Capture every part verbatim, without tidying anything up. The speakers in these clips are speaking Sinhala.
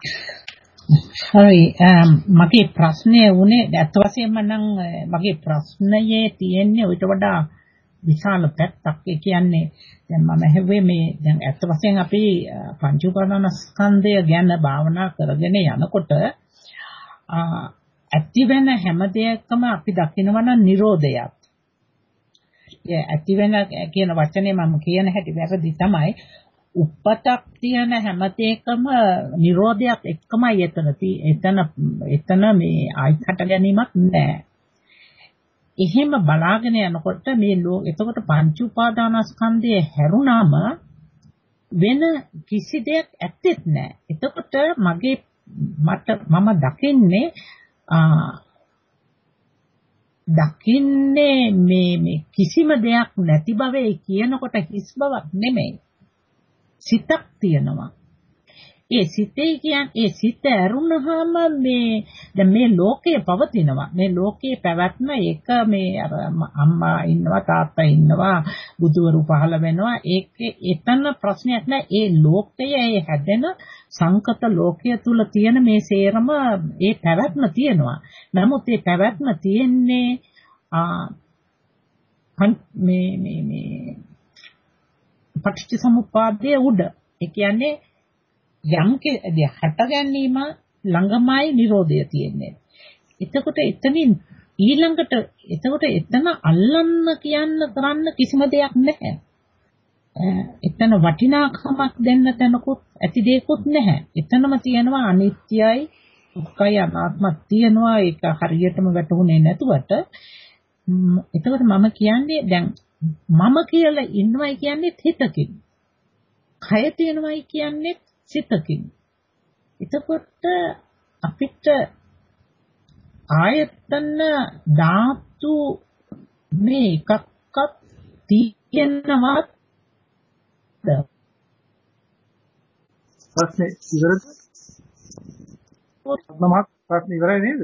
හරි මගේ ප්‍රශ්නය උනේ ඇත්ත වශයෙන්ම නම් මගේ ප්‍රශ්නයේ තියෙන්නේ ඊට වඩා විශාල පැත්තක්. ඒ කියන්නේ දැන් මම හැවුවේ මේ දැන් ඇත්ත වශයෙන් අපි පංච උපාදානස්කන්ධය ගැන භාවනා කරගෙන යනකොට ඇති වෙන හැම දෙයකම අපි දකිනවා නම් නිරෝධයක්. ඒ ඇති වෙන කියන වචනේ මම කියන හැටි වැරදි තමයි. උපතක් තියෙන හැම දෙයකම නිරෝධයක් එක්කමයි එතන එතන එතන මේ ආයිකට ගැනීමක් නැහැ. එහෙම බලාගෙන යනකොට මේ එතකොට පංච උපාදානස්කන්ධය හැරුණාම වෙන කිසි දෙයක් ඇත්තෙත් නැහැ. එතකොට මගේ මට මම දකින්නේ දකින්නේ මේ මේ කිසිම දෙයක් නැති බවේ කියනකොට හිස් බවක් නෙමෙයි. සිතක් තියෙනවා. ඒ සිතේ කියන්නේ ඒ සිත ඇරුණාම මේ දැන් මේ ලෝකයේ පවතිනවා. මේ ලෝකයේ පැවැත්ම එක මේ අර අම්මා ඉන්නවා තාත්තා ඉන්නවා බුදුවරු පහළ වෙනවා. ඒක එතන ප්‍රශ්නයක් නෑ. ඒ ලෝකයේ හැදෙන සංකත ලෝකයේ තුල තියෙන මේ සේරම ඒ පැවැත්ම තියෙනවා. නමුත් ඒ පැවැත්ම තියෙන්නේ ආ මේ මේ මේ පටිච්චසමුප්පාදයේ උඩ. ඒ කියන්නේ යම් හට ගැනීම ළඟමයි නිරෝධය තියෙන්නේ. එතකොට එතනින් ඊළඟට එතකොට එතන අල්ලන්න කියන්න කරන්න කිසිම දෙයක් නැහැ. එතන වටිනාකමක් දෙන්න තැනකුත් ඇති දෙයක්වත් නැහැ. එතනම තියෙනවා අනිත්‍යයි දුක්ඛයි අනාත්මක් තියෙනවා. ඒක හරියටම වැටහුනේ නැතුවට එතකොට මම කියන්නේ දැන් මම කියලා ඉන්නවයි කියන්නේ හිතකින්. කය තියෙනවයි කියන්නේ සිතකින්. එතකොට අපිට ආයතන ධාතු මේ එකක්වත් තියෙනවද? ප්‍රශ්නේ ඉවරද? ඔතනමත් ප්‍රශ්නේ ඉවරයි නේද?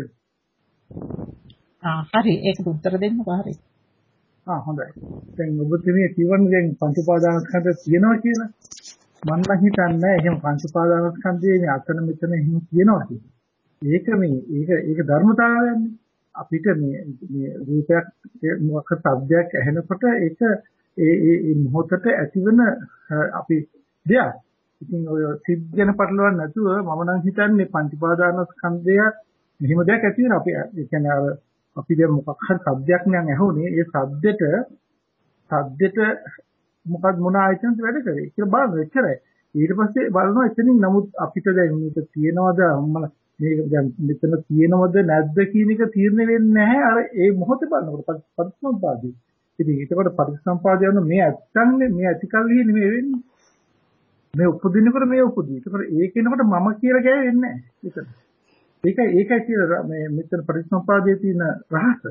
ආ හරි ඒකට උත්තර දෙන්නකෝ හරි. ආ හොඳයි. දැන් ඔබතුමිය කියවන්නේ දැන් පංච උපාදානස්කන්ධය තියෙනවා කියලා. මම නම් හිතන්නේ එහෙම පංච උපාදානස්කන්ධයේ මේ අතන මෙතන එහෙම කියනවා කියලා. ඒක මේ ඒක ඒක ධර්මතාවයන්නේ. අපිට මේ මේ රූපයක් මොකක් શબ્දයක් ඇහෙනකොට ඒක ඒ ඒ මොහොතට ඇතිවන අපි දෙයක්. ඉතින් ඔය සිත් ගැන පටලවන්න නැතුව මම නම් හිතන්නේ පංච උපාදානස්කන්ධය මෙහිම දෙයක් ඇති වෙන අපි ඒ කියන්නේ අර අපි දැන් මොකක් හරි શબ્දයක් නම් ඇහුනේ ඒ શબ્දෙට શબ્දෙට මොකක්ද මොන ආයතනද වැඩ කරේ කියලා බලන්න එච්චරයි. ඊට පස්සේ බලනවා එතනින් නමුත් අපිට දැන් මේක තියෙනවද අම්මලා මේක දැන් මෙතන තියෙනවද නැද්ද කියන එක තීරණය වෙන්නේ නැහැ අර ඒ මොහොතේ බලනකොට පරිසම්පාදේ. ඉතින් ඒකට පරිසම්පාදය යන මේ ඇත්තන්නේ මේ ඇතිකල්හි නෙමෙයි වෙන්නේ. මේ උපදිනකොට මේ උපදී. ඒකට ඒකිනකොට මම කියලා ගෑවෙන්නේ නැහැ. ඒකයි ඒකයි කියලා මේ මෙතන පරිසම්පාදයේ තියෙන රහස.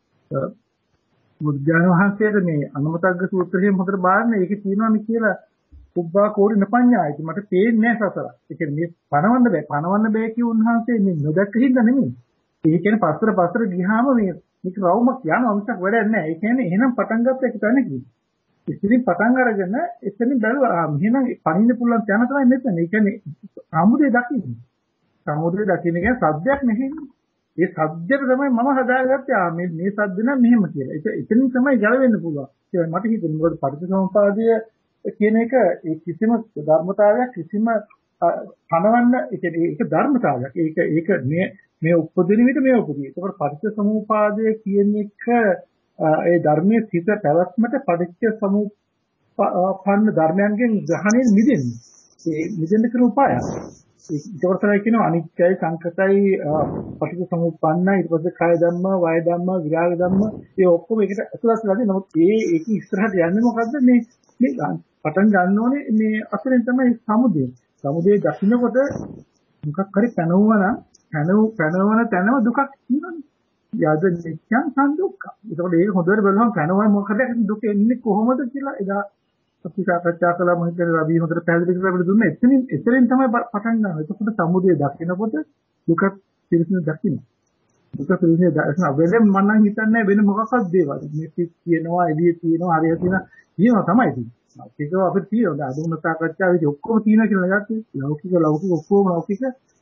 බුද්ධාන වහන්සේට මේ අනුමතග්ග සූත්‍රයෙන් හොඳට බලන්න ඒකේ තියෙනවානේ කියලා උබ්බා කෝරින පඤ්ඤායිති මට පේන්නේ නැහැ සතර. ඒ කියන්නේ මේ පණවන්න බෑ. පණවන්න බෑ කිය උන්වහන්සේ මේ නොදැක්ක හින්දා නෙමෙයි. ඒ කියන්නේ පස්සට පස්සට ගියාම මේ මේක රවුමක් යනවා මිසක් වැඩක් නැහැ. ඒ කියන්නේ එහෙනම් පටන් ගත්ත එක තැනකින්. ඉතින් පටන් අරගෙන එතනින් බැලුවා මෙහෙනම් පණින්න පුළුවන් තැන තමයි මෙතන. ඒ කියන්නේ සමුදේ දකින්න. සමුදේ දකින්න කියන්නේ සද්දයක් නෙහෙන්නේ. ඒ සද්දෙට තමයි මම හදාගත්තේ ආ මේ මේ සද්ද නම් මෙහෙම කියලා. ඒක එතනින් තමයි ගැලවෙන්න පුළුවන්. ඒක මට හිතෙන්නේ මොකද පටිච්චසමුප්පාදය කියන එක ඒ කිසිම ධර්මතාවයක් කිසිම පනවන්න ඒක ඒක ධර්මතාවයක්. ඒක ඒක මේ මේ උපදින විදිහ මේ උපදී. ඒකෝට පටිච්චසමුප්පාදය කියන එක ඒ ධර්මයේ සිත පැවැත්මට පටිච්චසමුප්පන්න ධර්මයන්ගෙන් ග්‍රහණයෙන් මිදෙන්නේ. ඒ මිදෙන්න කරන උපායය. ඒකවල තමයි කියනවා අනිත්‍යයි සංකතයි පටිච්චසමුප්පන්නයි ඊට පස්සේ කාය ධම්ම වාය ධම්ම විරාග ධම්ම ඒ ඔක්කොම එකට ඇතුළත් වෙලා නමුත් ඒ ඒක ඉස්සරහට යන්නේ මොකද්ද මේ මේ පටන් ගන්න ඕනේ මේ අතරින් තමයි සමුදය සමුදය දකින්නකොට මොකක් හරි පැනවුවා නම් පැනව පැනවන තැනම දුකක් තියෙනවානේ යද නිච්ඡං සංදුක්ඛ ඒකවල ඒක හොඳට බලනවා පැනවන මොකද දුක එන්නේ කොහොමද කියලා එදා අපි සාකච්ඡා කළා මම හිතන්නේ රවි හොඳට පැහැදිලි කරලා අපිට දුන්නා. එතනින් එතනින් තමයි පටන් ගන්න. එතකොට සමුදය දකිනකොට දුක පිළිසින දකින්න. දුක පිළිසින දකින වෙලෙම මම නම් හිතන්නේ වෙන මොකක්වත් දේවල්. මේ පිට කියනවා, එළිය කියනවා, හරිය කියනවා. කියනවා තමයි තියෙන්නේ. ඒක අපිට තියෙනවා. අදුන සාකච්ඡාවේදී ඔක්කොම තියෙනවා කියලා ගත්තේ. ලෞකික ලෞකික ඔක්කොම ලෞකික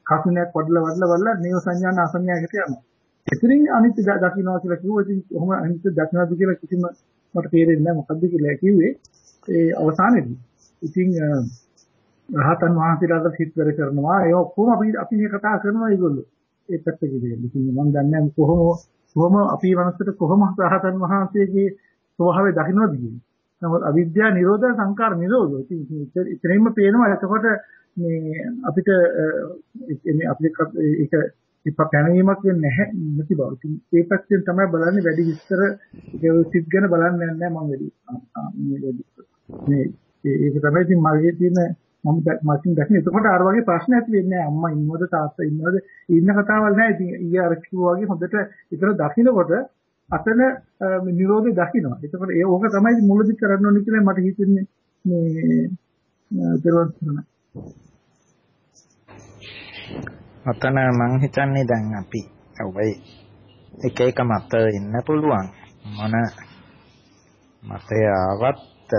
කසිනයක් වඩලා වඩලා වඩලා නේව සංඥා නාසඤ්ඤායකට යනවා. එතනින් අනිත්‍ය දකින්නවා කියලා කිව්වා. ඉතින් කොහොම අනිත්‍ය දකින්නද කියලා කිසිම මට තේරෙන්නේ නැහැ මොකද්ද කියලා කිව්වේ. ඒ අවසානයේදී. ඉතින් රහතන් වහන්සේලාට සිත් වැඩ කරනවා. ඒ ඔක්කොම අපි අපි මේ කතා කරනවා ඒගොල්ලෝ. ඒ පැත්තකදී. ඉතින් මම දන්නේ නැහැ කොහොම කොහොම අපි මනසට කොහොම රහතන් වහන්සේගේ ස්වභාවය දකින්නද කියන්නේ. නමුත් අවිද්‍යාව නිරෝධ සංකාර නිරෝධ. ඉතින් ඉතින්ම පේනවා එතකොට මේ අපිට මේ අපිට ඒක ඉප පැනවීමක් වෙන්නේ නැහැ නැති බව. ඉතින් ඒ පැත්තෙන් තමයි බලන්නේ වැඩි විස්තර ඒක සිත් ගැන බලන්නේ නැහැ මම වැඩි. මේ ඒක තමයි ඉතින් මගේ තියෙන මම මාසින් දැක්කේ. එතකොට අර වගේ ප්‍රශ්න ඇති වෙන්නේ නැහැ. අම්මා ඉන්නවද තාත්තා ඉන්නවද ඉන්න කතාවල් නැහැ. ඉතින් ඊය අර කිව්වා වගේ හොඳට ඒතර දකින්නකොට අතන මේ නිරෝධය දකින්නවා. එතකොට ඒ ඕක තමයි මුලදි කරන්න ඕනේ කියලා මට හිතෙන්නේ මේ දරුවන් කරන. අතන මං හිතන්නේ දැන් අපි ඔබයි එක එක මත ඉන්න පුළුවන්. මොන මතය ආවත්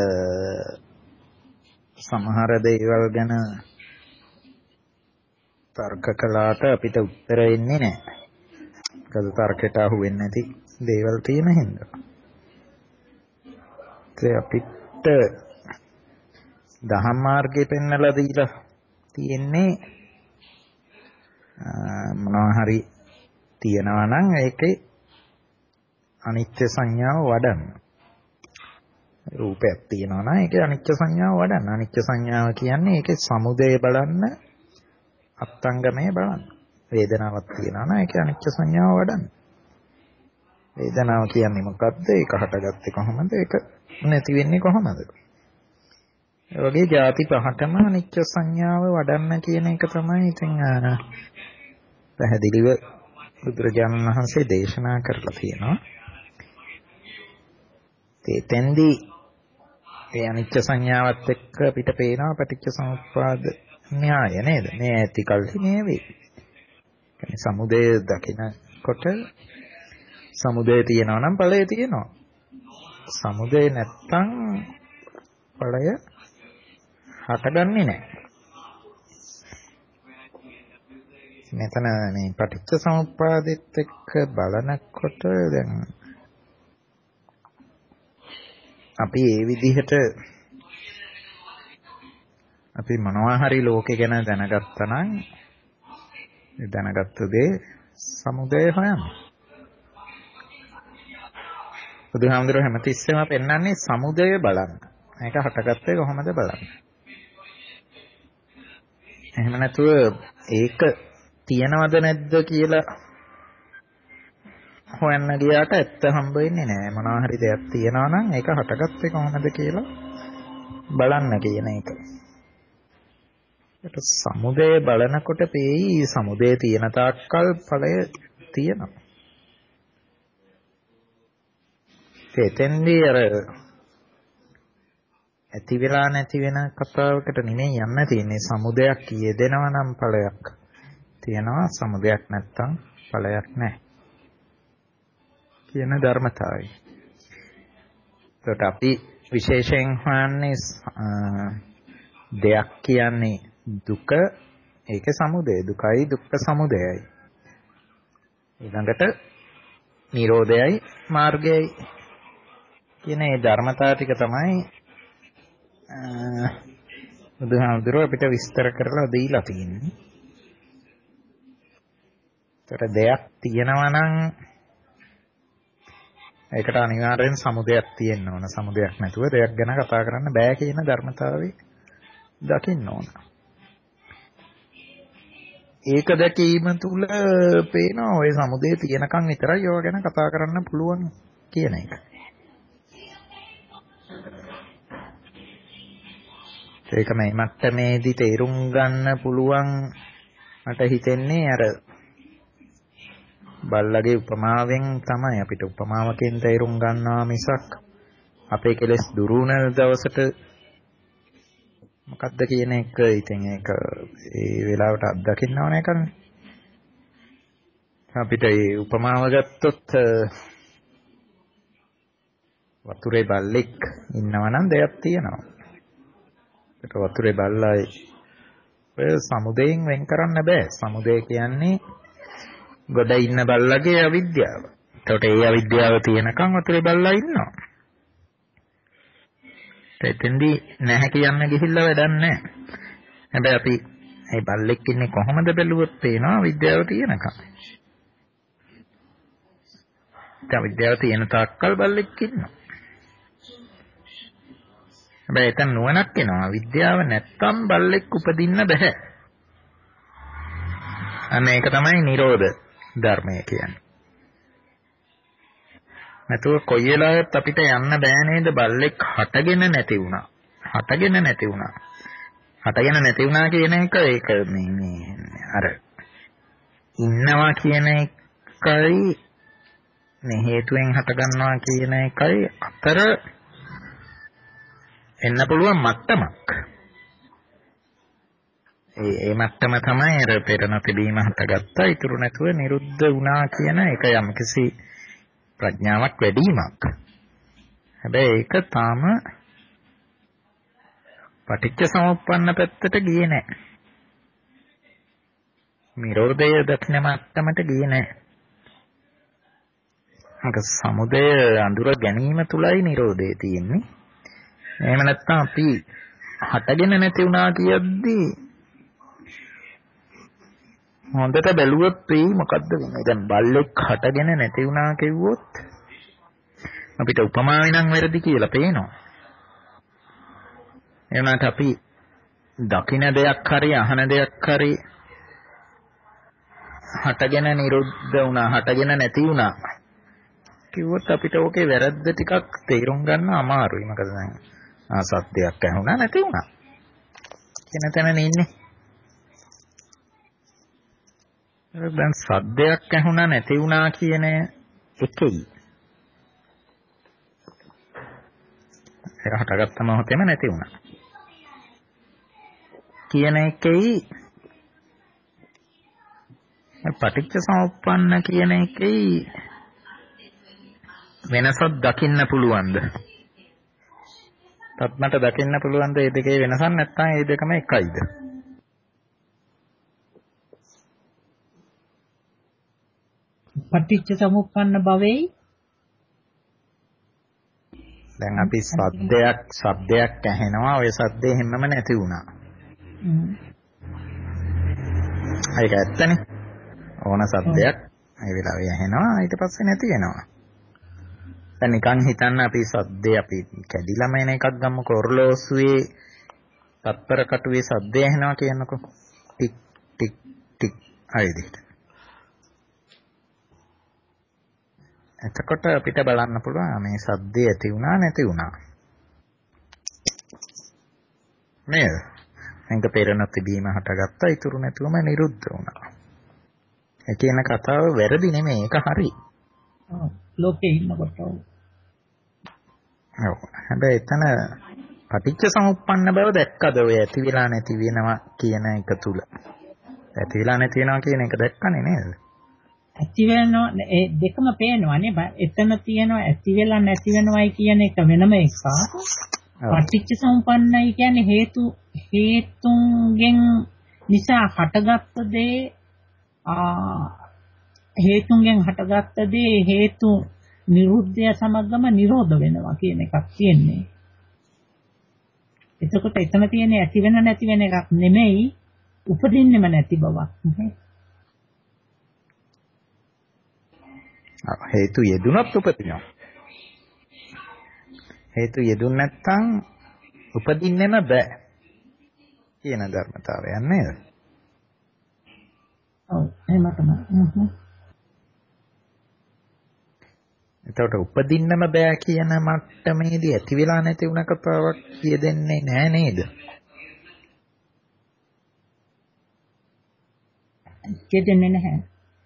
සමහර දේවල් ගැන තර්ක කළාට අපිට උත්තර එන්නේ නැහැ. මොකද තර්කයට අහු වෙන්නේ නැති දේවල් තියෙන හින්දා. ඒ අපිට දහම් මාර්ගය පෙන්වලා දීලා තියෙන්නේ මොනවා හරි තියනවා නම් ඒකේ අනිත්‍ය සංඥාව වඩන්න. රූපයක් තියෙනවා නම් ඒකේ අනිත්‍ය සංඥාව වඩන්න. අනිත්‍ය සංඥාව කියන්නේ ඒකේ සමුදය බලන්න, අත්ංගමයේ බලන්න. වේදනාවක් තියෙනවා නම් ඒකේ අනිත්‍ය සංඥාව වඩන්න. වේදනාව කියන්නේ මොකද්ද? ඒක හටගත්තේ කොහොමද? ඒක නැති වෙන්නේ කොහොමද? ඒ වගේ ಜಾති පහටම අනිත්‍ය සංඥාව වඩන්න කියන එක තමයි ඉතින් පැහැදිලිව බුදුරජාණන් වහන්සේ දේශනා කරලා තියෙනවා. ඒ තෙන්දී ඒ අනිත්‍ය සංඥාවත් එක්ක පිට පේනවා පටිච්ච සමුප්පාද න්‍යාය නේද? මේ ඇති කල්හි මේ වේ. කියන්නේ සමුදය දකිනකොට සමුදය තියෙනවා නම් ඵලය තියෙනවා. සමුදය නැත්තම් ඵලය හටගන්නේ නැහැ. මෙතන මේ පටිච්ච සමුප්පාදෙත් එක්ක බලනකොට දැන් අපි ඒ විදිහට අපි මොනවා හරි ලෝකේ ගැන දැනගත්තා නම් ඒ දැනගත්තු දේ සමුදය හොයන්න. බුදුහාමුදුරුවෝ හැමතිස්සෙම පෙන්වන්නේ සමුදය බලන්න. මේක හටගත්තේ කොහොමද බලන්න. එහෙම නැතුව ඒක තියනවද නැද්ද කියලා හොයන්න ගියාට ඇත්ත හම්බ වෙන්නේ නැහැ. මොනවා හරි දෙයක් තියනවා නම් ඒක හටගත්තේ කොහොමද කියලා බලන්න කියන එක. ඒක සමුදය බලනකොට පෙයි සමුදය තියෙන තාක්කල් ඵලය තියෙනවා. එතෙන්දී අර ඇති වෙලා නැති වෙන කතාවකට නෙමෙයි යන්න තියෙන්නේ. සමුදයක් යෙදෙනවා නම් ඵලයක් තියෙනවා, සමුදයක් නැත්තම් ඵලයක් නැහැ කියන ධර්මතාවය. ඒකට අපි විශේෂයෙන් හොයන්නේ දෙයක් කියන්නේ දුක, ඒකේ සමුදය. දුකයි දුක්ඛ සමුදයයි. ඊළඟට නිරෝධයයි මාර්ගයයි කියන මේ ධර්මතාව ටික තමයි බුදුහාමුදුරුවෝ අපිට විස්තර කරලා දීලා තියෙන්නේ. ඒතර දෙයක් තියෙනවා නම් ඒකට අනිවාර්යෙන් සමුදයක් තියෙන්න ඕන. සමුදයක් නැතුව දෙයක් ගැන කතා කරන්න බෑ කියන ධර්මතාවය දකින්න ඕන. ඒක දැකීම තුල පේනවා ඔය සමුදේ තියෙනකන් විතරයි ඒව ගැන කතා කරන්න පුළුවන් කියන එක. ඒක මේ මට්ටමේදී තේරුම් ගන්න පුළුවන් මට හිතෙන්නේ අර බල්ලගේ උපමාවෙන් තමයි. අපිට උපමාවකින් තේරුම් ගන්නවා මිසක් අපේ කෙලෙස් දුරු වුණ දවසට මොකක්ද කියන එක ඉතින් ඒක ඒ වෙලාවට අත්දකින්න ඕනේ කරන්නේ. අපිට මේ උපමාව ගත්තොත් වතුරේ බල්ලෙක් ඉන්නවා නම් දෙයක් තියෙනවා. ඒක වතුරේ බල්ලයි ඔය සමුදයෙන් වෙන් කරන්න බෑ. සමුදය කියන්නේ ගොඩ ඉන්න බල්ලගේ අවිද්‍යාව. එතකොට ඒ අවිද්‍යාව තියෙනකන් වතුරේ බල්ලා ඉන්නවා. එතෙන්දී නැහැ කියන්න ගිහිල්ලා වැඩක් නැහැ. හැබැයි අපි මේ බල්ලෙක් ඉන්නේ කොහොමද බැලුවොත් පේනවා විද්‍යාව තියෙනකන්. දැන් විද්‍යාව තියෙන තාක්කල් බල්ලෙක් ඉන්නවා. හැබැයි එතන නුවණක් එනවා. විද්‍යාව නැත්තම් බල්ලෙක් උපදින්න බෑ. අන්න ඒක තමයි නිරෝධ ධර්මය කියන්නේ. නැතුව කොයි වෙලාවෙත් අපිට යන්න බෑ නේද බල්ලෙක් හටගෙන නැති වුණා. හටගෙන නැති වුණා. හටගෙන නැති වුණා කියන එක ඒක මේ මේ අර ඉන්නවා කියන එකයි මේ හේතුවෙන් හට ගන්නවා කියන එකයි අතර එන්න පුළුවන් මට්ටමක්. ඒ ඒ මට්ටම තමයි අර පෙර නොතිබීම හටගත්තා ඉතුරු නැතුව නිරුද්ධ වුණා කියන එක යම්කිසි ප්‍රඥාවක් වැඩිවීමක්. හැබැයි ඒක තාම පටිච්ච සමුප්පන්න පැත්තට ගියේ නැහැ. නිරෝධය දක්න මට්ටමට ගියේ නැහැ. අක සමුදය අඳුර ගැනීම තුලයි නිරෝධය තියෙන්නේ. එහෙම නැත්නම් අපි හටගෙන නැති වුණා කියද්දී හොඳට බැලුවොත් වෙයි මොකද්ද වෙන්නේ. දැන් බල්ලෙක් හටගෙන නැති වුණා කිව්වොත් අපිට උපමාවෙන් නම් වැරදි කියලා පේනවා. එවනට අපි දකින්න දෙයක් හරි අහන දෙයක් හරි හටගෙන නිරුද්ධ වුණා හටගෙන නැති වුණා කිව්වොත් අපිට ඕකේ වැරද්ද ටිකක් තේරුම් ගන්න අමාරුයි. මොකද දැන් ආ සත්‍යයක් ඇහුණා නැති වුණා කියන තැනනේ ඉන්නේ. දැන් සද්දයක් ඇහුණා නැති වුණා කියන එකයි. ඒක හටගත්ත මොහොතේම නැති වුණා. කියන එකයි පටිච්ච සමුප්පන්න කියන එකයි වෙනසක් දකින්න පුළුවන්ද? තත්මට දකින්න පුළුවන්ද මේ දෙකේ වෙනසක් නැත්නම් මේ දෙකම එකයිද? පටිච්ච සමුප්පන්න භවෙයි දැන් අපි සද්දයක් සද්දයක් ඇහෙනවා ඔය සද්දේ හැමම නැති වුණා. ඒක ඇත්තනේ. ඕන සද්දයක් ඒ වෙලාවේ ඇහෙනවා ඊට පස්සේ නැති වෙනවා. දැන් නිකන් හිතන්න අපි සද්දේ අපි කැඩිලාම එන එකක් ගමු කොරලෝසුවේ තත්පර කටුවේ සද්දය ඇහෙනවා කියන්නකෝ. ටික් ටික් ටික් ආයෙත්. එතකොට අපිට බලන්න පුළුවන් මේ සද්දේ ඇති වුණා නැති වුණා. නේද? මේක පෙර නොතිබීම හටගත්තා ඉතුරු නැතුවම නිරුද්ධ වුණා. ඒ කියන කතාව වැරදි නෙමෙයි ඒක හරි. ඔව් ලෝකේ ඉන්නකොට ඔව්. හැබැයි එතන පටිච්ච සමුප්පන්න බව දැක්කද ඔය ඇති වෙලා නැති වෙනවා කියන එක තුල? ඇති වෙලා නැති වෙනවා කියන එක දැක්කනේ නේද? ඇති වෙනවා ඒ දෙකම පේනවානේ. එතන තියෙනවා ඇති වෙලා නැති වෙනවයි කියන එක වෙනම එකක්. පටිච්ච සමුප්පන්නයි කියන්නේ හේතු හේතුන්ගෙන් නිසා හටගත්ත දේ හේතුන්ගෙන් හටගත්ත දේ හේතු නිරුද්ධය සමගම නිරෝධ වෙනවා කියන එකක් තියෙන්නේ. එතකොට එතන තියෙන ඇති වෙන නැති වෙන එකක් නෙමෙයි උපදින්නෙම නැති බවක්. හේතු යෙදුනත් උපදිනවා. හේතු යෙදුන් නැත්නම් උපදින්නෙම බෑ කියන ධර්මතාවයක් නේද? ඔව් එහෙම තමයි. එතකොට උපදින්නම බෑ කියන මට්ටමේදී ඇති වෙලා නැති වුණ කතාවක් කියෙදෙන්නේ නෑ නේද? කියෙදෙන්නේ නැහැ.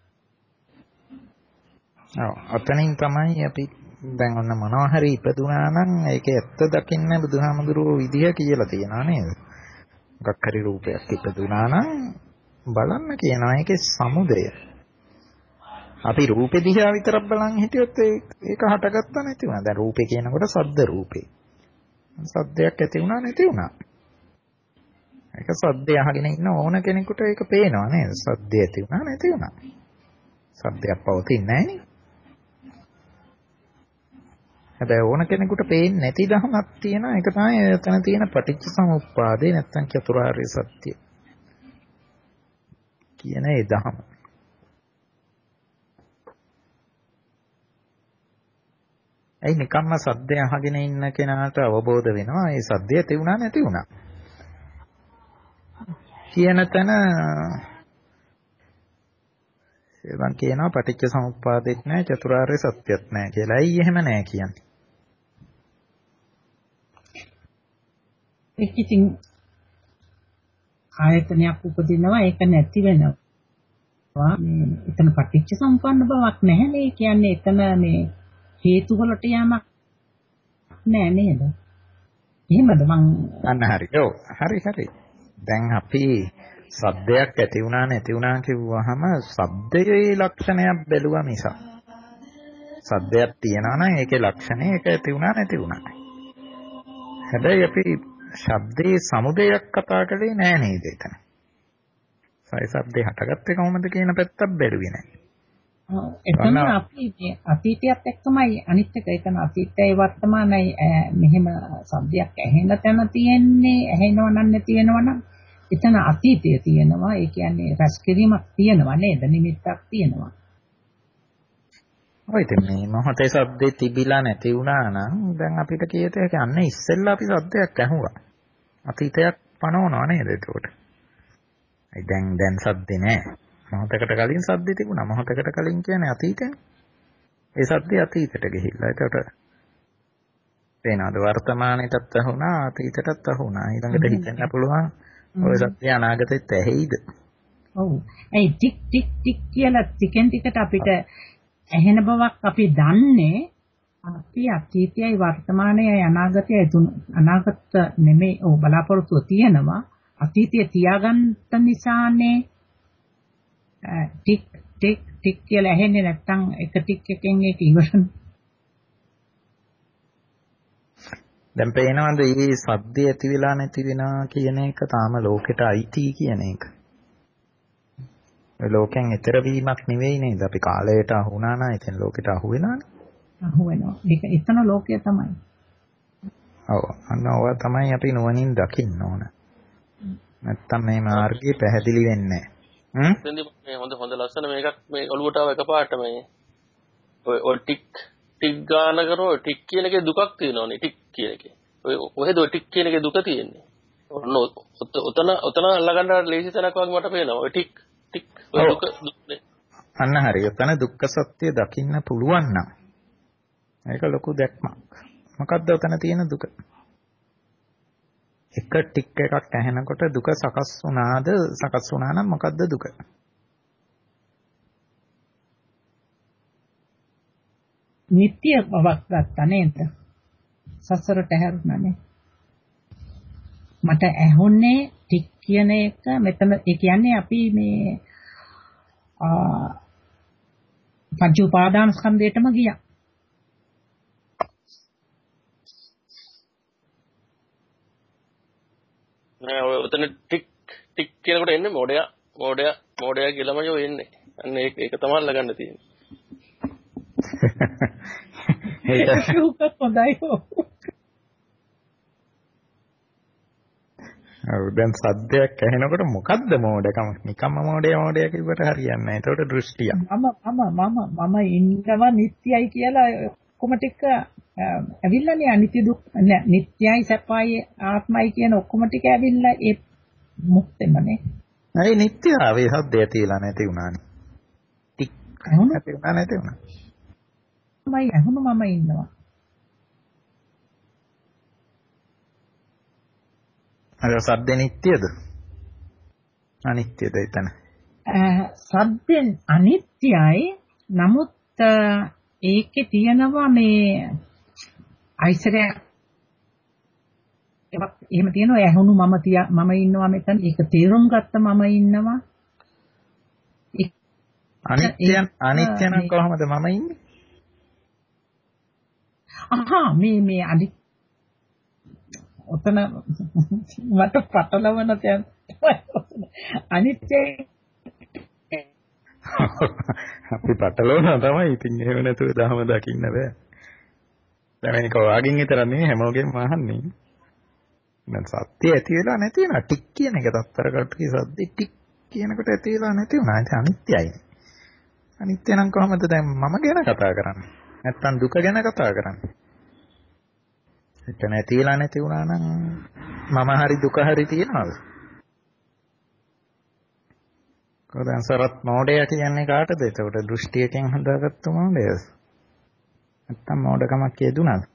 ඔව් අතනින් තමයි අපි දැන් ඔන්න මොනවා හරි ඉපදුනා නම් ඒක ඇත්ත දකින්න බුදුහාමුදුරුවෝ විදිය කියලා තියනවා නේද? මොකක් හරි රූපයක් ඉපදුනා නම් බලන්න කියනවා ඒකේ සමුදය. අපි රූපෙ දිහා විතරක් බලන් හිටියොත් ඒක හටගත්ත නැති වුණා. දැන් රූපේ කියනකොට සද්ද රූපේ. සද්දයක් ඇති වුණා නැති වුණා. ඒක සද්දය අහගෙන ඉන්න ඕන කෙනෙකුට ඒක පේනවා නේද? සද්දය ඇති වුණා නැති වුණා. සද්දයක් පවතින්නේ නැහැ නේ. හැබැයි ඕන කෙනෙකුට පේන්නේ නැති ධමයක් තියෙනවා. ඒක තමයි එතන තියෙන පටිච්ච සමුප්පාදේ නැත්තම් චතුරාර්ය සත්‍ය කියන ඒ ධම. ඒ නිකම්ම සද්දය අහගෙන ඉන්න කෙනාට අවබෝධ වෙනවා ඒ සද්දය ඇති වුණා නැති වුණා. කියන තැන එවන් කියනවා පටිච්ච සමුප්පාදෙත් නැහැ චතුරාර්ය සත්‍යත් නැහැ කියලා. ඇයි එහෙම නැහැ කියන්නේ? ඒක ඉතින් ආයතනයක් උපදිනවා ඒක නැති වෙනවා. මේ එතන පටිච්ච සම්පන්න බවක් නැහැ නේ. කියන්නේ එතන මේ හේතු වලට යamak නෑ නේද? එහෙමද මං අන්න හරි. ඔව් හරි හරි. දැන් අපි සද්දයක් ඇති වුණා නැති වුණා කිව්වහම සද්දයේ ලක්ෂණයක් බැලුවා මිසක් සද්දයක් තියනවා නම් ඒකේ ලක්ෂණය ඒක ඇති වුණා නැති වුණා. හැබැයි අපි ශබ්දයේ සමුදයක් කතා කරේ නෑ නේද එතන. සයි සද්දේ හටගත්තේ කොහොමද කියන පැත්තක් බැලුවේ නෑ. එතන අපි අතීතයත් එක්කමයි අනිත් එක එතන අතීතයයි වර්තමානයි මෙහෙම සද්දයක් ඇහෙන තැන තියෙන්නේ ඇහෙනව නම් නැතිනව නම් එතන අතීතය තියෙනවා. ඒ කියන්නේ රස කිරීමක් තියෙනවා නේද? නිමිත්තක් තියෙනවා. ඔය ඉතින් මේ මොහොතේ සද්දේ තිබිලා නැති වුණා නම් දැන් අපිට කියත හැකි අන්න ඉස්සෙල්ලා අපි සද්දයක් ඇහුවා. අතීතයක් පනවනවා නේද එතකොට? ඒ දැන් දැන් සද්දේ නැහැ. මොහොතකට කලින් සද්දේ තිබුණා. මොහොතකට කලින් කියන්නේ අතීතනේ. ඒ සද්දේ අතීතයට ගිහිල්ලා. එතකොට පේනවාද වර්තමානයේටත් ඇහුණා අතීතයටත් ඇහුණා. ඊළඟට හිතන්න පුළුවන් ඔය සත්‍ය අනාගතෙත් ඇහෙයිද? ඔව්. ඒ ටික් ටික් ටික් කියලා ටිකෙන් ටිකට අපිට ඇහෙන බවක් අපි දන්නේ අපි අතීතයයි වර්තමානයයි අනාගතයයි තුන අනාගත නෙමෙයි ඔව් බලාපොරොත්තුව තියෙනවා. අතීතය තියාගන්න නිසානේ ටික් ටික් ටික් කියලා ඇහෙන්නේ නැත්තම් එක ටික් එකෙන් ඒක ඉවරන. දැන් පේනවද මේ සද්දය ඇති වෙලා නැති වෙනවා කියන එක තාම ලෝකෙට අයිති කියන එක. ඒ ලෝකෙන් ඈතර වීමක් නෙවෙයි නේද? අපි කාලයට අහු වුණා නම් එතන ලෝකෙට අහු වෙනානේ. අහු වෙනවා. ඒක එතන ලෝකය තමයි. ඔව්. අන්න ඔය තමයි අපි නුවණින් දකින්න ඕන. නැත්තම් මේ මාර්ගය පැහැදිලි වෙන්නේ නැහැ. හ්ම්? මේ හොඳ හොඳ ලස්සන මේකක් මේ ඔළුවට ආව එකපාරට මේ ඔය ඔය ටික් ටික් ගාන කරෝ ටික් කියන එකේ දුකක් තියෙනවනේ ටික් කියන එකේ. ඔය කොහෙද ඔය ටික් කියන එකේ දුක තියෙන්නේ? ඔන්න ඔතන ඔතන අල්ලගන්න ලේසි තැනක් වගේ මට පේනවා. ඔය ටික් ටික් ඔය දුක දුක්නේ. අන්න හරි. ඔතන දුක්ඛ සත්‍ය දකින්න පුළුවන් නම් ඒක ලොකු දැක්මක්. මොකද්ද ඔතන තියෙන දුක? එක ටික් එකක් ඇහෙනකොට දුක සකස් වුණාද? සකස් වුණා නම් මොකද්ද දුක? නිත්‍ය බවක් ගත්තා නේද? සසරට හැරුණානේ. මට ඇහුන්නේ ටික් කියන එක මෙතන ඒ කියන්නේ අපි මේ පංච උපාදාන ස්කන්ධයටම ගියා. නෑ ඔය උතන ටික් ටික් කියනකොට එන්නේ මොඩයා මොඩයා මොඩයා කියලාමයි ඔය එන්නේ. අන්න ඒක ඒක තමයි අල්ලගන්න තියෙන්නේ. ඒක උකත් හොඳයි. ඔව් දැන් සද්දයක් ඇහෙනකොට මොකද්ද මෝඩකම? නිකම්ම මෝඩය මෝඩය කිව්වට හරියන්නේ නැහැ. ඒකට දෘෂ්ටිය. මම මම මම මම ඉන්නවා නිත්‍යයි කියලා ඔක්කොම ටික ඇවිල්ලානේ අනිත්‍ය දුක් නෑ නිත්‍යයි සපයි ආත්මයි කියන ඔක්කොම ටික ඇවිල්ලා ඒ මුක්තෙමනේ. ඒ නිත්‍යාවේ සද්දය තියලා නැති වුණානේ. ටික් නැති වුණා නැති වුණා. මම ඇහුණු මම ඉන්නවා. අර සද්ද නිට්ටියද? අනිත්‍යද එතන? සද්දෙන් අනිත්‍යයි. නමුත් ඒකේ තියෙනවා මේ අයිසරයක් ඒවත් එහෙම තියෙනවා. ඇහුණු මම තියා මම ඉන්නවා මෙතන. ඒක තේරුම් ගත්ත මම ඉන්නවා. අනිත්‍යයන් අනිත්‍යන කොහොමද මම ඉන්නේ? අහා මේ මේ අනිත් ඔතන මට පටලවන තැන අනිත්‍ය අපි පටලවනවා තමයි. ඉතින් එහෙම නැතුව ධර්ම දකින්න බෑ. දැන් මේක වාගින් විතර නෙවෙයි හැමෝගෙම අහන්නේ. දැන් සත්‍ය ඇති වෙලා නැති වෙනවා. ටික් කියන එක තත්තර කට්ටි සද්දේ ටික් කියනකොට ඇති වෙලා නැති වුණා. ඒක අනිත්‍යයි. අනිත්‍ය නම් කොහොමද දැන් මම ගැන කතා කරන්නේ? නැත්තම් දුක ගැන කතා කරන්නේ? ඒක නැති වෙලා නැති වුණා නම් මම හරි දුක හරි තියනවද? කොහොමද සරත් මොඩය කියන්නේ කාටද? ඒකට දෘෂ්ටියකින් හදාගත්තු මොඩයද? නැත්තම් මොඩකමක් කියදුනාද?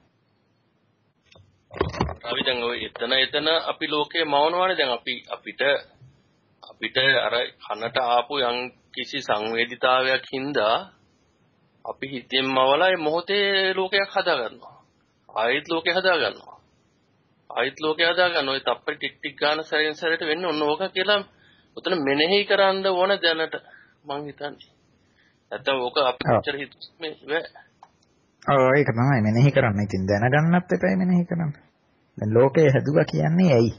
අපි දැන් ඔය එතන එතන අපි ලෝකේ මවනවානේ. දැන් අපි අපිට අපිට අර කනට ආපු යම් කිසි සංවේදීතාවයක් හින්දා අපි හිතෙන් මවලා ඒ මොහොතේ ලෝකයක් හදා ගන්නවා. ආයෙත් ලෝකේ හදා ගන්නවා. ආයෙත් ලෝකේ හදා ගන්න. ඔය තප්පර ටික් ටික් ගන්න සැරෙන් සැරේට වෙන්නේ ඔන්න ඕක කියලා උතන මෙනෙහි කරන්න ඕන දැනට මං හිතන්නේ. නැත්තම් ඕක අපිට හිතුනේ බෑ. ඔව් ඒක තමයි මෙනෙහි කරන්න. ඉතින් දැනගන්නත් එපා මෙනෙහි කරන්න. දැන් ලෝකය හැදුවා කියන්නේ ඇයි?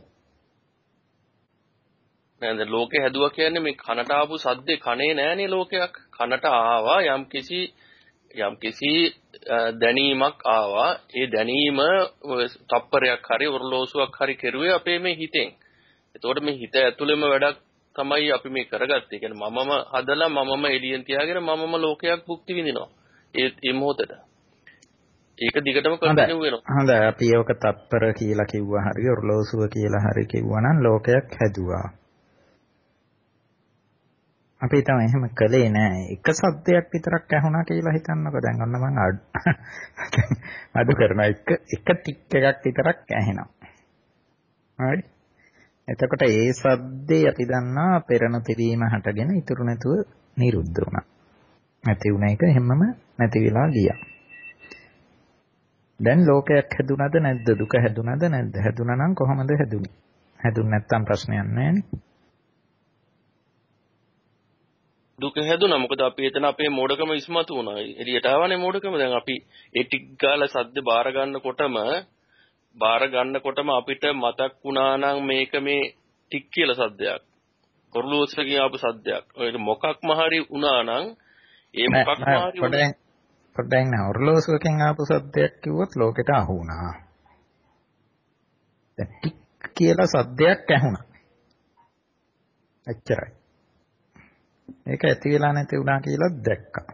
නේද ලෝකේ හැදුවා කියන්නේ මේ කනට ආපු සද්දේ කනේ නෑනේ ලෝකයක්. කනට ආවා යම් කිසි යම් කිසි දැනීමක් ආවා. ඒ දැනීම තප්පරයක් හරි ඔරලෝසුවක් හරි කෙරුවේ අපේ මේ හිතෙන්. එතකොට මේ හිත ඇතුළෙම වැඩක් තමයි අපි මේ කරගත්තේ. කියන්නේ මමම හදලා මමම එළියෙන් තියාගෙන මමම ලෝකයක් භුක්ති විඳිනවා. ඒ ඒ මොහොතට. ඒක දිගටම කන්ටිනියු වෙනවා. හොඳයි අපි ඒක තප්පර කියලා කිව්වා හරි ඔරලෝසුව කියලා හරි කිව්වා නම් ලෝකයක් හැදුවා. අපි තමයි එහෙම කළේ නෑ. එක සද්දයක් විතරක් ඇහුණා කියලා හිතන්නකෝ. දැන් ඔන්න මම අඩු කරනවා. එක එක ටික් එකක් විතරක් ඇහෙනවා. හරි. එතකොට ඒ සද්දේ අපි දන්නා පෙරණ තිරීම හටගෙන ඉතුරු නැතුව නිරුද්ධ වුණා. නැති වුණ එක හැමම නැති වෙලා ගියා. දැන් ලෝකයක් හැදුනද නැද්ද? දුක හැදුනද නැද්ද? හැදුනා නම් කොහොමද හැදුනේ? හැදුන්නේ නැත්තම් ප්‍රශ්නයක් නෑනේ. දුක හැදුනා. මොකද අපි එතන අපේ මෝඩකම ඉස්මතු වුණා. එළියට ආවනේ මෝඩකම. දැන් අපි ඒ ටික් ගාලා සද්ද බාර ගන්නකොටම බාර ගන්නකොටම අපිට මතක් වුණා නම් මේක මේ ටික් කියලා සද්දයක්. කොරලෝසකින් ආපු සද්දයක්. ඔය මොකක්ම හරි වුණා නම් ඒ මොකක්ම හරි වුණා. පොඩ්ඩක් නෑ ඔරලෝසුවකින් ආපු සද්දයක් කිව්වොත් ලෝකෙට අහු වුණා. දැන් ටික් කියලා සද්දයක් ඇහුණා. එච්චරයි. ඒක ඇති වෙලා නැති වුණා කියලා දැක්කා.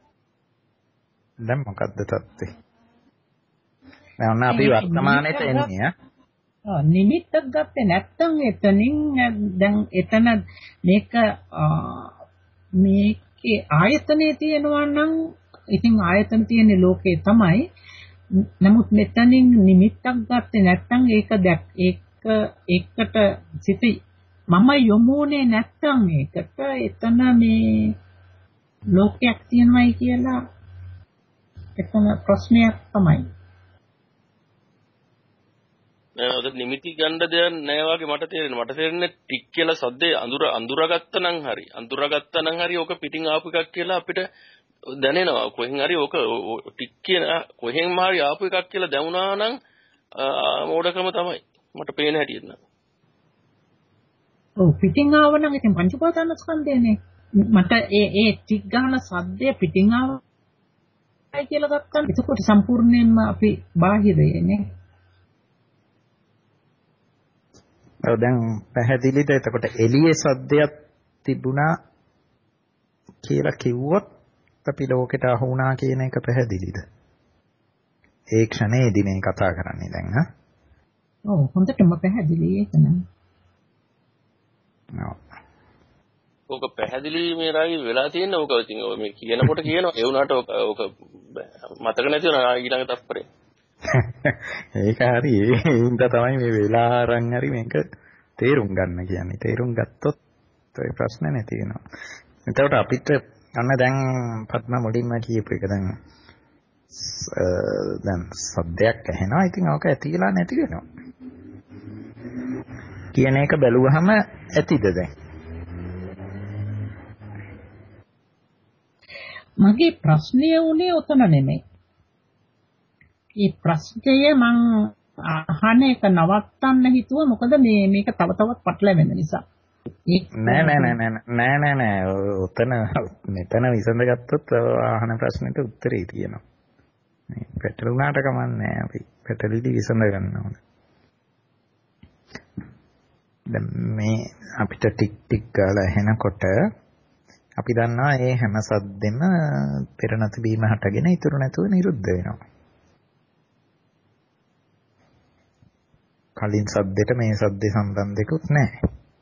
දැන් මොකද්ද තත්ත්වය? දැන් ඔන්න අපි වර්තමානයේට එන්නේ ආ නිමිත්තක් ගත්තේ නැත්නම් එතනින් දැන් එතන මේක මේකේ ආයතනයේ තියෙනවා නම් ඉතින් ආයතන තියෙන ලෝකේ තමයි. නමුත් මෙතනින් නිමිත්තක් ගත්තේ නැත්නම් ඒක දැක් ඒක එකට සිටි මම යොමුනේ නැත්නම් ඒකට එතන මේ ලෝකයක් තියෙනවයි කියලා එතන ප්‍රශ්නයක් තමයි. නෑ ඔද නිමිති ගන්න දෙයක් නෑ වගේ මට තේරෙනවා. මට තේරෙන්නේ ටික් කියලා සද්දේ අඳුර අඳුරගත්තා නම් හරි. අඳුරගත්තා නම් හරි ඕක පිටින් ආපු එකක් කියලා අපිට දැනෙනවා. කොහෙන් හරි ඕක ටික් කියන කොහෙන්ම හරි ආපු එකක් කියලා දැනුණා නම් මෝඩකම තමයි. මට පේන හැටියට නම්. ඔව් පිටින් ආව නම් ඉතින් පංච උපාදාන ස්කන්ධයනේ. මට ඒ ඒ ටික් ගන්න සද්දේ පිටින් ආවයි කියලා ගත්තා. එතකොට සම්පූර්ණයෙන්ම අපි බාහිරයනේ. ඔව් දැන් පැහැදිලිද? එතකොට එළියේ සද්දයක් තිබුණා කියලා කිව්වොත් අපි ලෝකෙට අහු වුණා කියන එක පැහැදිලිද? ඒ ක්ෂණයේදී මේ කතා කරන්නේ දැන් හා? ඔව් හොඳටම පැහැදිලි ඒක නම්. ඔව්. ඕක පැහැදිලි මේ රාගී වෙලා තියෙන ඕක ඉතින් ඔය මේ කියනකොට කියනවා ඒ වුණාට ඕක ඕක මතක නැති වෙනවා ඊළඟ තප්පරේ. ඒක හරි ඒ හින්දා තමයි මේ වෙලා අරන් හරි මේක තේරුම් ගන්න කියන්නේ. තේරුම් ගත්තොත් ඔය ප්‍රශ්න නැති වෙනවා. එතකොට අපිට අන්න දැන් පත්ම මුලින්ම කියපු එක දැන් දැන් සද්දයක් ඇහෙනවා. ඉතින් ඕක ඇතිලා නැති වෙනවා. කියන එක බැලුවහම ඇතිද දැන්? මගේ ප්‍රශ්නය උනේ උතන නෙමෙයි. මේ ප්‍රශ්නය මං අහන එක නවත්තන්න හිතුවා මොකද මේ මේක තව තවත් පටලැවෙන නිසා. නෑ නෑ නෑ නෑ නෑ නෑ උතන මෙතන විසඳගත්තොත් අහන ප්‍රශ්නෙට උත්තරේ තියෙනවා. මේ පැටලුණාට කමන්නේ අපි පැටලිලි විසඳ ගන්න ඕනේ. දැන් මේ අපිට ටික් ටික් ගාලා එනකොට අපි දන්නවා මේ හැම සද්දෙම පෙර නැතිවීම හටගෙන ඉතුරු නැතුව නිරුද්ධ වෙනවා. කලින් සද්දෙට මේ සද්දේ සම්බන්ධයක්වත් නැහැ.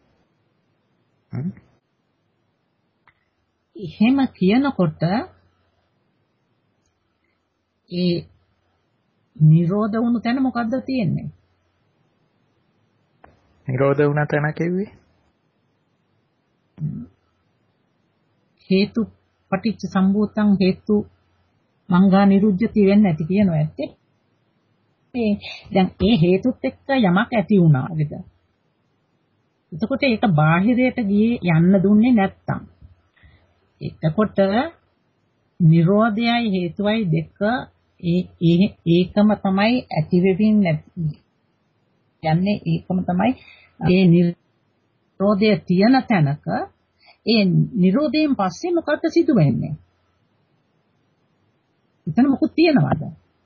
එහෙම කියනකොට ඒ නිරෝධ වුණු තැන මොකද්ද තියෙන්නේ? නිරෝධ වුණ තැන කිව්වේ හේතු පටිච්ච සම්භූතං හේතු මංගා නිරුද්ධති වෙන්නේ නැති කියනවා ඇත්තේ. ඒ දැන් ඒ හේතුත් එක්ක යමක් ඇති වුණා නේද? එතකොට ඒක බාහිරයට ගියේ යන්න දුන්නේ නැත්තම්. එතකොට නිරෝධයයි හේතුවයි දෙක ඒ ඒකම තමයි ඇති වෙමින් යන්නේ ඒකම තමයි ඒ නිරෝධය තියෙන තැනක ඒ නිරෝධයෙන් පස්සේ මොකක්ද සිදු වෙන්නේ? එතන මොකක් තියනවද?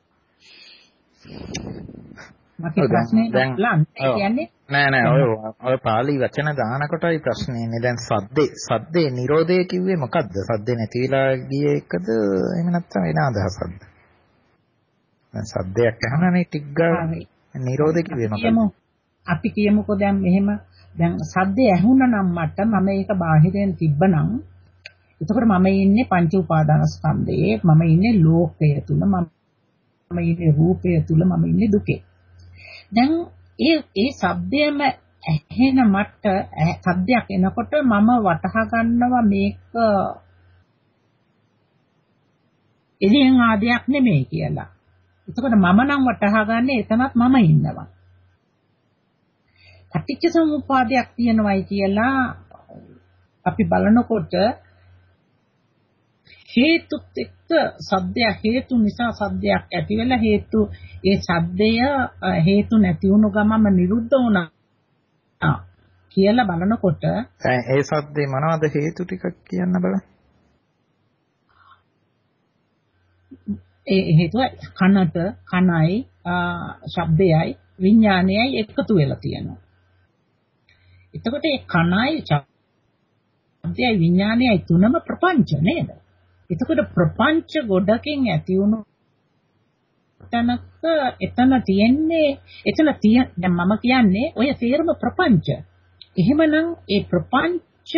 මගේ ප්‍රශ්නේ නෑ කියන්නේ නෑ නෑ ඔය ඔය පාලි වචන දානකොටයි ප්‍රශ්නේ ඉන්නේ. දැන් සද්දේ සද්දේ නිරෝධය කිව්වේ මොකද්ද? සද්දේ නැති වෙලා ගියේ එකද එහෙම නැත්නම් වෙන අදහසක්ද? දැන් සද්දයක් අහනනේ ටික් ගාන නිරෝධය කිව්වේ මොකද්ද? අපි කියමුකෝ දැන් මෙහෙම දැන් සද්දේ ඇහුණා නම් මට මම ඒක බාහිරෙන් තිබ්බනම් එතකොට මම ඉන්නේ පංච උපාදානස්කන්ධයේ මම ඉන්නේ ලෝකය තුල මම ඉන්නේ රූපය තුල මම ඉන්නේ දුකේ. දැන් ඒ ඒ શબ્දයම ඇහෙන මට શબ્දයක් එනකොට මම වටහා ගන්නවා මේක එළියෙන් ආදයක් නෙමෙයි කියලා. එතකොට මම නම් වටහා ගන්නේ එතනත් මම ඉන්නවා. පටිච්ච සමුප්පාදයක් තියෙනවයි කියලා අපි බලනකොට හේතුත් එක්ක සද්දය හේතු නිසා සද්දයක් ඇති වෙලා හේතු ඒ සද්දය හේතු නැති වුණු ගමම නිරුද්ධ වුණා කියලා බලනකොට ඒ සද්දේ මොනවද හේතු ටිකක් කියන්න බලන්න. ඒ හේතුව කනට කනයි ශබ්දයයි විඥානයයි එකතු වෙලා තියෙනවා. එතකොට ඒ කනයි ශබ්දයයි විඥානයයි තුනම ප්‍රපංච නේද? එතකොට ප්‍රපංච ගොඩකින් ඇති වුණු තනක එතන තියෙන්නේ එතන තිය දැන් මම කියන්නේ ඔය තේරම ප්‍රපංච. එහෙමනම් ඒ ප්‍රපංච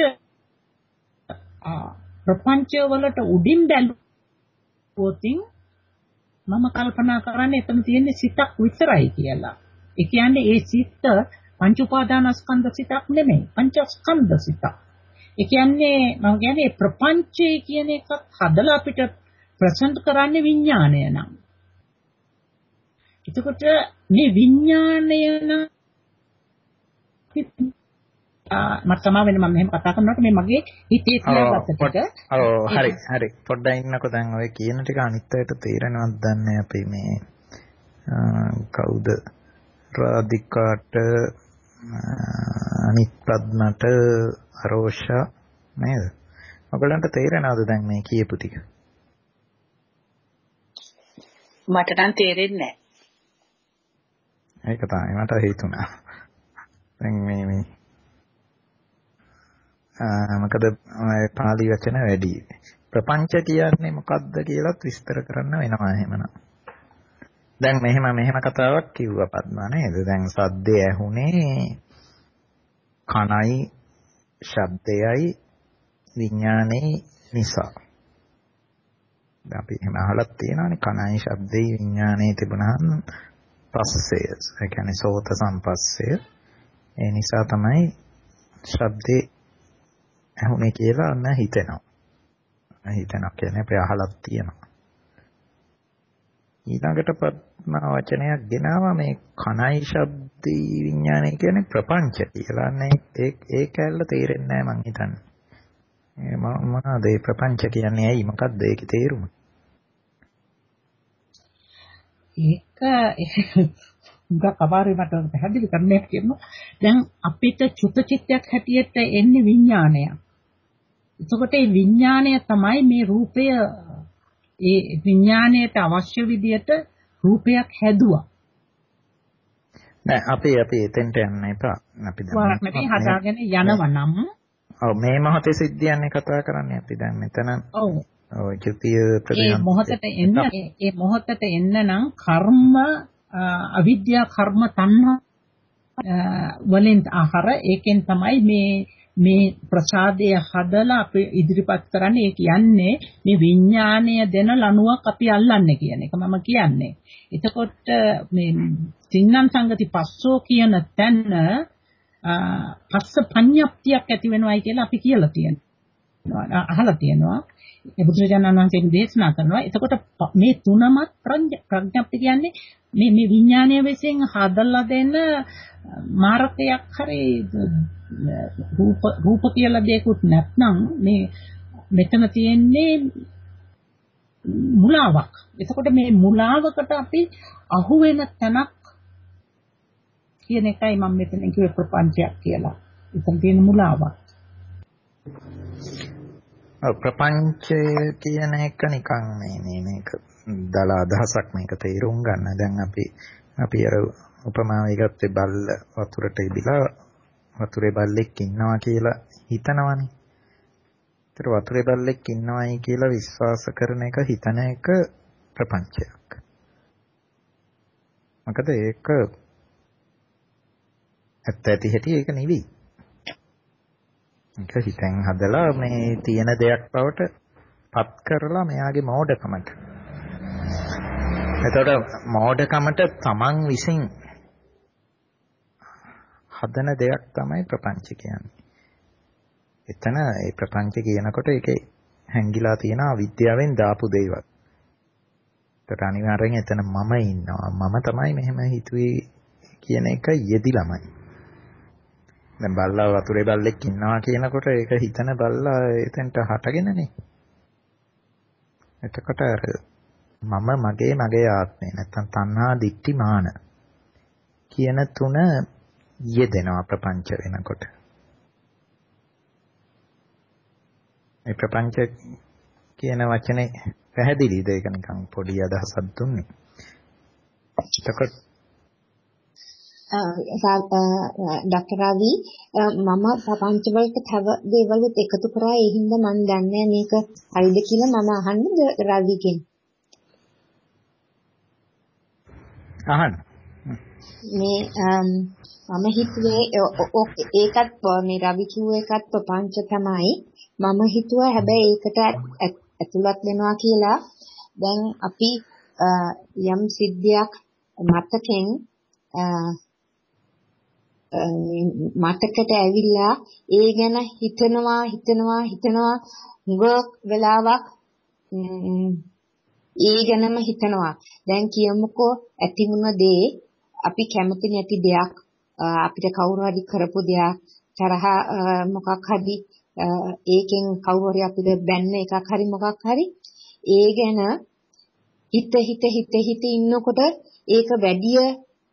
ප්‍රපංච වලට උඩින් බැලුවොත් මම කල්පනා කරන්නේ එතන තියෙන්නේ සිතක් විතරයි කියලා. ඒ කියන්නේ ඒ සිත පංච උපාදානස්කන්ධ සිතක් නෙමෙයි පංචස්කන්ධ සිතක්. ඒ කියන්නේ මම කියන්නේ ප්‍රපංචය කියන එකත් හදලා අපිට ප්‍රසන්ට් කරන්නේ විඥාණය නම්. එතකොට මේ විඥාණය නම් මට තමයි වෙන මම මෙහෙම කතා කරනකොට මේ මගේ හිතේ තියාගත්ත ටික. ඔව් හරි හරි පොඩ්ඩක් ඉන්නකෝ දැන් ඔය කියන ටික අනිත් අයට තේරෙනවද දන්නේ අපි මේ කවුද රාධිකාට අනිත් ප්‍රඥාට අරෝෂා නේද? ඔයගලන්ට තේරෙනවද දැන් මේ කියපු ටික? මට නම් තේරෙන්නේ නැහැ. ඒක තමයි මට හිතුණා. දැන් මේ මේ මොකද පාලි වචන වැඩි. ප්‍රපංච කියන්නේ මොකක්ද කියලාත් විස්තර කරන්න වෙනවා එහෙමනම්. දැන් මෙහෙම මෙහෙම කතාවක් කිව්වා පද්මා නේද? දැන් සද්දේ ඇහුනේ කනයි ශබ්දයයි විඥානේ නිසා. දැන් අපි එහෙම අහලා තියෙනවානේ කනයි ශබ්දේ විඥානේ තිබුණාම පස්සය. ඒ කියන්නේ සෝත සම්පස්සය. ඒ නිසා තමයි ශබ්දේ ඇහුනේ කියලා අන්න හිතෙනවා. හිතනවා කියන්නේ අපි අහලා තියෙනවා. ඊළඟට පද්මා වචනයක් ගෙනාවා මේ කනයි ශබ්දී විඥානය කියන්නේ ප්‍රපංච කියලා. නේ ඒ ඒ කැලල තේරෙන්නේ නැහැ මං හිතන්නේ. ඒ මොනවාද මේ ප්‍රපංච කියන්නේ ඇයි මොකද්ද ඒකේ තේරුම? ඒක උගා කපාරේ මට පැහැදිලි කරන්නට කියනවා. දැන් අපිට චුත චිත්තයක් හැටියට එන්නේ විඥානය. එතකොට මේ විඥානය තමයි මේ රූපය ඒ විඥාණයට අවශ්‍ය විදියට රූපයක් හැදුවා. නෑ අපි අපි එතෙන්ට යන්න එපා. අපි දැන් මේ හදාගෙන යනවා නම් ඔව් මේ මොහොතේ සිද්ධියන්නේ කතා කරන්නේ අපි දැන් මෙතන. ඔව්. ඔය චුතිය ප්‍රතිසම්. මේ මොහොතට එන්න ඒ මොහොතට එන්න නම් කර්ම අවිද්‍යා කර්ම තණ්හා වලින් ආහාර ඒකෙන් තමයි මේ මේ ප්‍රසාදය හදලා අපි ඉදිරිපත් කරන්නේ. ඒ කියන්නේ මේ විඥාණය දෙන ලණුවක් අපි අල්ලන්නේ කියන එක මම කියන්නේ. එතකොට මේ සින්නම් සංගති පස්සෝ කියන තැන පස්ස පඤ්ඤප්තියක් ඇති වෙනවයි කියලා අපි කියලා තියෙනවා. අහලා තියෙනවා. ඒ බුදුරජාණන් වහන්සේ දේශනා කරනවා. එතකොට මේ තුනමත් ප්‍රඥප්ති කියන්නේ මේ මේ විඥානය විසින් හදලා දෙන මාර්ගයක් හරි රූප රූප කියලා දෙයක්වත් නැත්නම් මේ මෙතන තියෙන්නේ මුලාවක්. එතකොට මේ මුලාවකට අපි අහු වෙන තැනක් කියන එකයි මම මෙතන කිව්වේ ප්‍රපංචයක් කියලා. එතන තියෙන මුලාවක්. ඔව් ප්‍රපංචය කියන එක නිකන් මේ මේ මේක දල අදහසක් මේක තේරුම් ගන්න. දැන් අපි අපි අර උපමාව ගත්තේ බල්ල වතුරට ඉබිලා වතුරේ බල්ලෙක් ඉන්නවා කියලා හිතනවනේ. ඒතර වතුරේ බල්ලෙක් ඉන්නවයි කියලා විශ්වාස කරන එක හිතන එක ප්‍රපංචයක්. මොකද ඒක ඇත්ත ඇති හැටි ඒක නෙවෙයි. ඒක හිතෙන් හදලා මේ තියෙන දෙයක් බවට පත් කරලා මෙයාගේ මෝඩකමට. එතකොට මෝඩකමට තමන් විසින් හදන දෙයක් තමයි ප්‍රපංච කියන්නේ. එතන ඒ ප්‍රපංච කියනකොට ඒකේ හැංගිලා තියෙන අවිද්‍යාවෙන් දාපු දේවල්. ඒකට අනිවාර්යෙන් එතන මම ඉන්නවා. මම තමයි මෙහෙම හිතුවේ කියන එක යෙදිලාමයි. දැන් බල්ලා වතුරේ බල්ලෙක් ඉන්නවා කියනකොට ඒක හිතන බල්ලා එතනට හටගෙනනේ. එතකොට අර මම මගේ මගේ ආත්මය නැත්තම් තණ්හා දිට්ඨි මාන කියන තුන යෙදෙනවා ප්‍රපංච වෙනකොට. මේ ප්‍රපංච කියන වචනේ පැහැදිලිද? ඒක නිකන් පොඩි අදහසක් දුන්නේ. එතකොට ඩොක්ටර් රවි මම ප්‍රපංච වලට තව දේවල් එකතු කරා ඒ හින්දා මම දන්නේ මේක හරිද කියලා මම අහන්නද රවිගෙන්. අහන්න. මේ මම හිතුවේ ඕකේ ඒකත් මේ රවි කිව්ව එකත් ප්‍රපංච තමයි. මම හිතුවා හැබැයි ඒකට ඇතුළත් වෙනවා කියලා. දැන් අපි යම් සිද්ධියක් මතකෙන් මතකට ඇවිල්ලා ඒ ගැන හිතනවා හිතනවා හිතනවා හුඟක් වෙලාවක් ඒ ගැනම හිතනවා. දැන් කියමුකෝ ඇතිමුණ දේ අපි කැමති නැති දෙයක් අපිට කවුරු හරි කරපු දෙයක් තරහ මොකක් හරි ඒකෙන් කවුරු හරි අපිට බැන්න එකක් හරි මොකක් හරි ඒ ගැන හිත හිත හිත හිත ඉන්නකොට ඒක වැඩිය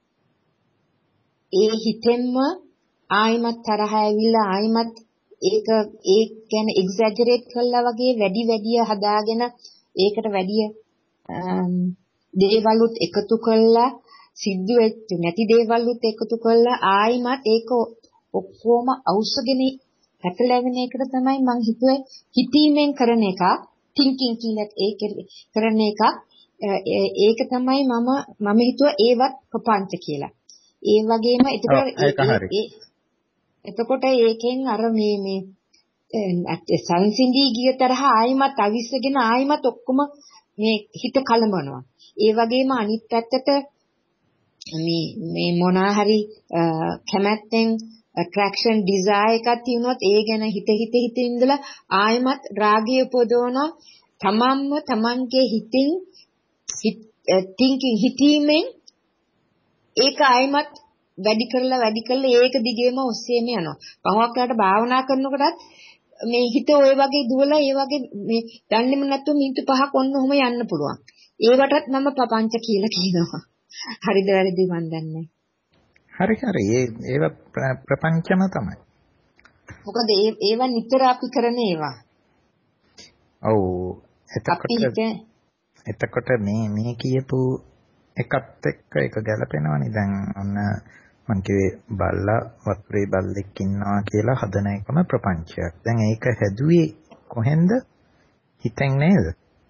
ඒ හිතෙන්ම ආයිමත් තරහ ඇවිල්ලා ආයිමත් ඒක ඒ කියන්නේ එක්සැජරේට් කළා වගේ වැඩි වැඩිය හදාගෙන ඒකට වැඩිය දේවලුත් එකතු කළා සිද්ධ වෙච්ච නැති දේවලුත් එකතු කළා ආයිමත් ඒක ඔක්කොම අවශ්‍යගෙන පැටලෙන එකට තමයි මම හිතුවේ හිතීමෙන් කරන එක thinking කියලා ඒක කරන එක ඒක තමයි මම මම හිතුවා ඒවත් ප්‍රපංච කියලා. ඒ වගේම එතකොට එතකොට ඒකෙන් අර මේ මේ සංසිඳී ගිය තරහ ආයිමත් අවිස්සගෙන ආයිමත් ඔක්කොම මේ හිත කලඹනවා. ඒ වගේම අනිත් පැත්තට මේ මේ මොනවා හරි කැමැත්තෙන් attraction desire එකක් තියෙනොත් ඒ ගැන හිත හිත හිත ඉඳලා ආයිමත් රාගය උපදවනවා. තමන්ම තමන්ගේ හිතින් thinking හිතීමෙන් ඒක ආයිමත් වැඩි කරලා වැඩි කරලා ඒක දිගේම ඔස්සේම යනවා. පහවක්ලාට භාවනා කරනකොටත් මේ හිත ඔය වගේ දුවලා ඒ වගේ මේ දන්නේම නැතුව මිනිත්තු පහක් ඔන්න ඔහම යන්න පුළුවන්. ඒවටත් මම ප්‍රපංච කියලා කියනවා. හරිද වැරදිද මන් දන්නේ. හරි හරි. ඒ ඒව ප්‍රපංචම තමයි. මොකද ඒ ඒවා නිතර අපි කරන ඒවා. ඔව්. එතකොට එතකොට මේ මේ කියපු එකත් එක්ක එක ගැලපෙනවනේ. දැන් ඔන්න මං කිව්වේ බල්ලා වතුරේ බල්ලෙක් ඉන්නවා කියලා හදන එකම ප්‍රපංචයක්. දැන් ඒක හැදුවේ කොහෙන්ද? හිතෙන් නේද?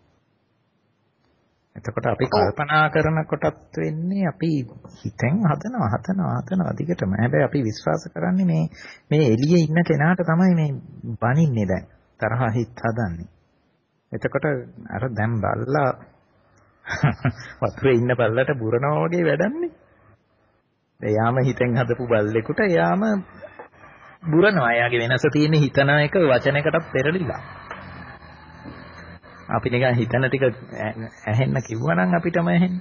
එතකොට අපි කල්පනා කරන කොටත් වෙන්නේ අපි හිතෙන් හදනවා හදනවා හදනවා දිගටම. හැබැයි අපි විශ්වාස කරන්නේ මේ මේ එළියේ ඉන්න කෙනාට තමයි මේ බනින්නේ දැන්. තරහ හිත හදන්නේ. එතකොට අර දැන් බල්ලා වතුරේ ඉන්න බල්ලට බුරනවා වගේ වැඩන්නේ. එයාම හිතෙන් හදපු බල්ලෙකුට එයාම බුරනවා. එයාගේ වෙනස තියෙන්නේ හිතන එක වචනයකටත් පෙරලිලා. අපි නිකන් හිතන ටික ඇහෙන්න කිව්වනම් අපිටම ඇහෙන්නේ.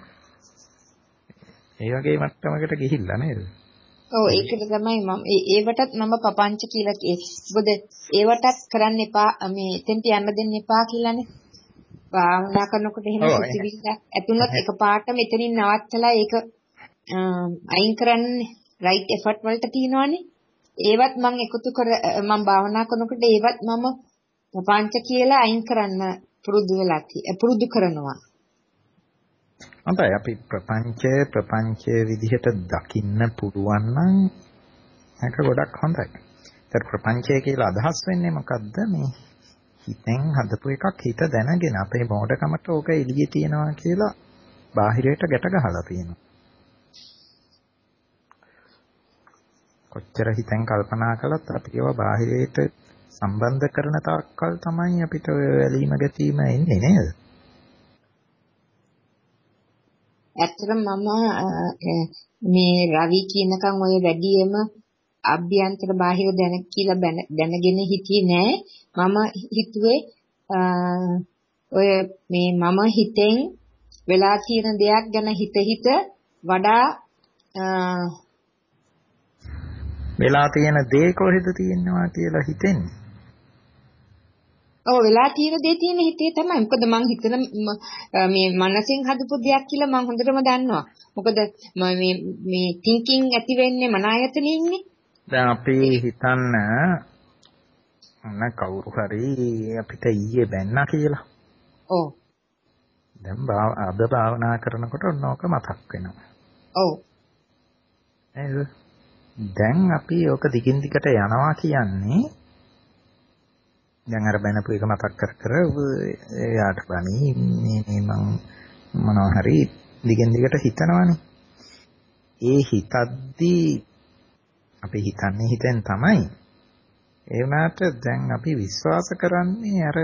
ඒ වගේ මට්ටමකට ගිහිල්ලා නේද? ඔව් ඒකට තමයි මම ඒවටත් මම පපංච කියලා කියේ. මොකද ඒවටත් කරන්න එපා මේ එතෙන්ට යන්න දෙන්න එපා කියලානේ. භාවනා කරනකොට එහෙම සිතිවිල්ල ඇතුළත් එකපාරට මෙතනින් නවත්තලා ඒක අයින් කරන්නේ රයිට් එෆර්ට් වලට තියෙනවානේ. ඒවත් මම එකතු කර මම භාවනා කරනකොට ඒවත් මම පපංච කියලා අයින් කරන්න පුරුදු වෙලා පුරුදු කරනවා. හොඳයි අපි ප්‍රපංචය ප්‍රපංචයේ විදිහට දකින්න පුළුවන් නම් ඒක ගොඩක් හොඳයි. ඒත් ප්‍රපංචය කියලා අදහස් වෙන්නේ මොකද්ද? මේ හිතෙන් හදපු එකක් හිත දැනගෙන අපේ මොඩකමට ඕක එළියේ තියනවා කියලා බාහිරයට ගැට ගහලා තියෙනවා. කොච්චර හිතෙන් කල්පනා කළත් අපි ඒවා බාහිරයට සම්බන්ධ කරන තාක්කල් තමයි අපිට ඔය වැලීම ගැටීම එන්නේ නේද? ඇත්තටම මම මේ රවි කියනකම් ඔය වැඩියම අභ්‍යන්තර බාහිර දැන කියලා දැනගෙන හිටියේ නෑ. මම හිතුවේ ඔය මේ මම හිතෙන් වෙලා තියෙන දෙයක් ගැන හිත හිත වඩා වෙලා තියෙන දේ කොහෙද තියෙනවා කියලා හිතෙන්නේ. ඔව් වෙලා තියෙන දේ තියෙන හිතේ තමයි. මොකද මං හිතන මේ මනසෙන් හදපු දෙයක් කියලා මං හොඳටම දන්නවා. මොකද මේ මේ thinking ඇති වෙන්නේ මන ආයතනෙන්නේ. දැන් අපි හිතන්න අන්න කවුරු හරි අපිට ඊයේ බැන්නා කියලා. ඔව්. දැන් අද භාවනා කරනකොට ඔන්නෝක මතක් වෙනවා. ඔව්. නේද? දැන් අපි ඕක දිගින් දිගට යනවා කියන්නේ දැන් අර බැනපු එක මතක් කර කර එයාට බණි මේ මේ මං මොනවා හරි දිගින් දිගට හිතනවානේ. ඒ හිතද්දී අපි හිතන්නේ හිතෙන් තමයි. ඒ වුණාට දැන් අපි විශ්වාස කරන්නේ අර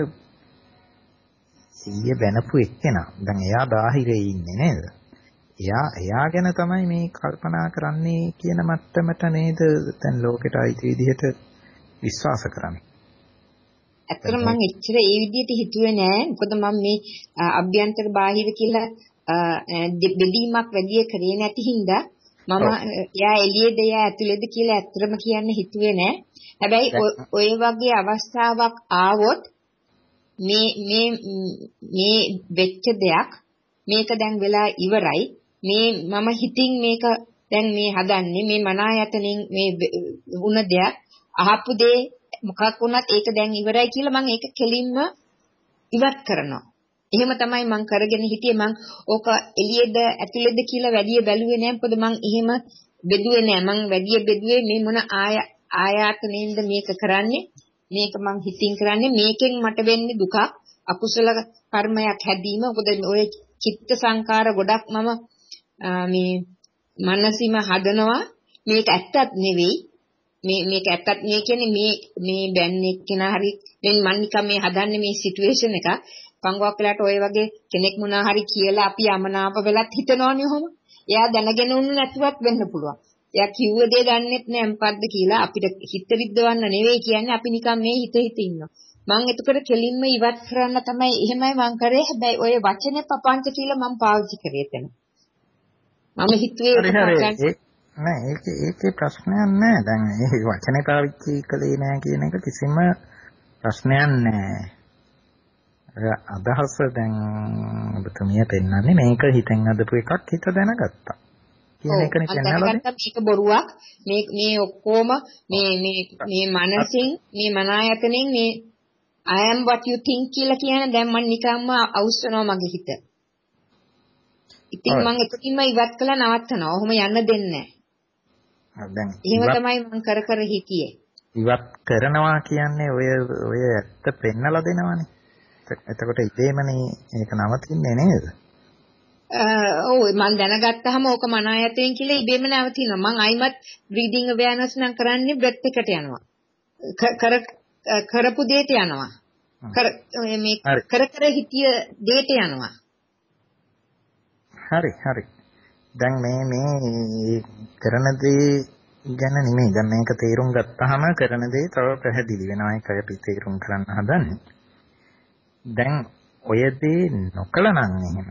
ඊයේ බැනපු එක්කෙනා. දැන් එයා බාහිරේ ඉන්නේ නේද? එයා එයා ගැන තමයි මේ කල්පනා කරන්නේ කියන මට්ටමට නේද දැන් ලෝකෙට අයිති විදිහට විශ්වාස කරන්නේ. ඇත්තටම මම එච්චර ඒ විදිහට හිතුවේ නෑ. මොකද මම මේ අභ්‍යන්තර බාහිර කියලා බෙදීමක් වැඩි කරේ නැති හින්දා මම එයා එළියේද එයා ඇතුළේද කියලා ඇත්තටම කියන්න හිතුවේ නෑ. හැබැයි ඔය වගේ අවස්ථාවක් ආවොත් මේ මේ මේ වෙච්ච දෙයක් මේක දැන් වෙලා ඉවරයි. මේ මම හිතින් මේක දැන් මේ හදන්නේ මේ මනායතනෙන් මේ වුණ දෙයක් අහපු දේ මොකක් වුණත් ඒක දැන් ඉවරයි කියලා මම ඒක කෙලින්ම ඉවත් කරනවා. එහෙම තමයි මම කරගෙන හිටියේ. මම ඕක එළියේද ඇතුළේද කියලා වැඩි බැලුවේ නෑ. මොකද මම එහෙම බෙදුවේ නෑ. මම වැඩි බෙදුවේ මේ මොන ආය ආයතනෙන්ද මේක කරන්නේ. මේක මම හිතින් කරන්නේ. මේකෙන් මට වෙන්නේ දුකක්. අකුසල කර්මයක් හැදීම. මොකද ඔය චිත්ත සංකාර ගොඩක් මම මේ මනසින්ම හදනවා. මේක ඇත්තක් නෙවෙයි. මේ මේක ඇත්තක් නේ කියන්නේ මේ මේ බෑන්නේ කෙනා හරි දැන් මම නිකන් මේ හදන්නේ මේ සිටුේෂන් එක පංගුවක් වෙලාට ඔය වගේ කෙනෙක් මොනා හරි කියලා අපි යමනාප වෙලත් හිතනවනේ ඔහොම. එයා දැනගෙන උන්නු නැතුවත් වෙන්න පුළුවන්. එයා කිව්ව දේ දන්නෙත් නෑ මොකද්ද කියලා අපිට හිත රිද්දවන්න නෙවෙයි කියන්නේ අපි නිකන් මේ හිත හිත ඉන්නවා. මම එතකොට කෙලින්ම ඉවත් කරන්න තමයි එහෙමයි මම කරේ. හැබැයි ඔය වචනේ පපංච කියලා මම පාවිච්චි කරේ එතන. මම හිතුවේ ඒක නෑ ඒක ඒකේ ප්‍රශ්නයක් නෑ. දැන් මේ වචනේ පාවිච්චි කළේ නෑ කියන එක කිසිම ප්‍රශ්නයක් නෑ. අදහස දැන් ඔබතුමිය පෙන්වන්නේ මේක හිතෙන් අදපු එකක් හිත දැනගත්තා. කියන එකනේ පෙන්වලා මේක බොරුවක්. මේ මේ ඔක්කොම මේ මේ මේ මනසින් මේ මනායතනෙන් මේ I am what you think කියලා කියන දැන් මම නිකම්ම අවුස්සනවා මගේ හිත. ඉතින් මම එතකින්ම ඉවත් කළා නවත්තනවා. ඔහොම යන්න දෙන්නේ නැහැ. දැන් එහෙම තමයි මම කර කර හිටියේ. ඉවත් කරනවා කියන්නේ ඔය ඔය ඇත්ත පෙන්නලා දෙනවනේ. එතකොට ඉතේමනේ ඒක නවතින්නේ නේද? ඔව් මම දැනගත්තාම ඕක මන ආයතයෙන් කියලා ඉබේම නැවතිනවා. මම අයිමත් බ්‍රීදිං අවයර්නස් නම් කරන්නේ බ්‍රෙත් එකට යනවා. කර කරපු දෙයට යනවා. කර මේ කර කර හිතිය දෙයට යනවා. හරි හරි. දැන් මේ මේ කරන දේ ගැන නෙමෙයි. දැන් මේක තේරුම් ගත්තාම කරන දේ තව පැහැදිලි වෙනවා. ඒක අපි තේරුම් ගන්න හදන්නේ. දැන් ඔය දේ නොකළනම් එහෙම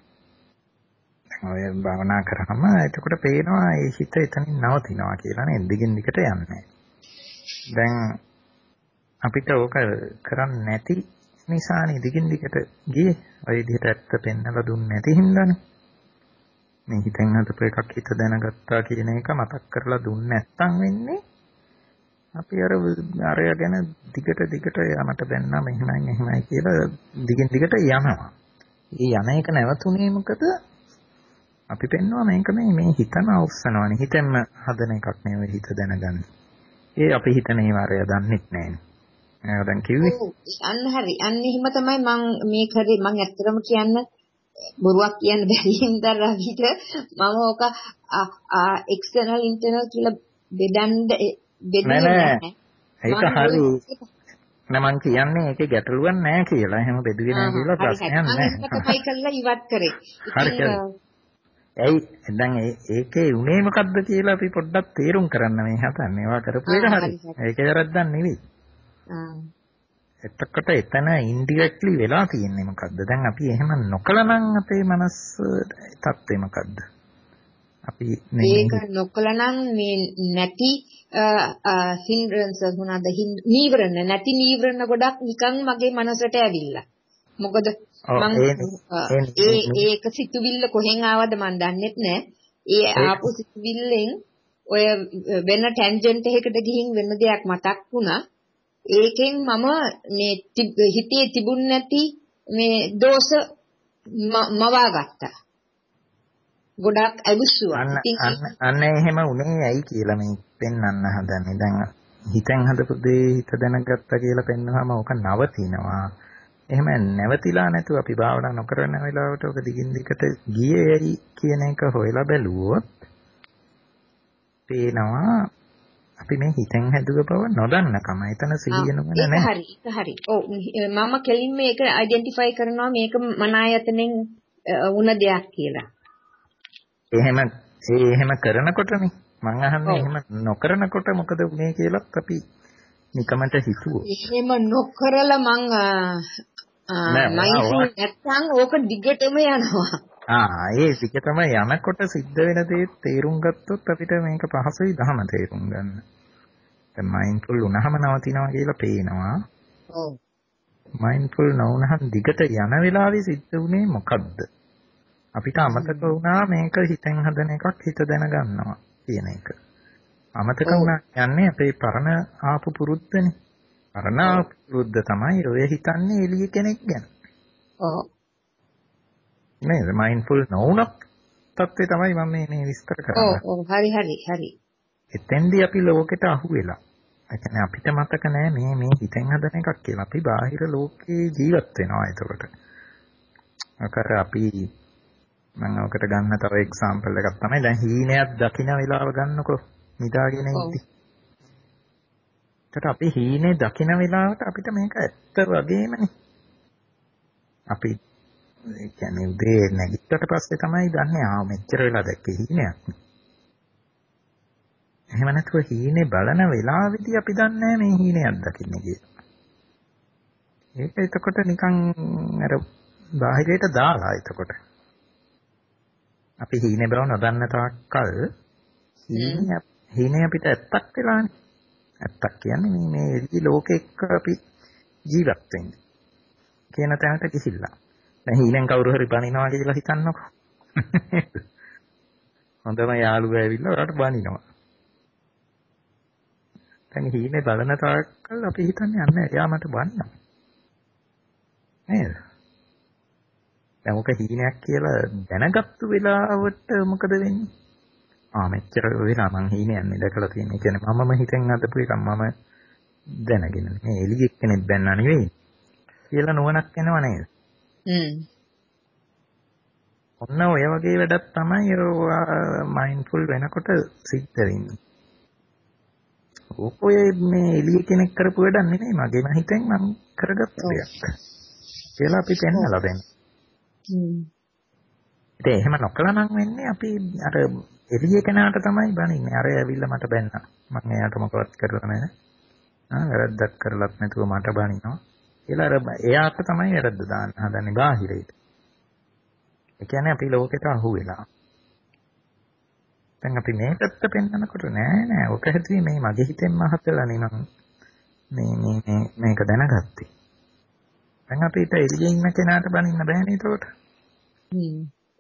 ඔය භවනා කරාම එතකොට පේනවා ඒ හිත එතනින් නවතිනවා කියලා නේ දිගින් දිගට යන්නේ. දැන් අපිට ඕක කරන්නේ නැති නිසානේ දිගින් දිගට ගියේ. ඔය විදිහට ඇත්ත පෙන්නලා දුන්නේ නැති හින්දානේ. මේ හිතෙන් හදපු එකක් හිත දැනගත්තා කියන එක මතක් කරලා දුන්නේ නැත්තම් වෙන්නේ අපි අර අරය ගැන දිගට දිගට යමට බැන්නා මෙහෙමයි මෙහෙමයි කියලා දිගින් දිගට යනවා. ඒ යන එක නැවතුනේ මොකද? අපි පෙන්නවා මේක මේ මේ හිතන අවස්සනවනේ. හිතෙන්ම හදන එකක් නෙවෙයි හිත දැනගන්නේ. ඒ අපි හිතන ඒවා අරය දන්නෙත් නෑනේ. නේද දැන් කිව්වේ? අන්න හරි. අන්න එහෙම තමයි මම මේ කරේ. මම ඇත්තටම කියන්න බොරුවක් කියන්න බැරි හින්දා රවිට මම ඕක එක්ස්ටර්නල් ඉන්ටර්නල් කියලා බෙදන්න බෙදන්නේ නැහැ. ඒක හරි. නෑ මං කියන්නේ ඒකේ ගැටලුවක් නැහැ කියලා. එහෙම බෙදුවේ නැහැ කියලා ප්‍රශ්නයක් නැහැ. මම තමයි කළා ඉවත් කරේ. හරි. ඇයි දැන් ඒකේ උනේ මොකද්ද කියලා අපි පොඩ්ඩක් තේරුම් කරන්න මේ හතන්නේ. ඒවා කරපු එක හරි. ඒකේ වැරද්දක් නෙවෙයි. ආ. එතකොට එතන ඉන්ඩිරෙක්ට්ලි වෙලා තියෙන්නේ මොකද්ද? දැන් අපි එහෙම නොකළනම් අපේ මනස තත්ත්වය මොකද්ද? අපි මේක නොකළනම් මේ නැති හින්ඩ්‍රන්සස් මොනවාද? නීවරණ නැති නීවරණ ගොඩක් නිකන් මගේ මනසට ඇවිල්ලා. මොකද මම ඒ ඒක සිතුවිල්ල කොහෙන් ආවද මන් දන්නෙත් නෑ. ඒ ආපු සිතුවිල්ලෙන් ඔය වෙන ටැන්ජන්ට් එකකට ගිහින් වෙන දෙයක් මතක් වුණා. ඒකෙන් මම මේ හිතේ තිබුණ නැති මේ දෝෂ මවා ගත්තා. ගොඩක් අවිස්සුවා. අන්න අන්න එහෙම උනේ ඇයි කියලා මේ පෙන්වන්න හදන්නේ. දැන් හිතෙන් හදපු දේ හිත දැනගත්තා කියලා පෙන්වනවාම ඕක නවතිනවා. එහෙම නැවතිලා නැතුව අපි භාවනා නොකරන වෙලාවට ඔක දිගින් දිගට ගියේ ඇයි කියන එක හොයලා බැලුවොත් පේනවා අපි මේ හිතෙන් හැදුව බව නොදන්නකම. එතන සිහියනම නැහැ. ඒක හරි. ඒක හරි. ඔව් මම කෙලින්ම ඒක අයිඩෙන්ටිෆයි කරනවා මේක මන ආයතනෙන් වුණ දෙයක් කියලා. එහෙම ඒ එහෙම කරනකොටනේ මම අහන්නේ එහෙම නොකරනකොට මොකද උනේ කියලා අපි නිකමට හිතුවෝ. එහෙම නොකරලා මං මයින්ඩ්ෆුල් නැත්තම් ඕක දිගටම යනවා. ආ ඒ දිගටම යනකොට සිද්ධ වෙන දේ තේරුම් ගත්තොත් අපිට මේක පහසුයි ධම තේරුම් ගන්න. දැන් මයින්ඩ්ෆුල් වුණාම නවතිනවා කියලා පේනවා. ඔව්. මයින්ඩ්ෆුල් නොවුනහම දිගට යන වෙලාවේ සිද්ධ වුණේ මොකද්ද? අපිට අමතක වුණා මේක හිතෙන් හදන එකක් හිත දැනගන්නවා කියන එක. අමතක වුණා යන්නේ අපේ පරණ ආපු පුරුද්දනේ. පරණ ආපු පුරුද්ද තමයි ඔය හිතන්නේ එළිය කෙනෙක් ගැන. ඔව්. නේද? මයින්ඩ්ෆුල් නොවුනත් තත්ත්වය තමයි මම මේ මේ විස්තර කරන්නේ. ඔව් ඔව් හරි හරි හරි. එතෙන්දී අපි ලෝකෙට අහු වෙලා. ඒ කියන්නේ අපිට මතක නෑ මේ මේ හිතෙන් හදන එකක් කියලා. අපි බාහිර ලෝකේ ජීවත් වෙනවා එතකොට. අකර අපි මම ඔකට ගන්න තව එක්සැම්පල් එකක් තමයි දැන් හීනයක් දකින්න වෙලාව ගන්නකො නිදාගෙන ඉඳි. ඒකට අපි හීනේ දකින්න වෙලාවට අපිට මේක ඇත්ත වගේමනේ. අපි ඒ කියන්නේ උදේ නැගිට්ටට පස්සේ තමයි දන්නේ ආ මෙච්චර වෙලා දැක්කේ හීනයක්. එහෙම නැතුව හීනේ බලන වෙලාවෙදී අපි දන්නේ මේ හීනයක් දකින්නේ කියලා. ඒක එතකොට නිකන් අර බාහිරයට දාලා එතකොට අපි හීනේ බලව නොදන්න තාක්කල් හීනේ හීනේ අපිට ඇත්තක් වෙලානේ. ඇත්තක් කියන්නේ මේ මේ එළි ලෝකෙක අපි ජීවත් වෙන්නේ. කියන තැනට ගිහිල්ලා. දැන් හීනෙන් කවුරු හරි බනිනවා කියලා හිතන්නකෝ. හොඳම යාළුවා ඇවිල්ලා ඔයාලට බනිනවා. දැන් හීනේ බලන තාක්කල් අපි හිතන්නේ අන්න එයා මට බනිනවා. නේද? දැන් ඔක හීනයක් කියලා දැනගත්තු වෙලාවට මොකද වෙන්නේ? ආ මෙච්චර වෙලා මං හීනේ යන්නේ දැකලා තියෙනවා. ඒ කියන්නේ මමම හිතෙන් අදපු එක මම දැනගෙන මේ එළියෙක් කෙනෙක් දැන්නා නෙවෙයි කියලා නුවණක් එනව නේද? හ්ම්. ඔන්න ඔය වගේ වැඩක් තමයි මයින්ඩ්ෆුල් වෙනකොට සිද්ධ වෙන්නේ. ඔය මේ එළිය කෙනෙක් කරපු වැඩක් නෙමෙයි මගේම හිතෙන් මම කරගත්ත දෙයක්. කියලා අපි පෙන්නලා දෙන්න. හ්ම්. ඒ එහෙම නොකළා නම් වෙන්නේ අපි අර එළිය කෙනාට තමයි බනින්නේ. අර ඇවිල්ලා මට බැන්නා. මම එයාට මොකවත් කරලා නැහැ. ආ වැරද්දක් කරලත් නැතුව මට බනිනවා. කියලා අර එයාට තමයි වැරද්ද දාන්න හදන්නේ බාහිරයට. ඒ කියන්නේ අපි ලෝකෙට අහු වෙලා. දැන් අපි මේ පැත්ත පෙන්නනකොට නෑ නෑ ඔක හැදුවේ මේ මගේ හිතෙන්ම හදලා නේ මම මේ මේ මේක දැනගත්තේ. දැන් අපිට එළියේ ඉන්න කෙනාට බනින්න බෑනේ ඒකට. හ්ම්.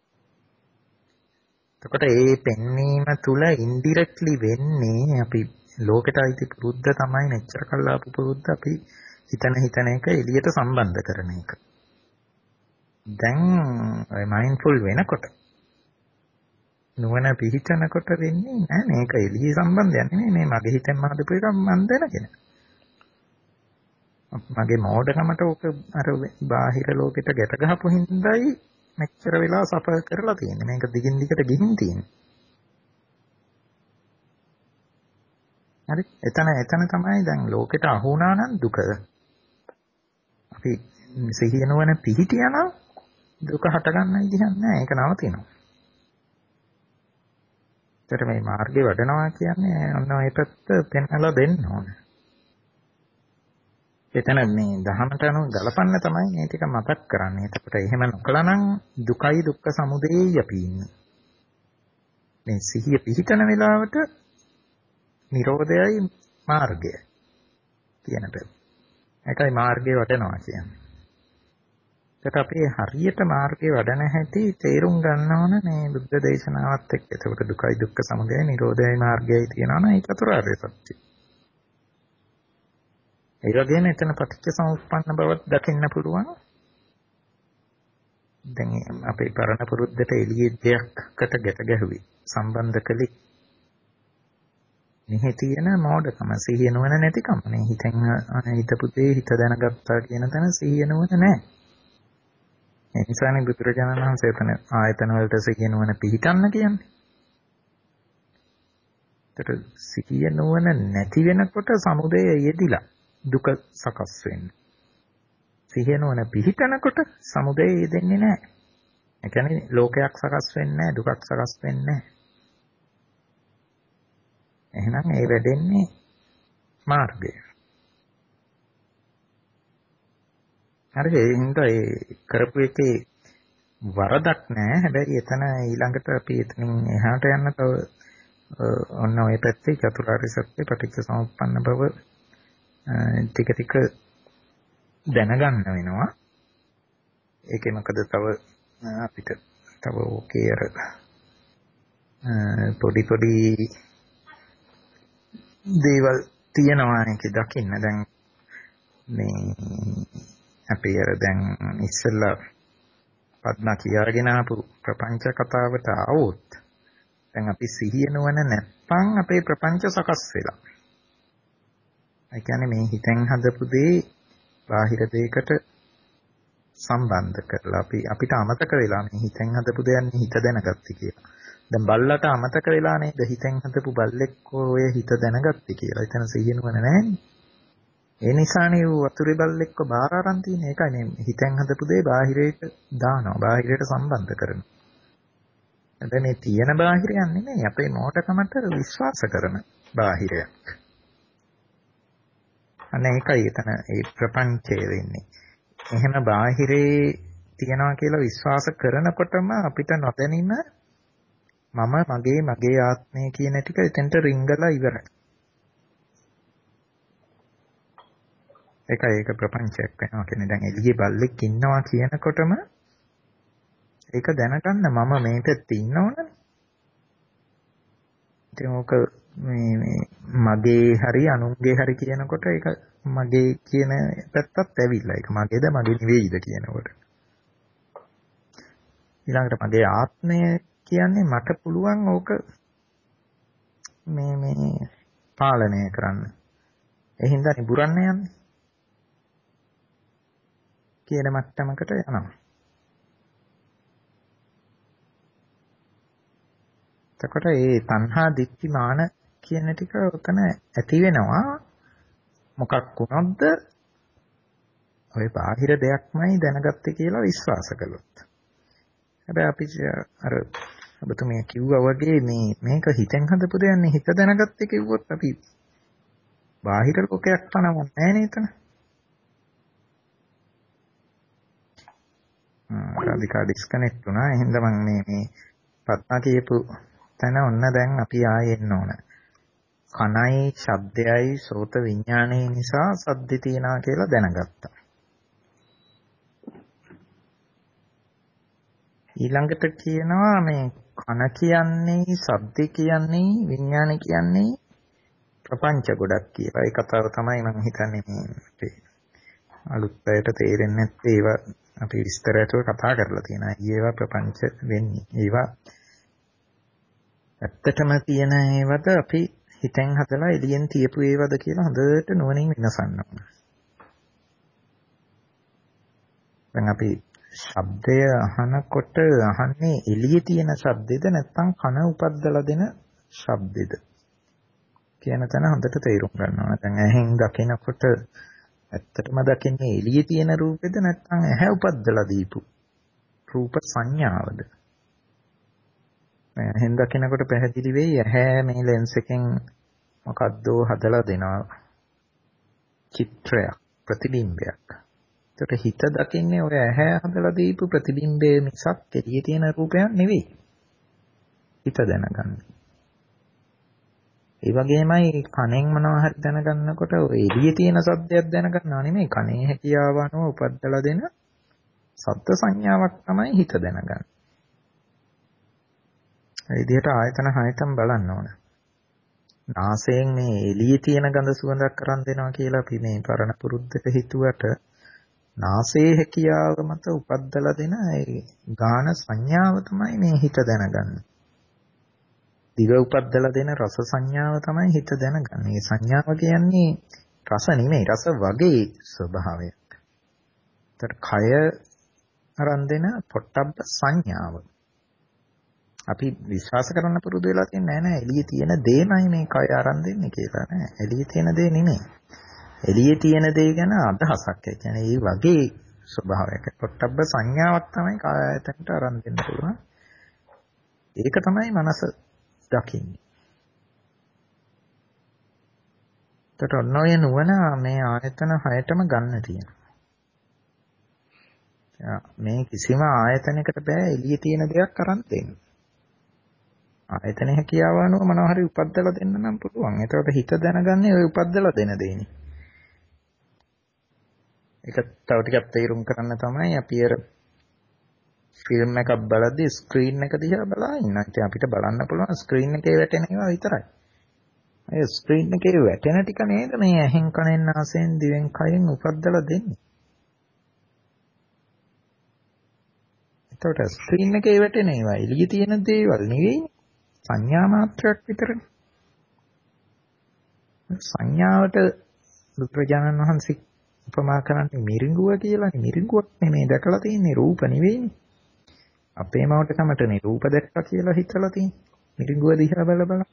එතකොට ඒ පෙන්වීම තුල ඉන්ඩිරෙක්ට්ලි වෙන්නේ අපි ලෝකෙට අයිති පුරුද්ද තමයි මෙච්චර කල් ආපු පුරුද්ද අපි හිතන හිතන එක එළියට සම්බන්ධ කරන එක. දැන් මයින්ඩ්ෆුල් වෙනකොට නුවණ පිහිටනකොට වෙන්නේ නෑ මේක එළිය සම්බන්ධයක් නෙමෙයි මේ මගේ හිතෙන් මහදපු එක මම දැනගෙන. මගේ මෝඩකමට ඔක අර බාහිර ලෝකෙට ගැට ගහපු හින්දායි මෙච්චර වෙලා සෆර් කරලා තියෙන්නේ. මේක දිගින් දිගට ගිහින් තියෙන්නේ. හරි. එතන එතන තමයි දැන් ලෝකෙට අහු වුණා නම් දුක. අපි සිහිය නොවන පිහිටියා නම් දුක හට ගන්න විදිහක් නැහැ. ඒක නවතිනවා. ඒතර මේ මාර්ගේ වඩනවා කියන්නේ ඔන්න ඔය පැත්ත පෙන්වලා දෙන්න ඕනේ. එතන මේ දහමට අනුව ගලපන්න තමයි මේ ටික මතක් කරන්නේ. එතකොට එහෙම නොකළා නම් දුකයි දුක්ඛ සමුදයයි අපි ඉන්නේ. මේ සිහිය පිහිටන වෙලාවට නිරෝධයයි මාර්ගය කියන බෑ. ඒකයි මාර්ගේ වඩනවා කියන්නේ. ඒකට අපි හරියට මාර්ගේ වඩන හැටි තේරුම් ගන්න ඕන මේ බුද්ධ දේශනාවත් එක්ක. එතකොට දුකයි දුක්ඛ සමුදයයි නිරෝධයයි මාර්ගයයි තියෙනවා නම් ඒක චතුරාර්ය සත්‍යය. ඒ වගේම එතන පටිච්ච සමුප්පන්න බවත් දකින්න පුළුවන්. දැන් අපේ පරණ පුරුද්දට එළියේ දෙයක්කට ගැට ගැහුවේ සම්බන්ධ කළේ මෙහි තියෙන මෝඩකම සිහිය නොවන නැතිකම. මේ හිතෙන් හිතපු දේ හිත දැනගත්තා කියන තැන සිහිය නොවන නැහැ. ඒ නිසානේ බුදුරජාණන් වහන්සේ එතන ආයතන වලට සිහිය නොවන පිහිටන්න කියන්නේ. ඒතර සිහිය නොවන නැති වෙනකොට සමුදය යෙදිලා දුක සකස් වෙන්නේ. සිහිය නොවන පිහිටනකොට සමුදය යෙදෙන්නේ නැහැ. ඒ කියන්නේ ලෝකයක් සකස් වෙන්නේ නැහැ, දුකක් සකස් වෙන්නේ නැහැ. එහෙනම් ඒ වැඩෙන්නේ මාර්ගය. හරි ඒ හින්දා ඒ කරපු එකේ වරදක් නැහැ. හැබැයි එතන ඊළඟට අපි එතනින් එහාට යන්න තව ඔන්න ඔය පැත්තේ චතුරාර්ය සත්‍ය පටිච්ච සමුප්පන්න බව ටික ටික දැනගන්න වෙනවා. ඒකේ මොකද තව අපිට තව ඕකේ අර පොඩි පොඩි දේවල් තියෙනවා ඒකේ දකින්න. දැන් මේ අපි අර දැන් ඉස්සෙල්ලා පද්මා කියාගෙන ආපු ප්‍රපංච කතාවට આવොත් දැන් අපි සිහිය නොවන නැත්නම් අපේ ප්‍රපංච සකස් වෙලා. ඒ කියන්නේ මේ හිතෙන් හදපු දේ බාහිර දෙයකට සම්බන්ධ කරලා අපි අපිට අමතක වෙලා මේ හිතෙන් හදපු දෙයක් හිත දැනගත්තේ කියලා. දැන් බල්ලට අමතක වෙලා නේද හිතෙන් හදපු බල්ලෙක් ඔය හිත දැනගත්තේ කියලා. එතන සිහිය නොවන නැහැනේ. ඒ නිසානේ වතුරේ බල්ලෙක්ව බාර අරන් තියෙන. ඒකයි මේ හිතෙන් හදපු දේ බාහිරයට දානවා. බාහිරයට සම්බන්ධ කරනවා. දැන් මේ තියෙන බාහිරයක් නෙමෙයි අපේ මොහොතකමට විශ්වාස කරන බාහිරයක්. අනේ ඒකයි එතන ඒ ප්‍රපංචය වෙන්නේ. එහෙම බාහිරේ තියනවා කියලා විශ්වාස කරනකොටම අපිට නොදැනීම මම මගේ මගේ ආත්මය කියන ටික එතෙන්ට රිංගලා ඉවරයි. ඒකයි ඒක ප්‍රපංචයක් වෙනවා කියන්නේ. දැන් එළියේ බල්ලෙක් ඉන්නවා කියනකොටම ඒක දැනගන්න මම මේ පැත්තේ ඉන්නවනේ. ඉතින් ඕක මේ මේ මගේ හරි අනුන්ගේ හරි කියනකොට ඒක මගේ කියන පැත්තත් ඇවිල්ලා. ඒක මගේද මගේ නෙවෙයිද කියනකොට. ඊළඟට මගේ ආත්මය කියන්නේ මට පුළුවන් ඕක මේ මේ පාලනය කරන්න. ඒ හින්දා නිබුරන්න යන්නේ. කියන මට්ටමකට යනවා. එතකොට මේ තණ්හා දික්ටි මාන කියන ටික උතන ඇති වෙනවා. මොකක් වුණොත්ද ඔය බාහිර දෙයක්මයි දැනගත්තේ කියලා විශ්වාස කළොත්. හැබැයි අපි අර ඔබතුමිය කිව්වා වගේ මේ මේක හිතෙන් හදපු දෙයක් නේ. හිත දැනගත්තේ කිව්වොත් අපි බාහිර ලෝකයක් පනවන්නේ නැහැ නේද? රාධිකා ඩිස්කනෙක්ට් වුණා. එහෙනම් මම මේ මේ පත්නා කියපු තැන ඔන්න දැන් අපි ආයෙ එන්න ඕන. කනයි ශබ්දයයි සෝත විඥානයේ නිසා සද්ද තියනා කියලා දැනගත්තා. ඊළඟට කියනවා මේ කන කියන්නේ ශබ්ද කියන්නේ විඥාන කියන්නේ ප්‍රපංච ගොඩක් කියලා. ඒ කතාව තමයි මම හිතන්නේ මේ අලුත් පැයට තේරෙන්නේ නැත්තේ ඒවා අපි විස්තරයට කතා කරලා තියෙනවා. ඒවා ප්‍රපංච වෙන්නේ. ඒවා ඇත්තටම තියෙන ඒවද අපි හිතෙන් හදලා එළියෙන් තියපු ඒවද කියලා හොඳට නුවණින් විමසන්න ඕන. දැන් අපි ශබ්දය අහනකොට අහන්නේ එළියේ තියෙන ශබ්දෙද නැත්නම් කන උපද්දලා දෙන ශබ්දෙද කියන තැන හොඳට තේරුම් ගන්න ඕන. දැන් ඇහෙන් දකිනකොට ඇත්තටම දකින්නේ එළියේ තියෙන රූපෙද නැත්නම් ඇහැ උපද්දලා දීපු රූප සංඥාවද? ඇහෙන් දකිනකොට පැහැදිලි වෙයි ඇහැ මේ ලෙන්ස් එකෙන් මොකද්දෝ හදලා දෙනවා චිත්‍රයක් ප්‍රතිබිම්බයක්. ඒකට හිත දකින්නේ ඔය ඇහැ හදලා දීපු ප්‍රතිබිම්බයේ මිසක් එළියේ තියෙන රූපයක් නෙවෙයි. හිත දැනගන්න. ඒ වගේමයි කනෙන් මොනවා හරි දැනගන්නකොට ඔය එළියේ තියෙන සද්දයක් දැනගන්නවා නෙමෙයි. කනේ හැකියාව අනුව උපද්දලා දෙන සද්ද සංඥාවක් තමයි හිත දැනගන්නේ. ඒ විදිහට ආයතන හයතම බලන්න ඕන. නාසයෙන් මේ එළියේ තියෙන ගඳ සුවඳක් කරන් දෙනවා කියලා අපි මේ පරණ පුරුද්දට හිතුවට නාසයේ හැකියාව මත උපද්දලා දෙන ඒ ගාන සංඥාව තමයි මේ හිත දැනගන්නේ. දිව උපද්දලා දෙන රස සංඥාව තමයි හිත දැනගන්නේ. මේ සංඥාව කියන්නේ රස නෙමෙයි, රස වගේ ස්වභාවයක්. ඒතර කය අරන් දෙන පොට්ටබ්බ සංඥාව. අපි විශ්වාස කරන්න පුරුදු වෙලා තියන්නේ නෑ නෑ එළියේ තියෙන දේමයි මේ කය අරන් දෙන්නේ කියලා නෑ. එළියේ තියෙන දේ නෙමෙයි. එළියේ තියෙන දේ ගැන අදහසක්. ඒ කියන්නේ ඒ වගේ ස්වභාවයක පොට්ටබ්බ සංඥාවක් තමයි කාය ආයතනට අරන් දෙන්න පුළුවන්. ඒක තමයි මනස දකින්නේ. ඒකට ඔන්නෝය නුවණ මේ ආයතන හයටම ගන්න තියෙනවා. මේ කිසිම ආයතනයකට බෑ එළියේ තියෙන දෙයක් අරන් දෙන්න. ආයතන හැකියාව අනුව මොනවා හරි උපද්දලා දෙන්න නම් පුළුවන්. ඒකට හිත දැනගන්නේ ඔය උපද්දලා දෙන දෙන්නේ. ඒක තව ටිකක් තේරුම් කරන්න තමයි අපි අර ෆිල්ම් එකක් බලද්දී ස්ක්‍රීන් එක දිහා බලා ඉන්නවා. ඉතින් අපිට බලන්න පුළුවන් ස්ක්‍රීන් එකේ වැටෙන ඒවා විතරයි. ඒ ස්ක්‍රීන් එකේ වැටෙන ටික නේද මේ ඇහෙන් කනෙන් නාසයෙන් දිවෙන් කයෙන් උපද්දලා දෙන්නේ. ඒකට ස්ක්‍රීන් එකේ වැටෙන ඒවා එළියේ තියෙන දේවල් නෙවෙයි. සංඥා මාත්‍රයක් විතරනේ. සංඥාවට බුදුරජාණන් වහන්සේ උපමා කරන්නේ මිරිඟුව කියලානේ. මිරිඟුවක් නෙමෙයි දැකලා තියෙන්නේ රූප නෙවෙයිනේ. අපේ මවටකමටනේ රූප දැක්කා කියලා හිතලා තියෙන්නේ. මිරිඟුව දිහා බල බල.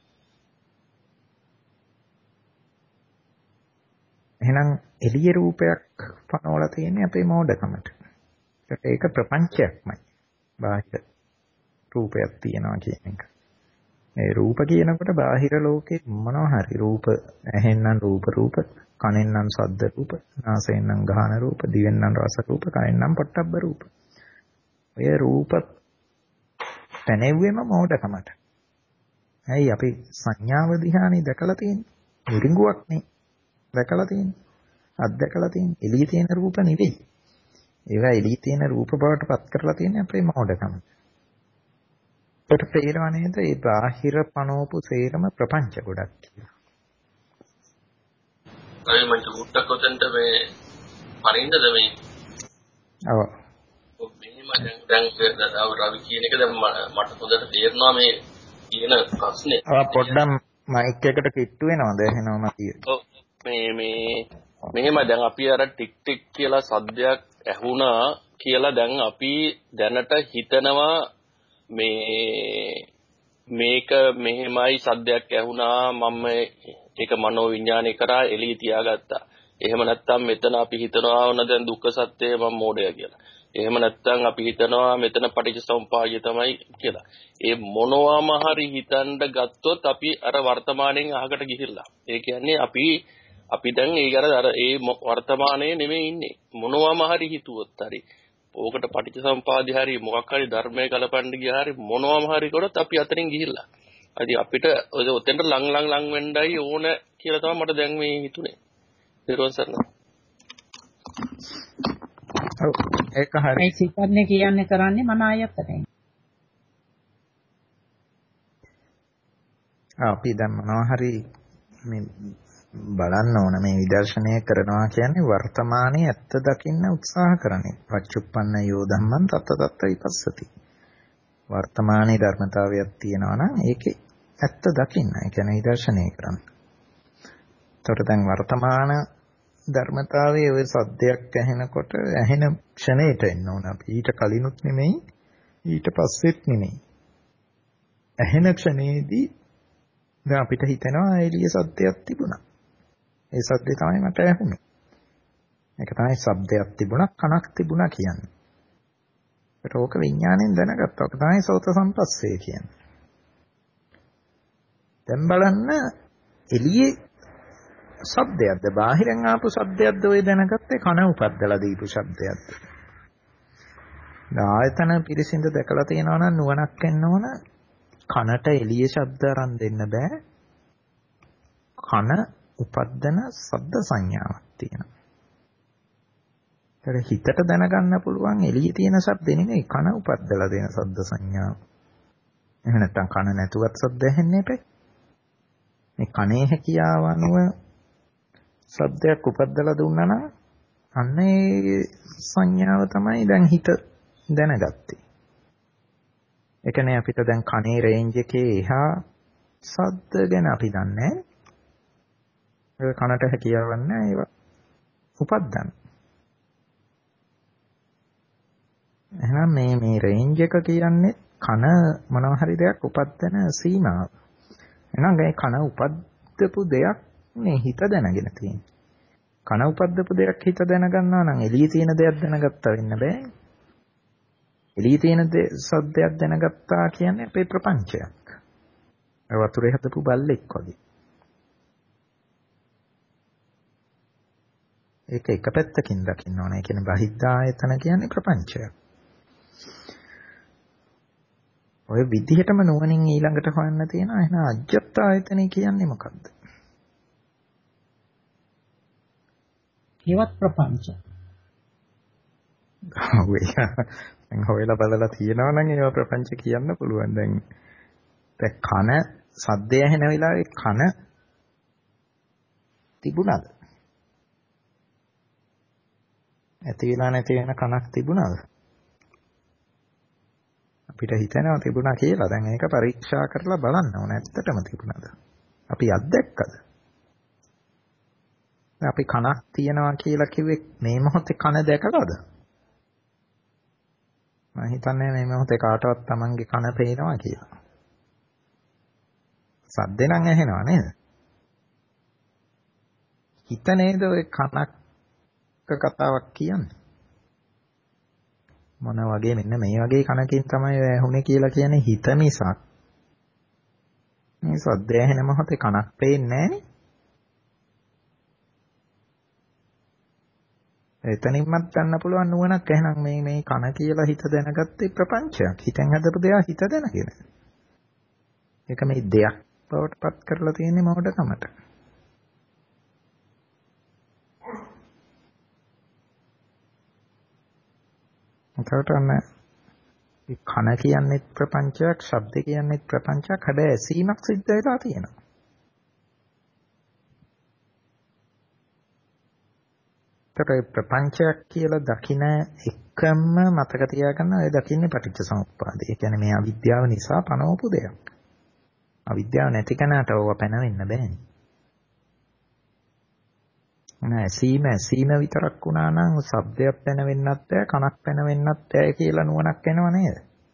එහෙනම් එළිය රූපයක් පනවලා තියෙන්නේ අපේ මවටකමට. ඒක ප්‍රපංචයක්මයි. බාහිර රූපයක් තියනවා කියන එක. මේ රූප කියනකොට බාහිර ලෝකේ මොනවා හරි රූප ඇහෙන් නම් රූප රූප කනෙන් නම් ශබ්ද රූප නාසයෙන් නම් ගාහන රූප දිවෙන් නම් රස රූප කනෙන් නම් පොට්ටබ්බ රූප. ඔය රූප පැනෙව්වෙම මොඩකමට. ඇයි අපි සංඥාව දිහානේ දැකලා තියෙන්නේ. මිරිඟුවක් නේ දැකලා තියෙන්නේ. අත්දකලා තියෙන. එළියේ තියෙන රූප නෙවෙයි. ඒවා එළියේ තියෙන රූප බවට පත් කරලා තියෙන අපේ මෝඩකම. ඒකට තේරෙනවා නේද? මේ බාහිර පනෝපු සේරම ප්‍රපංච ගොඩක් කියලා. අය මම උත්තර කොටන්ට මේ පරින්දද මේ ඔව් මෙහෙම දැන් දැන් රවි කියන එක දැන් මට හොඳට තේරෙනවා මේ කියන ප්‍රශ්නේ. ඔව් පොඩ්ඩක් මයික් එකට කිට්ටු වෙනවද? එහෙනම් මතිය. ඔව් මේ මේ මෙහෙම දැන් අපි අර ටික් ටික් කියලා සද්දයක් ඇහුණා කියලා දැන් අපි දැනට හිතනවා මේ මේක මෙහෙමයි සද්දයක් ඇහුණා මම ඒක මනෝ විඥානය කරා එළිය තියාගත්තා. එහෙම නැත්නම් මෙතන අපි හිතනවා වුණ දැන් දුක්ඛ සත්‍යය මම මෝඩය කියලා. එහෙම නැත්නම් අපි හිතනවා මෙතන පටිච්චසමුපාදය තමයි කියලා. ඒ මොනවාම හරි හිතන්න ගත්තොත් අපි අර වර්තමානයෙන් අහකට ගිහිල්ලා. ඒ කියන්නේ අපි අපි දැන් ඒ අර ඒ වර්තමානයේ නෙමෙයි ඉන්නේ. මොනවාම හරි හිතුවොත් හරි. ඕකට පටිච්චසමුපාදය හරි මොකක් හරි ධර්මයේ කලපන්න ගියා හරි මොනවාම හරි කරොත් අපි අතරින් ගිහිල්ලා. අද අපිට ඔතෙන්ට ලං ලං ලං වෙන්නයි ඕන කියලා තමයි මට දැන් මේ හිතුනේ. ඊළඟ සරණ. ඔව් ඒක හරි. මේ සිතන්නේ කියන්නේ කරන්නේ මන ආයතනය. අපි දැන් මොනවා හරි මේ බලන්න ඕන මේ විදර්ශනය කරනවා කියන්නේ වර්තමානයේ ඇත්ත දකින්න උත්සාහ කරන්නේ. පච්චුප්පන්න යෝ ධම්මං තත්ත තත්ත විපස්සති. වර්තමානයේ ධර්මතාවයක් තියෙනවා නම් ඒකේ ඇත්ත දකින්න. ඒ කියන්නේ විදර්ශනය කරන්න. ඒතකොට දැන් වර්තමාන ධර්මතාවයේ ඔය සද්දයක් ඇහෙනකොට ඇහෙන ක්ෂණයට එන්න ඕන. අපි ඊට කලිනුත් නෙමෙයි ඊට පස්සෙත් නෙමෙයි. ඇහෙන ක්ෂණයේදී දැන් අපිට හිතෙනවා එළිය සද්දයක් තිබුණා. ඒ සද්දේ තමයි මට ඇහුනේ. ඒක තමයි ශබ්දයක් තිබුණා කනක් තිබුණා කියන්නේ. ඒක ඕක විඥාණයෙන් දැනගත්තා. ඒක තමයි සෝත සම්පස්සේ කියන්නේ. දැන් බලන්න එළියේ ශබ්දයක්ද බාහිරෙන් ආපු ශබ්දයක්ද ඔය දැනගත්තේ කන උපද්දලා දීපු ශබ්දයක්ද? ආයතන පිරිසිඳ දැකලා තියෙනවා නම් නුවණක් එන්න ඕන. කනට එළියේ ශබ්ද අරන් දෙන්න බෑ. කන උපද්දන ශබ්ද සංඥාවක් තියෙනවා. ඒක හිතට දැනගන්න පුළුවන් එළියේ තියෙන ශබ්ද නෙමෙයි කන උපද්දලා දෙන ශබ්ද සංඥාව. එහෙම නැත්නම් කන නැතුවත් ශබ්ද ඇහෙන්නේ නැහැ. මේ කනේ හැකියාව අනුව ශබ්දයක් උපද්දලා දුන්නා නම් අන්න ඒ සංඥාව තමයි දැන් හිත දැනගත්තේ. ඒ කියන්නේ අපිට දැන් කනේ රේන්ජ් එකේ එහා ශබ්ද ගැන අපි දන්නේ නැහැ. ඒ කනට හැකියාවක් නැහැ ඒවා උපද්දන්න. එහෙනම් මේ මේ රේන්ජ් එක කියන්නේ කන මොනවා හරි දෙයක් උපද්දන සීමාව. එහෙනම් මේ කන උපද්දපු දෙයක් මේ හිත දැනගෙන තියෙන්නේ. කන උපද්දපු දෙයක් හිත දැනගන්නවා නම් එළියේ තියෙන දෙයක් දැනගත්තා වෙන්න බෑ. එළියේ තියෙන සද්දයක් දැනගත්තා කියන්නේ අපේ ප්‍රපංචයක්. ඒ වතුරේ හදපු බල්ලෙක් වගේ. ඒක එක පැත්තකින් දකින්න ඕනේ. ඒ කියන්නේ බහිද්ධායතන කියන්නේ ප්‍රපංචයක්. ඔය විදිහටම නුවණින් ඊළඟට හොයන්න තියෙනවා. එහෙනම් අජ්ජත් ආයතනෙ කියන්නේ මොකක්ද? ඒවත් ප්‍රපංච. ඔව් ඒක. දැන් හොයලා බලලා තියෙනවා නම් ඒවා ප්‍රපංච කියන්න පුළුවන්. දැන් දැන් කන සද්දය ඇහෙන වෙලාවේ කන තිබුණාද? ඇති වෙලා නැති වෙන කනක් තිබුණාද? අපිට හිතෙනවා තිබුණා කියලා. දැන් ඒක පරීක්ෂා කරලා බලන්න ඕන. ඇත්තටම තිබුණාද? අපි අත්දැක්කද? අපි කනක් තියනවා කියලා කිව්වේ මේ මොහොතේ කන දැකලාද? මම හිතන්නේ මේ මොහොතේ කාටවත් Tamange කන පේනවා කියලා. සද්ද නම් ඇහෙනවා නේද? හිත නේද ඔය කනක් කතාවක් කියන්නේ? මොන වගේ මෙන්න මේ වගේ කනකින් තමයි ඇහුනේ කියලා කියන්නේ හිත මිසක්. මේ සද්ද ඇහෙන මොහොතේ කනක් පේන්නේ නැහනේ. එතනින්මත් ගන්න පුළුවන් නුවණක් එහෙනම් මේ මේ කන කියලා හිත දැනගත්තේ ප්‍රපංචයක්. හිතෙන් හදපු දෙයක් හිත දැනගෙන. ඒක මේ දෙයක් බවට පත් කරලා තියෙන්නේ මොකටකමට. එතකොට අන්න කන කියන්නේ ප්‍රපංචයක්, ශබ්ද කියන්නේ ප්‍රපංචයක්. හැබැයි ඇසීමක් සිද්ධ වෙලා තියෙනවා. ඒතර ප්‍රපංචයක් කියලා දකින එකම මතක තියාගන්න ඔය දකින්නේ පටිච්චසමුප්පාදය. ඒ කියන්නේ මේ අවිද්‍යාව නිසා පනවපු දෙයක්. අවිද්‍යාව නැති කෙනාට ඕවා පැනවෙන්න බෑනේ. නෑ ඇසීම ඇසීම විතරක් වුණා නම් ශබ්දයක් පැනවෙන්නත් බෑ, කනක් පැනවෙන්නත් බෑ කියලා නුවණක් එනව නේද?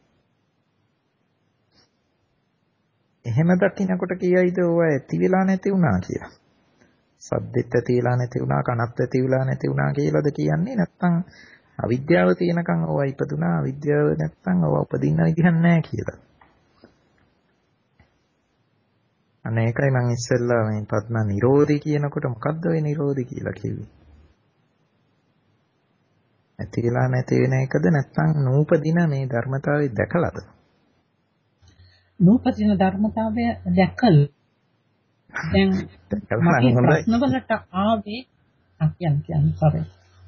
එහෙම දකින්නකොට කියයිද ඕවා ඇති වෙලා නැති වුණා කියලා? ශබ්දෙත් ඇති වෙලා නැති වුණා, කනත් ඇති වෙලා නැති වුණා කියලාද කියන්නේ? නැත්නම් අවිද්‍යාව තියෙනකන් ඕවා ඉපදුනා, අවිද්‍යාව නැත්නම් ඕවා උපදින්න විදිහක් නැහැ කියලා. අන්න ඒකයි මම ඉස්සෙල්ලා මේ පద్ම නිරෝධි කියනකොට මොකද්ද ඔය නිරෝධි කියලා කිව්වේ? ඇති වෙලා නැති වෙන එකද නැත්නම් නූපදින මේ ධර්මතාවය දැකලාද? නූපදින ධර්මතාවය දැකලා දැන් මගේ ප්‍රශ්නවලට ආවේ අකියන් කියන්නේ sorry.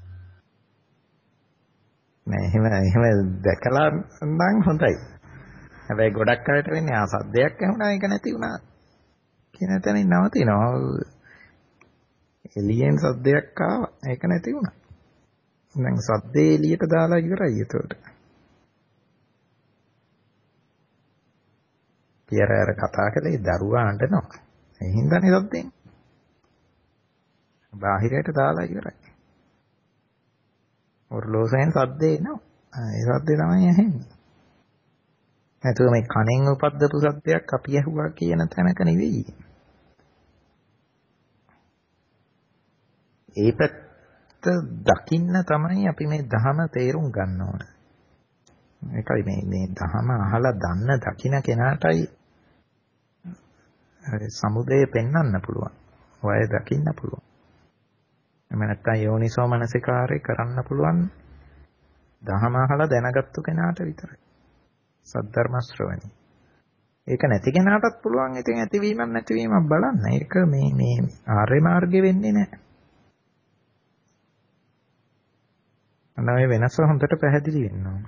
නෑ එහෙම එහෙම දැකලා නම් හොඳයි. හැබැයි ගොඩක් අයට වෙන්නේ ආ සද්දයක් ඇහුණා ඒක නැති වුණා කියන තැනින් නවතිනවා. එළියෙන් සද්දයක් ආවා ඒක නැති වුණා. දැන් සද්දේ එළියට දාලා ඉවරයි ඒතකොට. පියරාර කතා කළේ දරුවා අඬනවා. ඒ හින්දානේ සද්දෙන්. බාහිරයට දාලා ඉවරයි. ඔර්ලෝසෙන් සද්දේ එනවා. ඒ සද්දේ තමයි ඇහෙන්නේ. නැතුව මේ කණෙන් උපද්දපු සද්දයක් අපි ඇහුවා කියන තැනක නෙවෙයි. ඒ පැත්ත දකින්න තමයි අපි මේ ධහම තේරුම් ගන්න ඕන. ඒකයි මේ මේ ධහම අහලා දන්න දකින්න කෙනාටයි සමුදය පෙන්වන්න පුළුවන්. ඔය දකින්න පුළුවන්. එමෙ නැත්තම් යෝනිසෝ මනසිකාරය කරන්න පුළුවන් ධහම අහලා දැනගත්තු කෙනාට විතරයි. සද්ධර්ම ශ්‍රවණි. ඒක නැති කෙනාටත් පුළුවන් ඉතින් ඇතිවීමක් නැතිවීමක් බලන්න. ඒක මේ මේ ආර්ය මාර්ගෙ වෙන්නේ නැහැ. අන්න ඔය වෙනස හොඳට පැහැදිලි වෙන්න ඕන.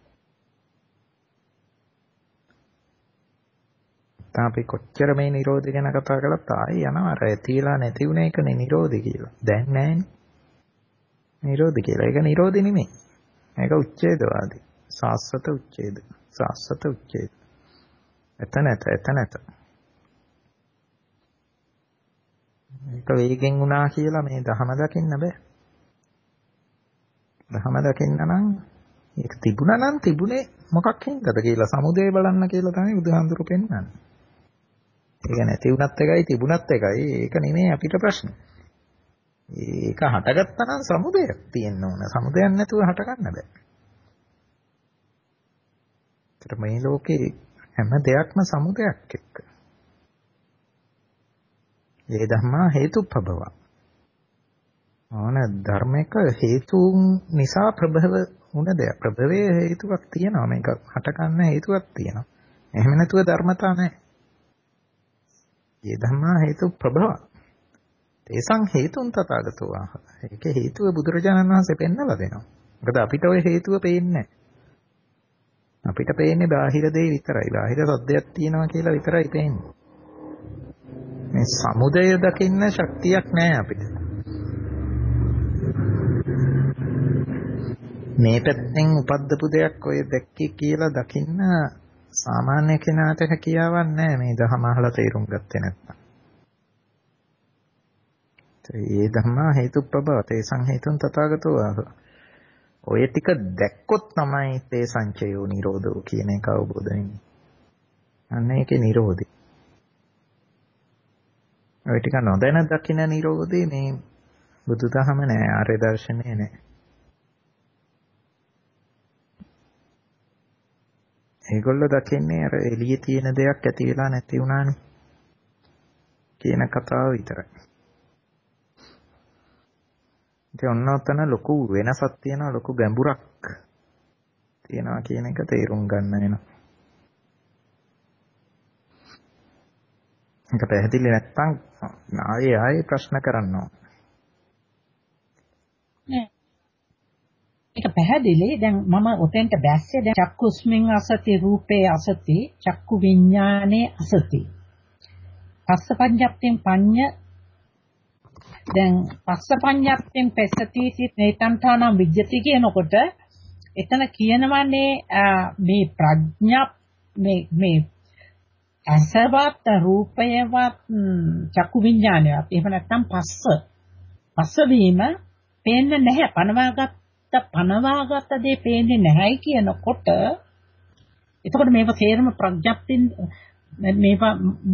අපි කොච්චර මේ නිරෝධය ගැන කතා කළත් ආයි යනවා අර ඇතිලා නැති වුණ එකනේ නිරෝධය කියලා. දැන් නැහැනේ. නිරෝධය කියලා. ඒක නිරෝධي නෙමෙයි. ඒක උච්ඡේදවාදී. සාස්වත උච්ඡේද. සාස්වත උච්ඡේද. එතන නැත එතන නැත. ඒක වේගෙන් වුණා කියලා මේ ධහම දකින්න බෑ. ධහම දකින්න නම් ඒක තිබුණා නම් තිබුණේ මොකක් හින්දාද කියලා සමුදය බලන්න කියලා තමයි බුදුහාඳුරු පෙන්නන්නේ. ඒක නැති වුණත් එකයි තිබුණත් එකයි ඒක නෙමෙයි අපිට ප්‍රශ්න. ඒක හටගත්තා නම් සමුදයක් තියෙන්න ඕන. සමුදයක් නැතුව හට ගන්න බෑ. ඒතර මේ ලෝකේ හැම දෙයක්ම සමුදයක් එක්ක. ඒ ධම්මා හේතුඵබව. ඕන ධර්මයක හේතුන් නිසා ප්‍රභව වුණ දෙයක්. ප්‍රභවයේ හේතුවක් තියෙනවා. මේක හට ගන්න හේතුවක් තියෙනවා. එහෙම නැතුව ධර්මතා නැහැ. ඒ ධම්මා හේතුඵබව. ඒසං හේතුන් තථාගතෝ ආහ. ඒකේ හේතුව බුදුරජාණන් වහන්සේ පෙන්නලා දෙනවා. මොකද අපිට ওই හේතුව පේන්නේ නැහැ. අපිට පේන්නේ බාහිර දේ විතරයි. බාහිර සද්දයක් තියෙනවා කියලා විතරයි පේන්නේ. මේ සමුදය දකින්න ශක්තියක් නැහැ අපිට. මේ පැත්තෙන් උපද්දපු දෙයක් ඔය දැක්කේ කියලා දකින්න සාමාන්‍ය කෙනාට හැකියාවක් නැහැ මේ ධර්ම අහලා තේරුම් ගත්තේ නැත්නම්. ඒ ධම්මා හේතුප්පබව තේසං හේතුන් තථාගතෝ ආහ. ඔය ටික දැක්කොත් තමයි තේ සංචයෝ නිරෝධෝ කියන එක අවබෝධ වෙන්නේ. අන්න ඒකේ නිරෝධය. ඔය ටික නොදැන දකින්න නිරෝධේ මේ බුදුදහම නෑ, ආර්ය දර්ශනය නෑ. ඒගොල්ලෝ දකින්නේ අර එළියේ තියෙන දෙයක් ඇති වෙලා නැති වුණානේ කියන කතාව විතරයි. ඉතින් ඔන්න ඔතන ලොකු වෙනසක් තියෙනවා, ලොකු ගැඹුරක් තියෙනවා කියන එක තේරුම් ගන්න වෙනවා. ඒක පැහැදිලි නැත්නම් ආයේ ආයේ ප්‍රශ්න කරන්න ඕන. ඒක පැහැදිලි. දැන් මම ඔතෙන්ට බැස්සේ දැන් චක්කුස්මින් අසති රූපේ අසති චක්කු විඥානේ අසති. පස්ස පඤ්ඤප්තින් පඤ්ඤ දැන් පස්ස පඤ්ඤප්තින් පස්සති නේතන්තානම් විජ්ජති කියනකොට එතන කියනවනේ මේ ප්‍රඥා මේ මේ අසවත් රූපයවත් චක්කු විඥානයවත් එහෙම නැත්නම් පස්ස පස්ස වීම පේන්නේ නැහැ පනවාගත් පනවාගත දේ පේන්නේ නැහැයි කියනකොට එතකොට මේක තේරම ප්‍රඥප්තින් මේවා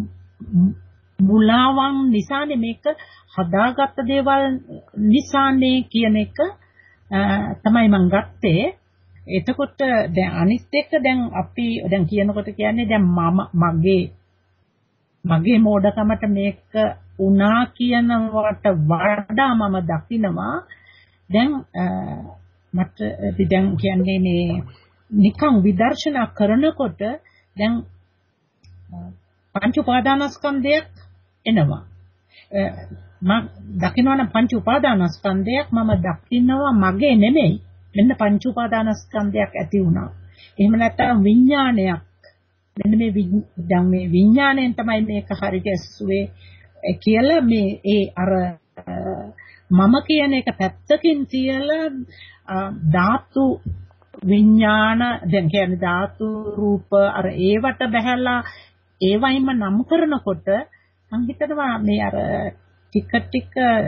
මුලාවන් නිසානේ මේක හදාගත්ත දේවල් නිසානේ කියන එක තමයි මම ගත්තේ. එතකොට දැන් අනිත් එක දැන් අපි දැන් කියනකොට කියන්නේ දැන් මම මගේ මගේ මෝඩකමට මේක උනා කියනවට වඩා මම දකිනවා දැන් මට දැන් කියන්නේ මේ නිකන් විදර්ශනා කරනකොට දැන් පංච උපාදානස්කන්ධයක් එනවා. මම දකිනවනම් පංච උපාදානස්කන්ධයක් මම දකිනවා මගේ නෙමෙයි. මෙන්න පංච උපාදානස්කන්ධයක් ඇති වුණා. එහෙම නැත්නම් විඥානයක්. මෙන්න මේ දැන් මේ විඥාණයෙන් තමයි මේක හරියට ඇසුවේ කියලා මේ ඒ අර මම කියන එක පැත්තකින් තියලා ධාතු විඥාන දැන් කියන්නේ ධාතු රූප අර ඒවට බහැලා ඒවයින්ම නම් කරනකොට මම හිතනවා මේ අර ටික ටික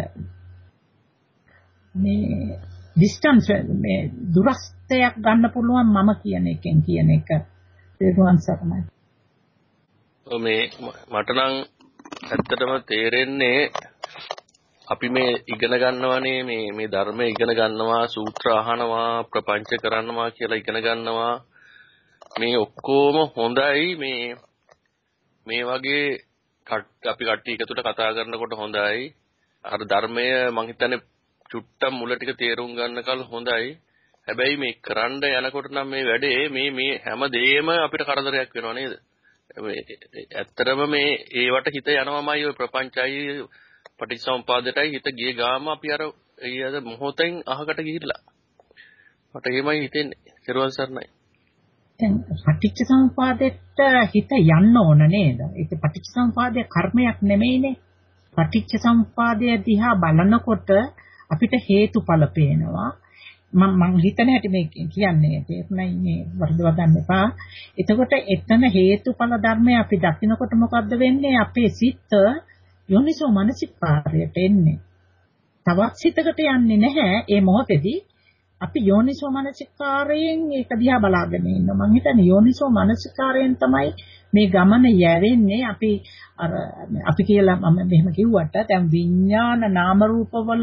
මේ ඩිස්ටන්ස් මේ දුරස්තයක් ගන්න පුළුවන් මම කියන එකෙන් කියන එක තේරුම් ගන්නයි. ඔව් මේ මට නම් ඇත්තටම තේරෙන්නේ අපි මේ ඉගෙන ගන්නවානේ මේ මේ ධර්මය ඉගෙන ගන්නවා සූත්‍ර අහනවා ප්‍රපංච කරනවා කියලා ඉගෙන ගන්නවා මේ ඔක්කොම හොඳයි මේ මේ වගේ අපි කට්ටිය එකතුට කතා කරනකොට හොඳයි අර ධර්මය මං හිතන්නේ චුට්ටක් මුල ටික තේරුම් ගන්නකල් හොඳයි හැබැයි මේ කරන්න යනකොට නම් මේ වැඩේ මේ මේ හැම දෙයක්ම අපිට කරදරයක් වෙනවා නේද ඇත්තටම මේ ඒවට හිත යනවාමයි ඔය ප්‍රපංචයි පටිච්චසමුපාදයටයි හිත ගිය ගාම අපි අර ඊයද මොහොතෙන් අහකට ගිහිල්ලා මට එහෙමයි හිතෙන්නේ සිරුවන් සරණයි දැන් පටිච්චසමුපාදෙට හිත යන්න ඕන නේද ඒක පටිච්චසමුපාදයේ කර්මයක් නෙමෙයිනේ පටිච්චසමුපාදය දිහා බලනකොට අපිට හේතුඵල පේනවා මම මං හිතන හැටි මේ කියන්නේ තේරුණයි මේ වර්ධව ගන්න එපා එතකොට එතන හේතුඵල ධර්මය අපි දකිනකොට මොකද්ද වෙන්නේ අපේ සිත යෝනිසෝ මනසිකාරයට එන්නේ. තවත් සිතකට යන්නේ නැහැ ඒ මොහොතේදී අපි යෝනිසෝ මනසිකාරයෙන් ඒක දිහා බලාගෙන ඉන්නවා. මම හිතන්නේ යෝනිසෝ මනසිකාරයෙන් තමයි මේ ගමන යැවෙන්නේ. අපි අර අපි කියලා මම මෙහෙම කිව්වට දැන් විඥාන නාම රූපවල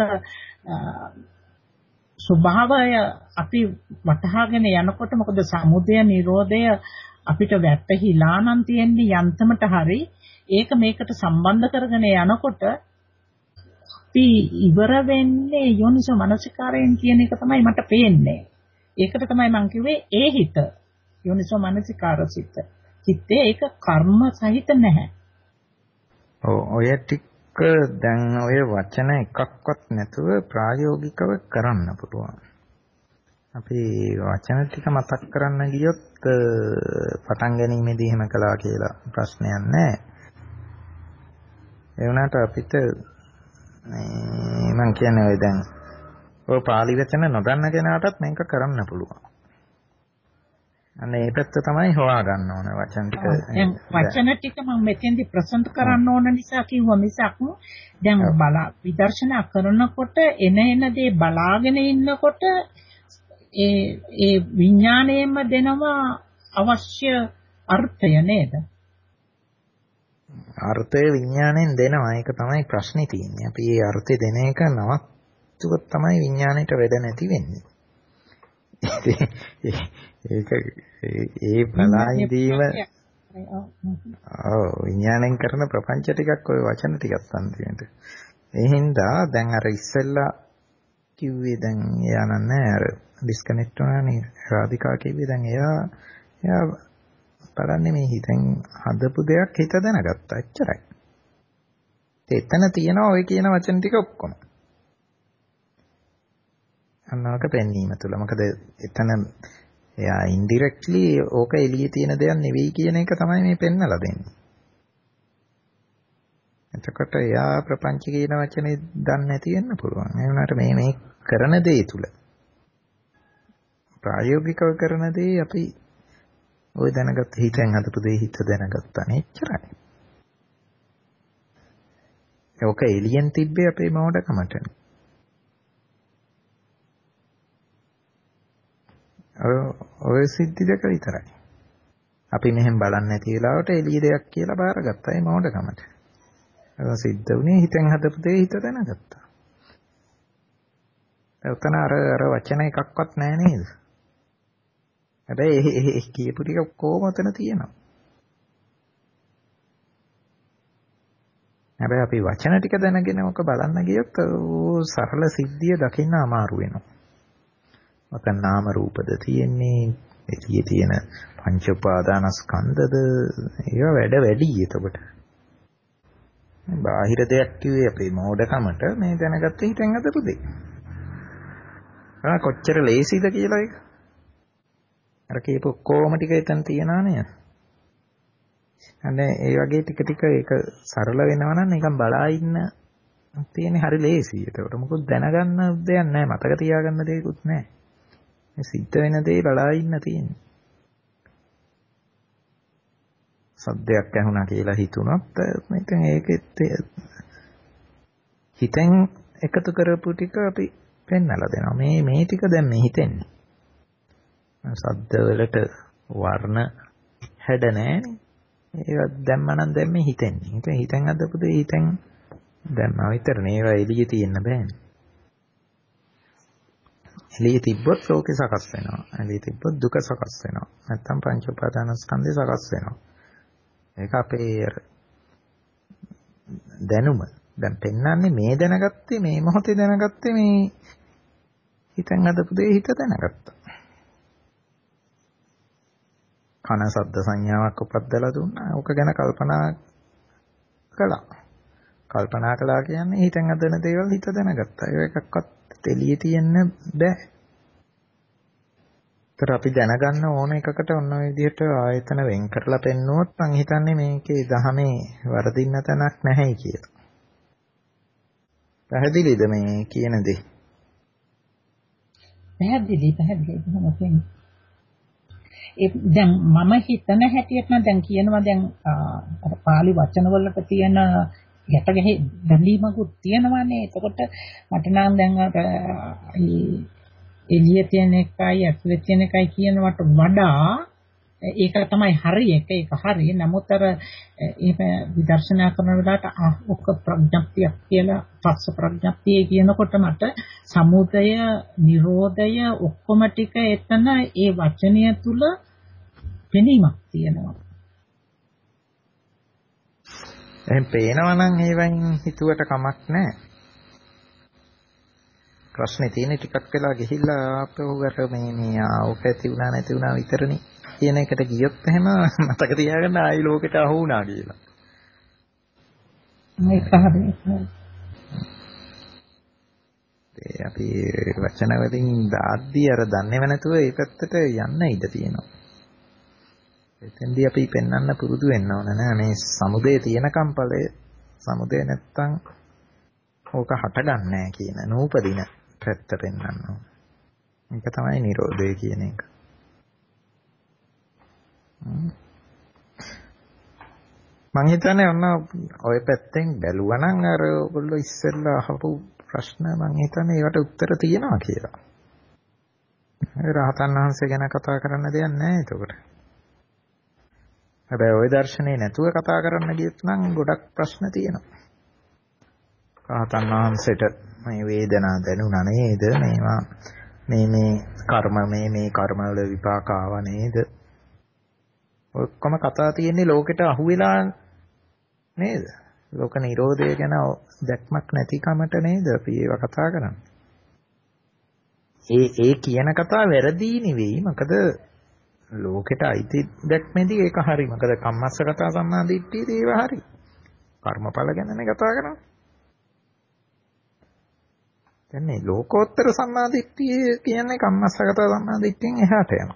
ස්වභාවය අපි වටහාගෙන යනකොට මොකද සමුදය නිරෝධය අපිට වැටහිලා නම් තියෙන්නේ යන්තමට හරි ඒක මේකට සම්බන්ධ කරගෙන යනකොට අපි ඉවර වෙන්නේ යෝනිසෝ මනසිකාරයෙන් කියන එක තමයි මට පේන්නේ. ඒකට තමයි මම කිව්වේ ඒ හිත යෝනිසෝ මනසිකාර සිත. චිත්තේ ඒක කර්ම සහිත නැහැ. ඔව් ඔය ටික දැන් ඔය වචන එකක්වත් නැතුව ප්‍රායෝගිකව කරන්න පුළුවන්. අපි වචන ටික මතක් කරන්න ගියොත් පටන් ගැනීමේදී එහෙම කළා කියලා ප්‍රශ්නයක් නැහැ. ඒ වුණාට අපිට මම කියන්නේ ඔය දැන් ඔය පාලි වචන නොදන්න කෙනාටත් මේක කරන්න පුළුවන්. අන්න ඒ පැත්ත තමයි හොයා ගන්න ඕන වචන ටික. දැන් වචන ටික මම මෙතෙන්දි ප්‍රසන්ට් කරන්න ඕන නිසා කිව්වා මිසක් දැන් බල විදර්ශනා කරනකොට එන එන දේ බලාගෙන ඉන්නකොට ඒ ඒ විඥාණයෙන්ම දෙනවා අවශ්‍ය අර්ථය නේද? අර්ථය විඥාණයෙන් දෙනවා. ඒක තමයි ප්‍රශ්නේ තියෙන්නේ. අපි මේ අර්ථය දෙන එක නවත්තුවොත් තමයි විඥාණයට වැඩ නැති වෙන්නේ. ඒක ඒ බලායිදීම ඔව් විඥාණයෙන් කරන ප්‍රපංච ටිකක් ඔය වචන ටිකක් අන්තිමට. ඒ හින්දා දැන් අර ඉස්සෙල්ලා කිව්වේ දැන් එයා නෑ අර ඩිස්කනෙක්ට් වුණානේ රාධිකා කිව්වේ දැන් එයා එයා බලන්නේ මේ හිතෙන් හදපු දෙයක් හිත දැනගත්තා එච්චරයි. එතන තියෙනවා ඔය කියන වචන ටික ඔක්කොම. අන්නවක පෙන්වීම තුළ. මොකද එතන එයා ඉන්ඩිරෙක්ට්ලි ඕක එළියේ තියෙන දෙයක් නෙවෙයි කියන එක තමයි මේ පෙන්නලා දෙන්නේ. එතකොට එයා ප්‍රපංච කියන වචනේ දන්නේ නැති වෙන්න පුළුවන්. ඒ වුණාට මේ මේ කරන දේ තුල ප්‍රායෝගිකව කරන දේ අපි ওই දැනගත් හිතෙන් හදපු දේ හිත දැනගත්තා නේ එච්චරයි. ඒක එලියෙන් තිබ්බේ අපේ මෝඩකමට. ඔය සිද්ධි දෙක විතරයි. අපි මෙහෙම බලන්නේ නැති වෙලාවට එළිය දෙයක් කියලා බාරගත්තා ඒ මෝඩකමට. ඒක සිද්ධ වුණේ හිතෙන් හදපු දේ හිත දැනගත්තා. එතන අර අර වචන එකක්වත් නැහැ නේද? හැබැයි ඒ කියපු ටික කොහොම උතන තියෙනවා. හැබැයි අපි වචන ටික දැනගෙන ඔක බලන්න ගියොත් සරල සිද්ධිය දකින්න අමාරු වෙනවා. ඔක නාම රූපද තියෙන්නේ, එළියේ තියෙන පංච උපාදානස්කන්ධද, ඒවා වැඩ වැඩි එතකොට. බාහිර දෙයක් කිව්වේ අපේ මෝඩකමට මේ දැනගත්තේ හිතෙන් හදපු දෙයක්. ආ කොච්චර ලේසිද කියලා ඒක. අර කියපු කොහොම ටික එතන තියනා නේද? අනේ ඒ වගේ ටික ටික ඒක සරල වෙනවා නම් නිකන් බලා ඉන්න තියෙන්නේ හරි ලේසි. ඒකට මොකද දැනගන්න දෙයක් නැහැ, මතක තියාගන්න දෙයක්වත් නැහැ. මේ සිද්ධ වෙන දේ බලා ඉන්න තියෙන්නේ. සද්දයක් ඇහුණා කියලා හිතුණොත් මේකෙන් ඒකෙත් හිතෙන් එකතු කරපු ටික අපි පෙන්නලා දෙනවා. මේ මේ ටික දැන් මේ හිතෙන්නේ. සද්ද වලට වර්ණ හැඩ නැහැනේ. ඒක දැම්මනම් දැන් මේ හිතෙන්නේ. හිතෙන් හිතෙන් අදපු දෙය හිතෙන් දැම්මා විතරනේ. ඒවා එළියේ තියෙන්න බෑනේ. එළියේ තිබ්බොත් ලෝකේ සකස් වෙනවා. එළියේ තිබ්බොත් දුක සකස් වෙනවා. නැත්තම් පංච උපාදානස්කන්ධය සකස් වෙනවා. ඒක අපේ දැනුම. දැන් පෙන්වන්නේ මේ දැනගත්තේ මේ මොහොතේ දැනගත්තේ මේ හිතෙන් අදපු දෙය හිත දැනගත්තා. කන ශබ්ද සංඥාවක් උපද්දලා දුන්නා. ඕක ගැන කල්පනා කළා. කල්පනා කළා කියන්නේ හිතෙන් අදන දේවල් හිත දැනගත්තා. ඒක එකක්වත් එළියේ තියෙන්න බෑ. ඒතර අපි දැනගන්න ඕන එකකට ඔන්න ඔය විදිහට ආයතන වෙන් කරලා පෙන්නුවොත් මං හිතන්නේ මේකේ දහමේ වරදින්න තැනක් නැහැයි කියලා. පැහැදිලිද මේ කියන දේ? පැහැදිලි පැහැදිලි කොහොමද? ඒ දැන් මම හිතන හැටියට නම් දැන් කියනවා දැන් අර පාලි වචන වලට තියෙන ගැට ගැහි බැඳීමකුත් තියෙනවානේ. එතකොට මට නම් දැන් අර එළියේ තියෙන එකයි ඇතුලේ තියෙන එකයි කියනවට වඩා ඒක තමයි හරි එක. ඒක හරි. නමුත් අර එහෙම විදර්ශනා කරන වෙලාවට ඔක්ක ප්‍රඥප්තියක් කියලා පස්ස ප්‍රඥප්තිය කියනකොට මට සමුදය නිරෝධය ඔක්කොම ටික එතන ඒ වචනය තුල පෙනීමක් තියෙනවා. එහෙන් පේනවා නම් ඒවෙන් හිතුවට කමක් නැහැ. ප්‍රශ්නේ තියෙන්නේ ටිකක් වෙලා ගිහිල්ලා ආපහු අර මේ මේ ආවක ඇති වුණා නැති වුණා විතරනේ කියන එකට ගියොත් එහෙම මතක තියාගන්න ආයි ලෝකෙට අහු වුණා කියලා. මේක හරියි. ඒ අපි වචන වලින් දාද්දී අර දන්නේව නැතුව ඒ පැත්තට යන්න ඉඩ තියෙනවා. එතෙන්දී අපි පෙන්වන්න පුරුදු වෙන්න ඕන නෑ මේ සමුදේ තියෙනකම් ඵලය සමුදේ නැත්තම් ඕක හටගන්නේ නෑ කියන නූපදින පැත්ත පෙන්වන්න ඕන. ඒක තමයි නිරෝධය කියන එක. මං හිතන්නේ ඔන්න ඔය පැත්තෙන් බැලුවා නම් අර ඔයගොල්ලෝ ඉස්සෙල්ලා අහපු ප්‍රශ්න මං හිතන්නේ ඒවට උත්තර තියෙනවා කියලා. රහතන් වහන්සේ ගැන කතා කරන්න දෙයක් නැහැ එතකොට. හැබැයි ওই දර්ශනේ නැතුව කතා කරන්න ගියොත් නම් ගොඩක් ප්‍රශ්න තියෙනවා. රහතන් වහන්සේට මේ වේදනාව දැනුණා නේද? මේවා මේ මේ කර්ම මේ මේ කර්ම වල විපාක ආව නේද? ඔක්කොම කතා තියෙන්නේ ලෝකෙට අහුවෙලා නේද? ලෝක නිරෝධය ගැන දැක්මක් නැතිකමට නේද අපි ඒව කතා කරන්නේ. ඒ ඒ කියන කතාව වැරදි නෙවෙයි. මොකද ලෝකෙට අයිති දැක්මේදී ඒක හරි. මොකද කම්මස්ස කතා සම්මාදිට්ඨියදී ඒව හරි. කර්මඵල ගැනනේ කතා කරන්නේ. දැන් මේ ලෝකෝත්තර සම්මාදිට්ඨිය කියන්නේ කම්මස්සගත සම්මාදිට්ඨියෙන් එහාට යනවා.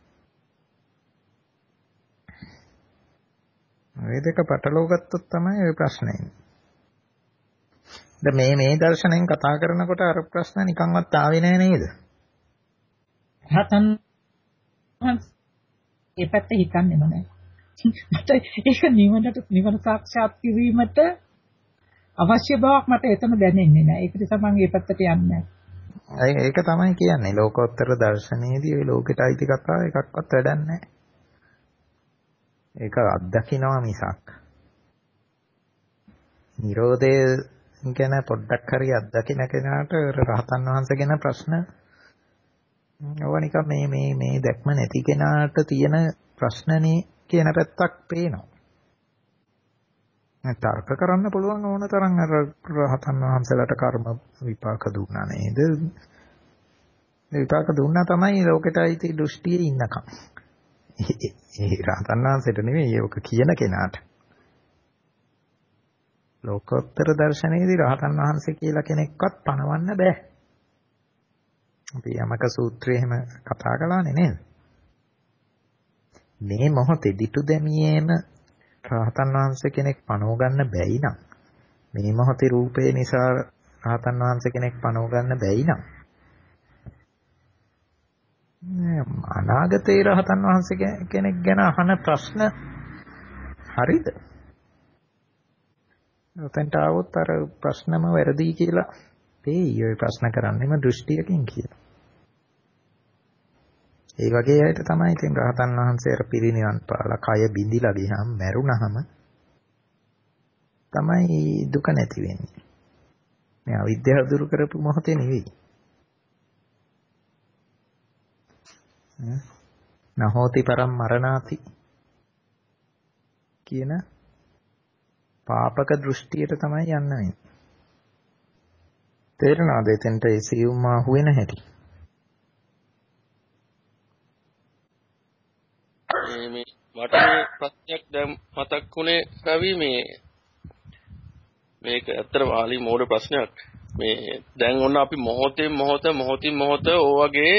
මේ දෙක පටලවා ගත්තොත් තමයි ওই ප්‍රශ්නේ එන්නේ. දැන් මේ මේ දර්ශනයෙන් කතා කරනකොට අර ප්‍රශ්න නිකන්වත් ආවේ නෑ නේද? හතන් ඒ පැත්තේ හිතන්නේම නෑ. මට ඒක නිවනට නිවන සාක්ෂාත් කිරීමට අවශ්‍ය බවක් මට එතන දැනෙන්නේ නෑ. ඒක නිසා මම මේ පැත්තට යන්නේ නෑ. ඒක තමයි කියන්නේ ලෝකෝත්තර දර්ශනයේදී ওই ලෝකෙට අයිති කතාව එකක්වත් වැඩක් නෑ. ඒක අත්දකින්නවා මිසක්. නිරෝධය ගැන පොඩ්ඩක් හරි අත්දකින්න කෙනාට රහතන් වහන්සේ ගැන ප්‍රශ්න ඕවා නිකන් මේ මේ මේ දැක්ම නැති කෙනාට තියෙන ප්‍රශ්නනේ කියන පැත්තක් පේනවා. තර්ක කරන්න පුළුවන් ඕන තරම් අර රහතන් වහන්සේලාට කර්ම විපාක දුන්නා නේද? විපාක දුන්නා තමයි ලෝකෙට අයිති දෘෂ්ටියේ ඉන්නකම්. ඒ රහතන් වහන්සේට නෙවෙයි ඒක කියන කෙනාට. ලෝකෝත්තර දර්ශනයේදී රහතන් වහන්සේ කියලා කෙනෙක්වත් පණවන්න බෑ. අපි යමක සූත්‍රයේ එහෙම කතා කළානේ නේද? මේ මොහොතේ ditu දැමියේම රහතන් වහන්සේ කෙනෙක් පණව ගන්න බැයි නම් මේ මොහොතේ රූපේ නිසා රහතන් වහන්සේ කෙනෙක් පණව ගන්න බැයි නම් අනාගතේ රහතන් වහන්සේ කෙනෙක් ගැන අහන ප්‍රශ්න හරිද? උතෙන්ට આવොත් අර ප්‍රශ්නම වැරදි කියලා තේයි ඔය ප්‍රශ්න කරන්නේම දෘෂ්ටියකින් කියලා. ඒ වගේ අයට තමයි ඉතින් රහතන් වහන්සේ අර පිරිනිවන් පාලා කය බිඳිලා ගියාම මැරුණහම තමයි දුක නැති වෙන්නේ. මේ අවිද්‍යාව දුරු කරපු මොහොතේ නෙවෙයි. නහෝති පරම් මරණාති කියන පාපක දෘෂ්ටියට තමයි යන්න වෙන්නේ. තේරෙනවද එතෙන්ට ඒ සියුම් ආහුවෙන හැටි? මේ මට මේ ප්‍රශ්නයක් දැන් මතක් වුණේ රවි මේ මේක ඇත්තටම ආලි මෝඩ ප්‍රශ්නයක්. මේ දැන් ඔන්න අපි මොහොතෙන් මොහොත මොහොතින් මොහොත ඕවගේ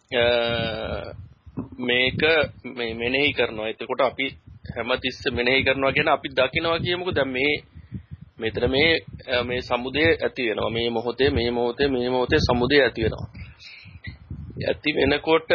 මේක මේ මෙනෙහි කරනවා. එතකොට අපි හැමතිස්සෙම මෙනෙහි කරනවා කියන අපි දකිනවා කියමුකෝ දැන් මේ මෙතන මේ මේ සමුදය ඇති වෙනවා. මේ මොහොතේ මේ මොහොතේ මේ මොහොතේ සමුදය ඇති වෙනවා. ඇති වෙනකොට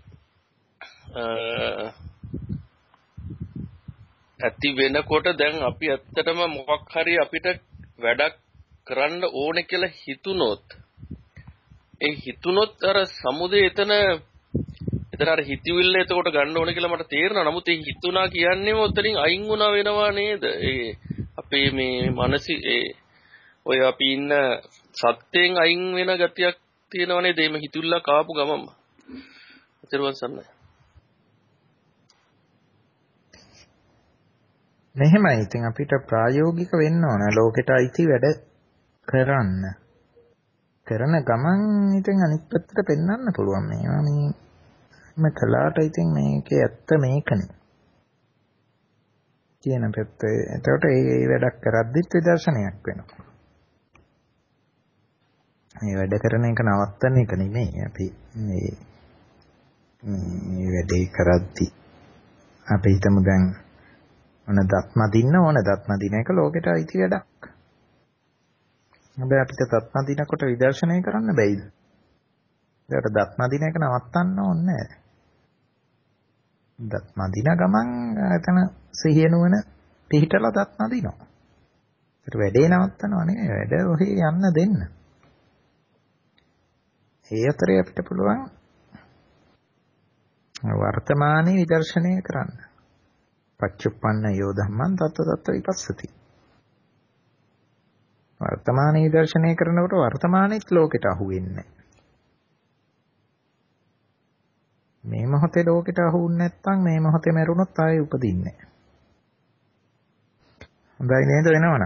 ඇති වෙනකොට දැන් අපි ඇත්තටම මොකක් හරි අපිට වැඩක් කරන්න ඕනේ කියලා හිතුනොත් ඒ හිතුනොත් අර සමුදය එතන එතන අර හිතවිල්ල එතකොට ගන්න ඕනේ කියලා මට තේරෙනවා. නමුත් ඒ හිතුණා කියන්නේම උතනින් අයින් වුණා වෙනවා නේද? ඒ අපේ මේ මනසි ඒ ඔය අපි ඉන්න සත්‍යයෙන් අයින් වෙන ගතියක් තියෙනවා නේද? මේ හිතුවිල්ල කාපු ගමම. ඊතරවන් සන්නයි. මෙහෙමයි. ඉතින් අපිට ප්‍රායෝගික වෙන්න ඕන ලෝකෙට අයිති වැඩ කරන්න. කරන ගමන් ඉතින් අනිත් පැත්තට පෙන්වන්න පුළුවන් මේවා මේ මේ කලාට ඉතින් මේකේ ඇත්ත මේකනේ. කියන පැත්ත. එතකොට මේ වැඩක් කරද්දිත් විදර්ශනයක් වෙනවා. මේ වැඩ කරන එක නවත්තන එක නෙමෙයි. අපි මේ මේ වැඩේ කරද්දි අපි හිතමු දැන් ඔන දත්ම දින්න ඕන දත්ම දින එක ලෝකෙට අයිති වැඩක්. හැබැයි අපිට දත්ම දිනකොට විදර්ශනය කරන්න බැයිද? ඒකට දත්ම දින එක නවත්තන්න ඕනේ නැහැ. දත්ම දින ගමන් එතන සිහිය නුවණ පිහිටලා දත්ම දිනවා. ඒකට වැඩේ නවත්තනවා නෙවෙයි වැඩ ඔහේ යන්න දෙන්න. ඒ අතරේ අපිට පුළුවන් වර්තමානයේ විදර්ශනය කරන්න. පච්චුප්පන්න යෝ ධම්මං තත්ත තත්ත විපස්සති. වර්තමානයේ දර්ශනය කරනකොට වර්තමානෙත් ලෝකෙට අහු වෙන්නේ මේ මොහොතේ ලෝකෙට අහු වුනේ නැත්නම් මේ මොහොතේ මැරුණොත් ආයෙ උපදින්නේ හොඳයි නේද? වෙනවනම්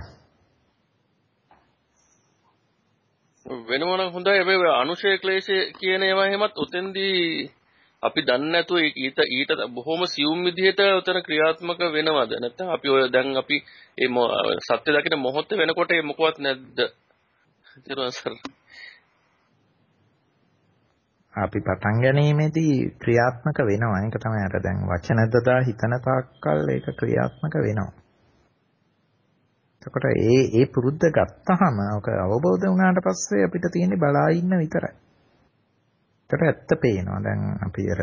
වෙනවනම් හොඳයි. හැබැයි අනුශය ක්ලේශය කියන ඒවා එහෙමත් උතෙන්දී අපි දන්නේ නැතුව ඊට ඊට බොහොම සියුම් විදිහට උතන ක්‍රියාත්මක වෙනවද? නැත්නම් අපි ඔය දැන් අපි මේ සත්‍ය දකින මොහොත වෙනකොට ඒ මොකවත් නැද්ද? ඊට පස්සේ අපි පටන් ගැනීමේදී ක්‍රියාත්මක වෙනවා. ඒක තමයි අර දැන් වචන දදා හිතන තාක්කල් ඒක ක්‍රියාත්මක වෙනවා. එතකොට ඒ ඒ පුරුද්ද ගත්තාම ඔක අවබෝධ වුණාට පස්සේ අපිට තියෙන්නේ බලා ඉන්න විතරයි. ඒකට ඇත්ත පේනවා. දැන් අපි අර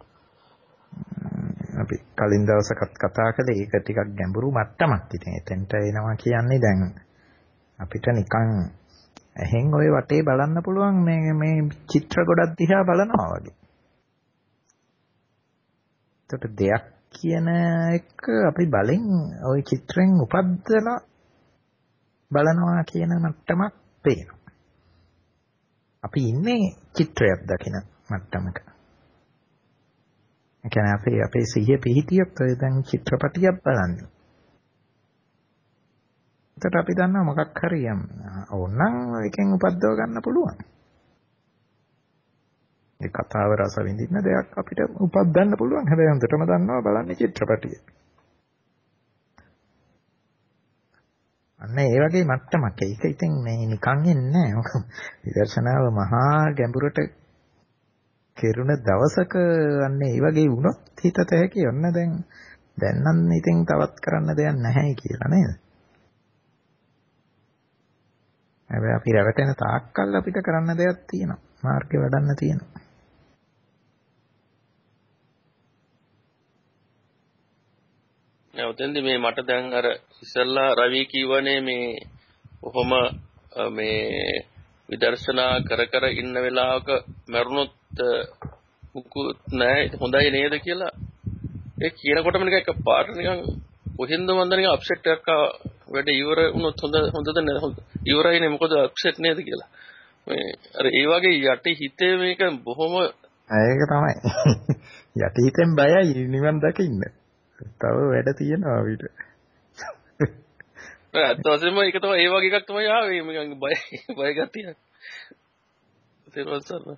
අපි කලින් දවසකත් කතා කළේ ඒක ටිකක් ගැඹුරු මට්ටමක්. ඉතින් එතෙන්ට එනවා කියන්නේ දැන් අපිට නිකන් එහෙන් ওই වටේ බලන්න පුළුවන් මේ මේ චිත්‍ර ගොඩක් දිහා බලනවා වගේ. ඒකට දෙයක් කියන එක අපි බලෙන් ওই චිත්‍රෙන් උපද්දලා බලනවා කියන මට්ටමක් පේනවා. අපි ඉන්නේ චිත්‍රයක් දකින මට්ටමක. ඒ කියන්නේ අපේ අපේ සිහිය පිහිටියොත් ඔය දැන් චිත්‍රපටියක් බලන්නේ. එතකොට අපි දන්නවා මොකක් හරි යම් ඕනනම් එකෙන් උපද්දව ගන්න පුළුවන්. ඒ කතාව රස විඳින්න දෙයක් අපිට උපද්දන්න පුළුවන්. හැබැයි හොඳටම දන්නවා බලන්නේ චිත්‍රපටිය. අන්න ඒ වගේ මට්ටමක්. ඒක ඉතින් මේ නිකන් එන්නේ නැහැ. විදර්ශනාව මහා ගැඹුරට කෙරුණ දවසක අන්න ඒ වගේ වුණොත් හිතට හැකි ඔන්න දැන් දැන් නම් ඉතින් තවත් කරන්න දෙයක් නැහැ කියලා නේද? හැබැයි අපි රැවටෙන තාක්කල් අපිට කරන්න දෙයක් තියෙනවා. මාර්ගය වඩන්න තියෙනවා. නැවතෙන්දි මේ මට දැන් අර ඉස්සල්ලා රවි කියවනේ මේ කොහොම මේ විදර්ශනා කර කර ඉන්න වෙලාවක මරුණොත් මුකුත් නැහැ හොඳයි නේද කියලා ඒ කියනකොටම නිකන් එකපාරට නිකන් කොහෙන්ද මන්ද නිකන් අප්සෙට් එකක් වැඩ ඉවර වුණොත් හොඳ හොඳද නැද හොඳ ඉවරයිනේ මොකද අප්සෙට් නේද කියලා මේ අර ඒ වගේ යටි හිතේ මේක බොහොම ඒක තමයි යටි හිතෙන් බයයි නිවන් දකින්න තව වැඩ තියෙනවා අපිට ඇත්ත වශයෙන්ම ඒක තමයි ඒ වගේ එකක් තමයි ආවේ නිකන් බය බය ගැතියක් තේරුම්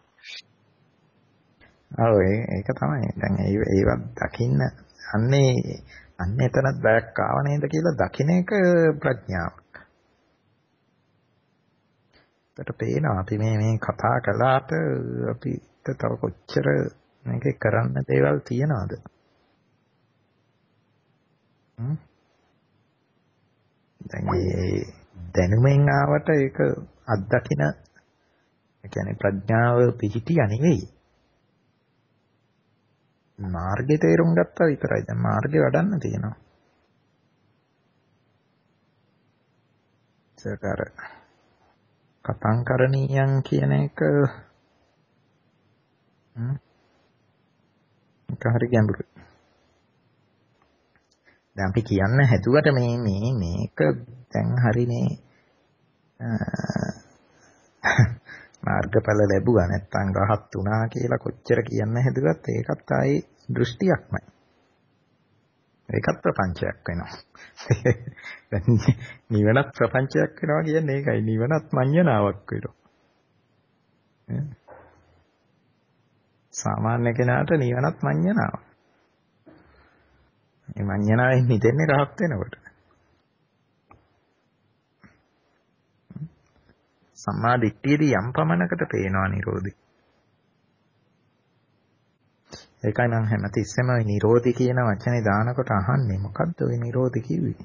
ඔව් ඒක තමයි දැන් ඒවත් දකින්න අන්නේ අන්න එතනත් බයක් ආව නේද කියලා දකින්න එක ප්‍රඥාවක්. ඒකට පේනවා අපි මේ මේ කතා කළාට අපිට තව කොච්චර මේකේ කරන්න දේවල් තියනවද? හ්ම් දැන් මේ දැනුමෙන් ආවට ඒක අත්දකින්න ඒ කියන්නේ ප්‍රඥාව පිහිටියා නෙවෙයි. මාර්ගය තේරුම් ගත්තා විතරයි. දැන් මාර්ගය වඩන්න තියෙනවා. සරකාර කතං කරණීයන් කියන එක හ්ම් ඒක හරි ගැඹුරුයි. දැන් අපි කියන්න හැදුවට මේ මේ මේක දැන් හරි මේ මාර්ගඵල ලැබුවා නැත්නම් රහත් වුණා කියලා කොච්චර කියන්න හැදුවත් ඒකත් ආයේ දෘෂ්ටියක්මයි. ඒකත් ප්‍රපංචයක් වෙනවා. දැන් නිවනත් ප්‍රපංචයක් වෙනවා කියන්නේ ඒකයි. නිවනත් මඤ්ඤණාවක් වෙනවා. සාමාන්‍ය කෙනාට නිවනත් මඤ්ඤණාවක්. මේ මඤ්ඤණාවෙන් හිතෙන්නේ රහත් වෙනකොට. සම්මා දිට්ඨියදී යම් පමණකට පේනවා නිරෝධි. ඒකයි මම හැමතිස්සෙම ওই නිරෝධි කියන වචනේ දානකොට අහන්නේ මොකද්ද ওই නිරෝධි කිව්වේ?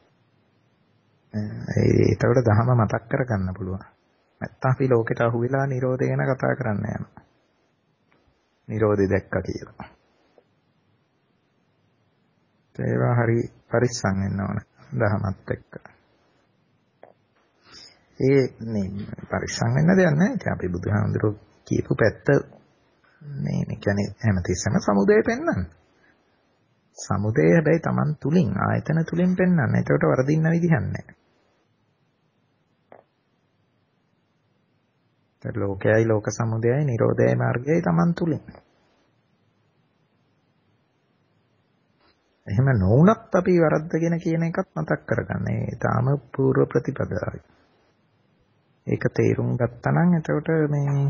ඒ ඒතකොට දහම මතක් කරගන්න පුළුවන්. නැත්තම් අපි ලෝකෙට අහු වෙලා නිරෝධය ගැන කතා කරන්න යනවා. නිරෝධි දැක්කා කියලා. ඒවා හරි පරිස්සම් වෙන්න ඕන දහමත් එක්ක. ඒ මේ පරිස්සම් වෙන්න දෙයක් නැහැ. ඉතින් අපි බුදුහාමුදුරුවෝ කියපු පැත්ත මේ කියන්නේ හැමතිස්සෙම සමුදය පෙන්වන්න. සමුදය හැබැයි Taman තුලින් ආයතන තුලින් පෙන්වන්න. ඒකට වරදින්න විදිහක් නැහැ. ඒත් ලෝකයයි ලෝක සමුදයයි නිරෝධයයි මාර්ගයයි Taman තුලින්. එහෙම නොවුනත් අපි වරද්දගෙන කියන එකත් මතක් කරගන්න. ඒ තාම පූර්ව ප්‍රතිපදාවයි. ඒක තේරුම් ගත්තා නම් එතකොට මේ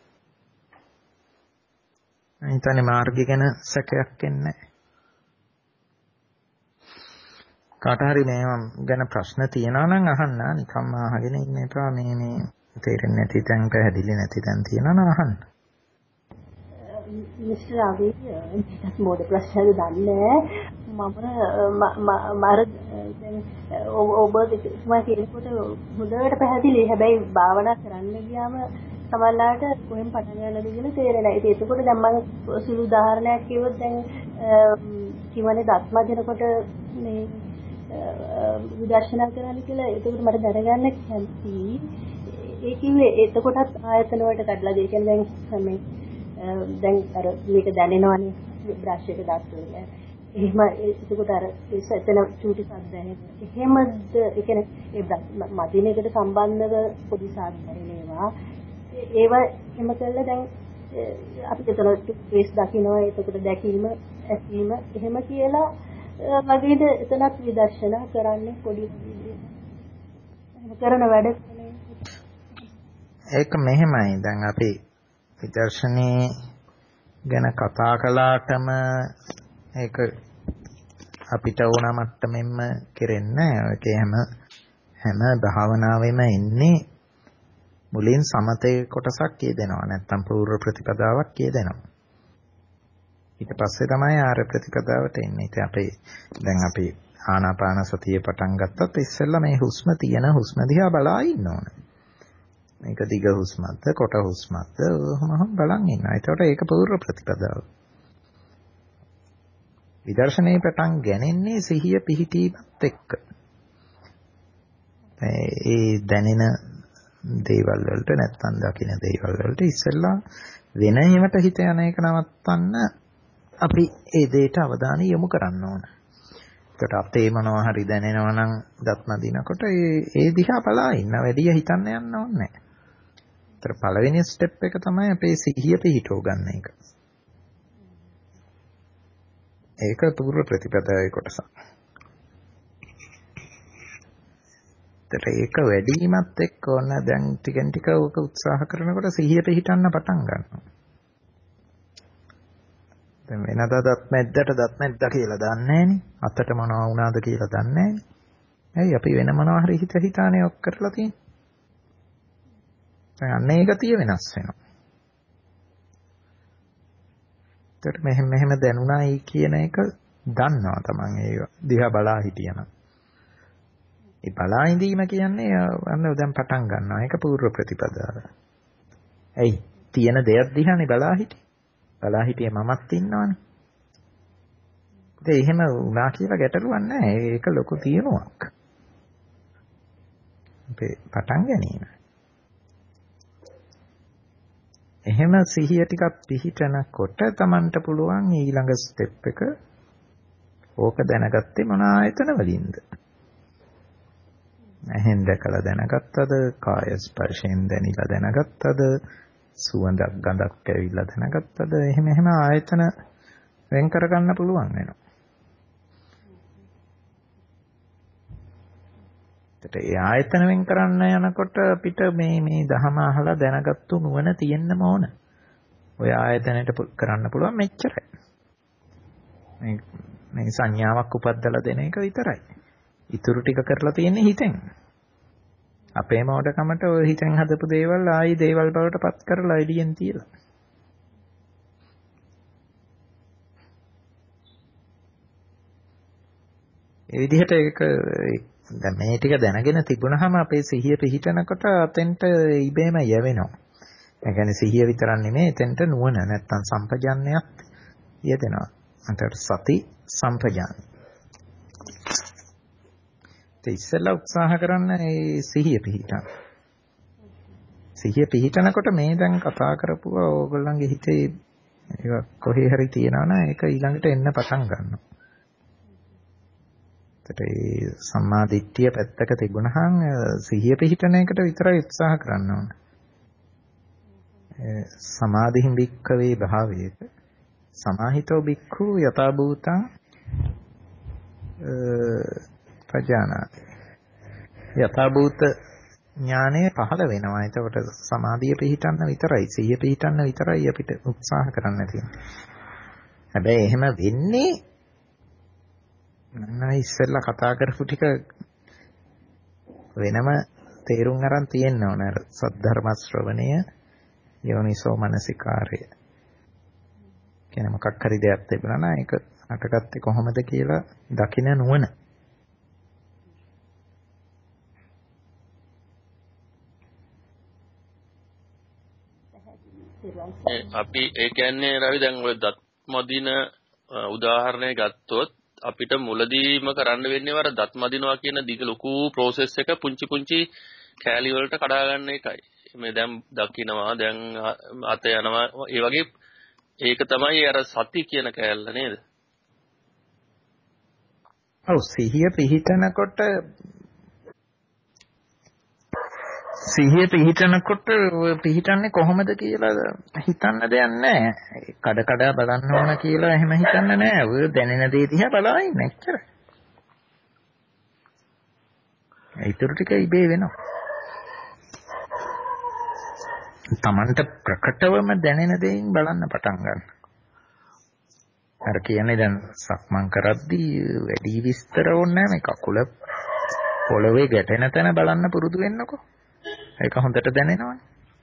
හිතන්නේ මාර්ගය ගැන සැකයක් එන්නේ නැහැ. කාට හරි මේ ගැන ප්‍රශ්න තියෙනවා නම් අහන්න. නිකම්ම අහගෙන ඉන්න එපා. මේ මේ තේරෙන්නේ නැති තැන් පැහැදිලි නැති තැන් තියෙනවා නම් අහන්න. මිස්ටර් රවි මේකත් මොඩ ප්‍රශ්නද දන්නේ මම මර දැන් ඔබ තුමා කියනකොට හොඳට පැහැදිලි. හැබැයි භාවනා කරන්න ගියාම සමහරලාට කොහෙන් පටන් ගන්නද කියලා තේරෙන්නේ නැහැ. ඒක එතකොට දැන් මම සුළු උදාහරණයක් කිව්වොත් දැන් කිව්වනේ දත්ම දෙනකොට මේ විදර්ශනා කරන්න කියලා. එතකොට මට දැනගන්න කැමතියි. ඒ කිව්වේ එතකොටත් ආයතන වලට කඩලා දෙය. කියන්නේ දැන් මේ දැන් අර මේක දැනෙනවනේ බ්‍රෂ් එක දාස්වල. එහෙම එතකොට අර එතන චූටි සද්ද දැනෙන. එහෙමද ඒ කියන්නේ ඒ මදින එකට සම්බන්ධව පොඩි සද්ද දැනෙනවා. ඒව එහෙම කළා දැන් අපිට එතන ට්‍රේස් දකින්නවා. එතකොට දැකීම ඇසීම එහෙම කියලා වගේද එතනත් විදර්ශනා කරන්නේ පොඩි එහෙම කරන වැඩ ඒක මෙහෙමයි. දැන් අපි විදර්ශනේ ගැන කතා කළාටම ඒක අපිට ඕන මට්ටමින්ම කෙරෙන්නේ ඒක හැම හැම භාවනාවෙම ඉන්නේ මුලින් සමතේ කොටසක් කියදෙනවා. නැත්තම් පූර්ව ප්‍රතිපදාවක් කියදෙනවා. ඊට පස්සේ තමයි ආර්ය ප්‍රතිපදාවට එන්නේ. ඉතින් අපි දැන් අපි ආනාපාන සතිය පටන් ගත්තත් ඉස්සෙල්ලා මේ හුස්ම තියෙන හුස්ම දිහා බලා ඉන්න ඕන. මේක දිග හුස්මක්ද කොට හුස්මක්ද ඔහොම බලන් ඉන්නවා. ඒකට ඒක පූර්ව ප්‍රතිපදාව. විදර්ශනයේ පටන් ගන්නේ සිහිය පිහිටීමත් එක්ක. ඒ දැනෙන දේවල් වලට නැත්තම් දකින්න දේවල් වලට ඉස්සෙල්ලා වෙන ඒවට හිත යන එක නවත්තන්න අපි ඒ දෙයට අවධානය යොමු කරන්න ඕන. ඒකට අපේ මොනවා හරි දැනෙනවා නම් දත්ම දිනකොට ඒ ඒ දිහා බලා ඉන්න වැඩි හිතන්න යන්න ඕනේ නැහැ. ඒතර පළවෙනි ස්ටෙප් එක තමයි අපේ සිහිය පිහිටව ගන්න එක. ඒක පූර්ව ප්‍රතිපදාවේ කොටසක්. ඒතර ඒක වැඩිමත් එක්ක ඕන දැන් ටිකෙන් ටික ඔක උත්සාහ කරනකොට සිහිය පිහිටන්න පටන් ගන්නවා. දැන් වෙනදා දත් මැද්දට දත් මැද්දා කියලා දන්නේ නැහනේ. අතට මොනවා වුණාද කියලා දන්නේ නැහනේ. ඇයි අපි වෙන මොනවා හරි හිත හිතානේ ඔක් කරලා තියෙන්නේ. දැන් අන්න ඒක තිය වෙනස් වෙනවා. ඒකට මෙහෙම මෙහෙම දැනුණායි කියන එක දන්නවා තමන් ඒක දිහා බලා හිටියනම්. ඒ බලා ඉඳීම කියන්නේ අන්න දැන් පටන් ගන්නවා. ඒක පූර්ව ප්‍රතිපදාව. ඇයි තියෙන දෙයක් දිහානේ බලා හිටියේ. බලා හිටියේ මමත් ඉන්නවනේ. ඒ එහෙම වුණා කියලා ගැටලුවක් නැහැ. ඒක ලොකු තියුණුවක්. අපේ පටන් ගැනීම. එහෙම සිහිය ටිකක් පිහිටනකොට Tamanට පුළුවන් ඊළඟ ස්ටෙප් එක ඕක දැනගත්තේ මොන ආයතන වලින්ද? ඇහෙන් දැකලා දැනගත්තද? කාය ස්පර්ශයෙන් දැනিলা දැනගත්තද? සුවඳක් ගඳක් ඇවිල්ලා දැනගත්තද? එහෙම එහෙම ආයතන වෙන් කරගන්න පුළුවන් වෙනවා. ඒත් ඒ ආයතන වෙන් කරන්න යනකොට අපිට මේ මේ දහම අහලා දැනගත්තු නුවණ තියෙන්නම ඕන. ඔය ආයතනයට කරන්න පුළුවන් මෙච්චරයි. මේ මේ සංඥාවක් උපද්දලා දෙන එක විතරයි. ඉතුරු ටික කරලා තියෙන්නේ හිතෙන්. අපේ මොඩකමට ඔය හිතෙන් හදපු දේවල් ආයි දේවල් බවට පත් කරලා එළියෙන් තියලා. ඒ විදිහට ඒක දැන් මේ ටික දැනගෙන තිබුණාම අපේ සිහිය පිහිටනකොට අතෙන්ට ඉබේම යවෙනවා. ඒ කියන්නේ සිහිය විතරක් නෙමෙයි එතෙන්ට නුවණ නැත්තම් සම්පජාන්නයක් යෙදෙනවා. අන්තර සති සම්පජාන. ඒ ඉස්සෙල්ලා උත්සාහ කරන්න ඒ සිහිය පිහිටන්න. සිහිය පිහිටනකොට මේ දැන් කතා කරපුවා ඕගොල්ලන්ගේ හිතේ ඒක කොහේ හරි තියනවා නම් ඒක ඊළඟට එන්න පටන් ගන්නවා. ඒ සම්මා දිට්ඨිය පැත්තක තිබුණහම සිහිය පිහිටන එකට විතරයි උත්සාහ කරන්න ඕන. සමාධිහිම් භික්ඛවේ භාවයේත සමාහිතෝ භික්ඛු යථා භූතං පජානාති. යථා භූත ඥානය පහළ වෙනවා. එතකොට සමාධිය පිහිටන්න විතරයි සිහිය පිහිටන්න විතරයි අපිට උත්සාහ කරන්න තියෙන්නේ. හැබැයි එහෙම වෙන්නේ නෑ ඉස්සෙල්ලා කතා කරපු ටික වෙනම තේරුම් අරන් තියෙන්න ඕන. අර සද්ධර්ම ශ්‍රවණය යෝනිසෝ මනසිකාරය. කියන්නේ මොකක් හරි දෙයක් තිබුණා නම් ඒක හටගත්තේ කොහොමද කියලා දකින නුවණ. අපි ඒ කියන්නේ රවි දැන් ඔය දත් මදින උදාහරණය ගත්තොත් අපිට මුලදීම කරන්න වෙන්නේ වර දත් මදිනවා කියන දිග ලොකු process එක පුංචි පුංචි කෑලි වලට කඩා ගන්න එකයි. මේ දැන් දකින්නවා දැන් අත යනවා ඒ වගේ ඒක තමයි අර සති කියන කෑල්ල නේද? ඔව් සිහිය පිහිටනකොට සිහිය පිහිටනකොට පිහිටන්නේ කොහොමද කියලා හිතන්න දෙයක් නැහැ. කඩ කඩ බලන්න ඕන කියලා එහෙම හිතන්න නැහැ. ඔය දැනෙන දේ දිහා බලා ඉන්න එච්චර. ඒතර ටික ඉබේ වෙනවා. Tamanට ප්‍රකටවම දැනෙන දේෙන් බලන්න පටන් ගන්න. අර කියන්නේ දැන් සක්මන් කරද්දී වැඩි විස්තර ඕනේ නැහැ මේ කකුල පොළවේ ගැටෙන තැන බලන්න පුරුදු වෙන්නකෝ. ඒක හොඳට දැනෙනවනේ.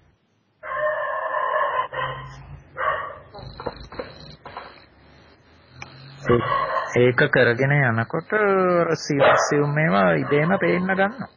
ඒක කරගෙන යනකොට සියුම් මේවා ඉබේම පේන්න ගන්නවා.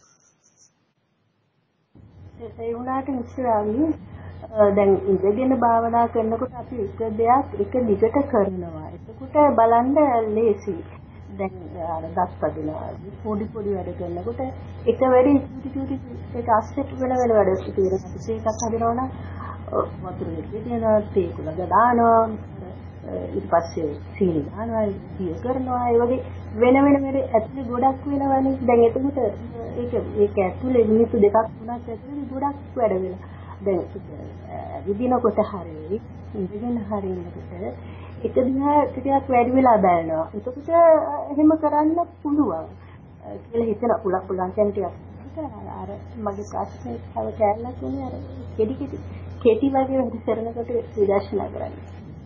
ඒ වුණාට ඉස්සරහදී දැන් ඉඳගෙන භාවනා කරනකොට අපි එක දෙයක් එක දිගට කරනවා. එතකොට බලන්න ලේසි. දැන් අර දස්පදිනවා පොඩි පොඩි වැඩ කරනකොට එක වැඩි චුටි චුටි ඒක අස්සෙට වෙන වෙන වැඩ තියෙනවා. ඒකක් හදනවා නම් වතුර දෙකේ තියෙනවා තේ කුල දානවා ඊට පස්සේ සීනි දානවා ඉතිය කරනවා ඒ වගේ වෙන වෙන වැඩ ඇතුලේ ගොඩක් වෙනවනේ. දැන් එතකොට ඒක ඒක ඇතුලේ මිනිත්තු දෙකක් තුනක් ඇතුලේ ගොඩක් වැඩ වෙනවා. දැන් විදිනකොට හරියි ඉඳගෙන හරිනකොට එක දිහා ටිකක් වැඩි වෙලා බලනවා. එතකොට එහෙම කරන්න පුළුවන් කියලා හිතන පුලක් පුලන් කියන ටිකක් අර මගේ ප්‍රශ්නේ තව කැලලක් උනේ අර කෙටි කෙටි කෙටි වගේ වැඩ කරනකොට විදර්ශනා කරන්නේ.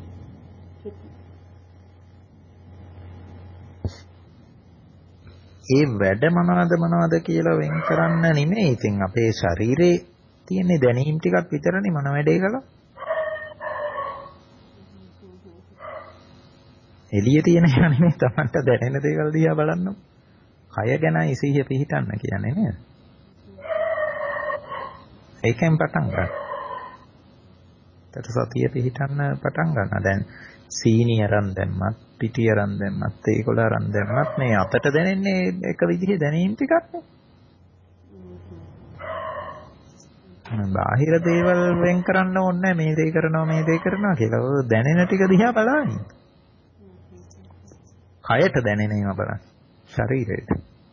ඒ වැඩ මොනවද මොනවද කියලා වෙන් කරන්න නෙමෙයි. ඉතින් අපේ ශරීරේ තියෙන දැනීම් ටිකක් විතරනේ මොන වැඩේ කළා. එළියේ තියෙන එක නෙමෙයි Tamanට දැනෙන දේවල් දිහා බලන්න. කය ගැනයි සිහිය පිහිටන්න කියන්නේ නේද? ඒකෙන් පටන් ගන්න. ඒතර සතිය පිහිටන්න පටන් ගන්න. දැන් සීනි අරන් දැම්මත්, පිටි අරන් දැම්මත්, ඒකොල අරන් දැම්මත් මේ අතට දැනෙන්නේ එක විදිහේ දැනීම් ටිකක් නේ. බාහිර දේවල් වෙන් කරන්න ඕනේ මේ දේ කරනවා මේ දේ කරනවා කියලා. ඔය දැනෙන ටික දිහා බලන්න. කයට දැනෙන ඒවා බලන්න. ශරීරයට.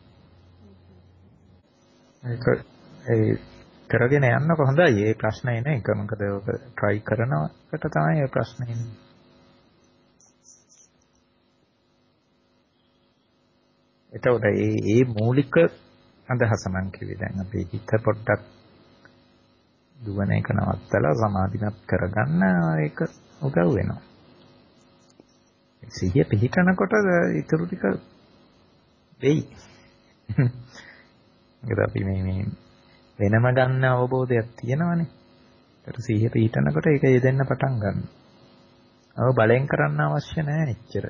ඒක ඒ කරගෙන යන්නකො හොඳයි. ඒ ප්‍රශ්නේ නෑ. ඒක මොකද ඔක try කරනකොට තමයි ඒ ප්‍රශ්නේ එන්නේ. එතකොට මේ මේ මූලික අදහස මම කිව්වේ දැන් අපේ හිත පොඩ්ඩක් දුවන එක නවත්තලා සමාධිමත් කරගන්න ඒක උදව් වෙනවා. සිහිය පිහිටනකොට ඊටු ටික වෙයි. ඒකට අපි මේ මේ වෙනම ගන්න අවබෝධයක් තියෙනවනේ. ඒකට සිහිය පිහිටනකොට ඒක යෙදෙන්න පටන් ගන්නවා. අව බලෙන් කරන්න අවශ්‍ය නැහැ එච්චර.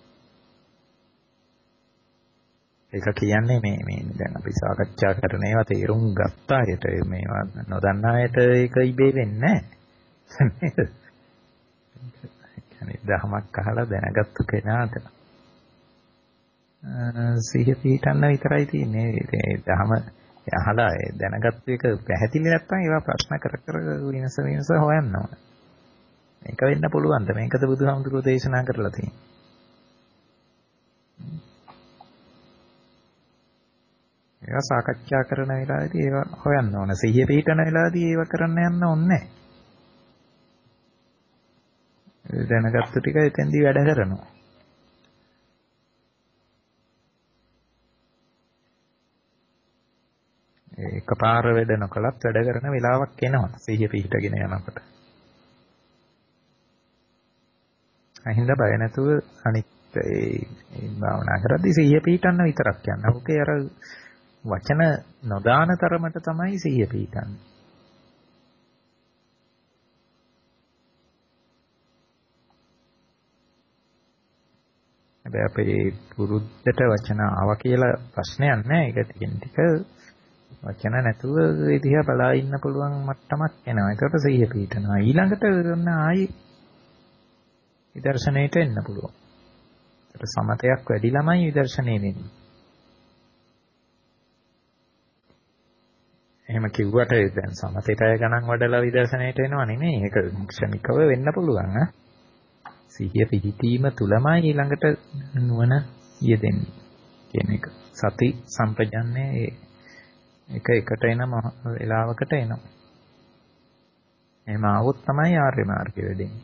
ඒක කියන්නේ මේ මේ දැන් අපි සාකච්ඡා කරන ඒවා තේරුම් ගත්ත අයට මේවා නොදන්න අයට ඒක ඉබේ වෙන්නේ නැහැ. කියන්නේ දහමක් අහලා දැනගත්තු කෙනාට සිහිය පිහිටන්න විතරයි තියෙන්නේ. ඒ දහම අහලා දැනගත්තු එක පැහැදිලි නැත්නම් ඒවා ප්‍රශ්න කර කර විනස විනස හොයන්න ඕන. මේක වෙන්න පුළුවන්ද? මේකද බුදුහාමුදුරුවෝ දේශනා කරලා තියෙන්නේ. ඒවා සාකච්ඡා කරන වෙලාවේදී ඒවා හොයන්න ඕන. සිහිය පිහිටන වෙලාවේදී ඒවා කරන්න යන්න ඕනේ නැහැ. දැනගත්තු ටික එතෙන්දී වැඩ කරනවා. එකපාර වැඩ නොකලත් වැඩ කරන වෙලාවක් එනවා සිහිය පිහිටගෙන යනකොට. අහින්ද බය නැතුව අනිත් ඒ භාවනා කරද්දී සිහිය පිහිටන්න විතරක් යන්න. ඔකේ අර වචන නොදාන තරමට තමයි සිහිය පිහිටන්නේ. හැබැයි අපේ පුරුද්දට වචන ආවා කියලා ප්‍රශ්නයක් නැහැ. ඒක තියෙන ටික වචන නැතුව ඒ දිහා බලා ඉන්න පුළුවන් මට්ටමක් එනවා. ඒකට සිහිය පිහිටනවා. ඊළඟට ගන්න ආයි විදර්ශනයට එන්න පුළුවන්. ඒක සමතයක් වැඩි ළමයි විදර්ශනේ වෙන්නේ. එහෙම කිව්වට දැන් සමතේට ගණන් වඩලා විදර්ශනයට එනවා නෙමෙයි. ඒක ක්ෂණිකව වෙන්න පුළුවන් ඈ. සිහිය පිහිටීම තුලමයි ඊළඟට නුවණ යෙදෙන්නේ කියන එක. සති සම්පජන්න්නේ එක එකට එන වෙලාවකට එනවා. එහෙම આવොත් තමයි ආර්ය මාර්ගය වෙදෙන්නේ.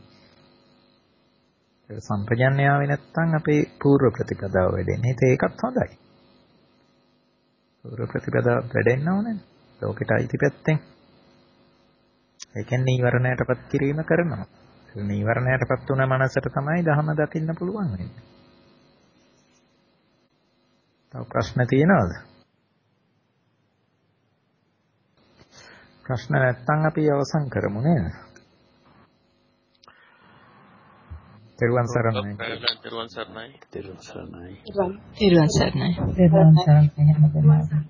ඒක සම්පජන්න්නේ ආවේ නැත්නම් අපේ පූර්ව ප්‍රතිපදාව වෙදෙන්නේ. ඒකත් හොඳයි. පූර්ව ප්‍රතිපදාව වැඩෙන්න ඕනේ. ලෝකෙට අයිති පැත්තෙන්. ඒකෙන් නීවරණයටපත් කිරීම කරනවා. නීවරණයටපත් වුණ මනසට තමයි ධහම දකින්න පුළුවන් වෙන්නේ. තව ප්‍රශ්න තියෙනවද? ප්‍රශ්න නැත්නම් අපි අවසන් කරමු නේද? තෙරුවන් සරණයි. තෙරුවන් සරණයි. තෙරුවන් සරණයි. තෙරුවන් සරණයි. තෙරුවන් සරණයි හැමදෙනාට.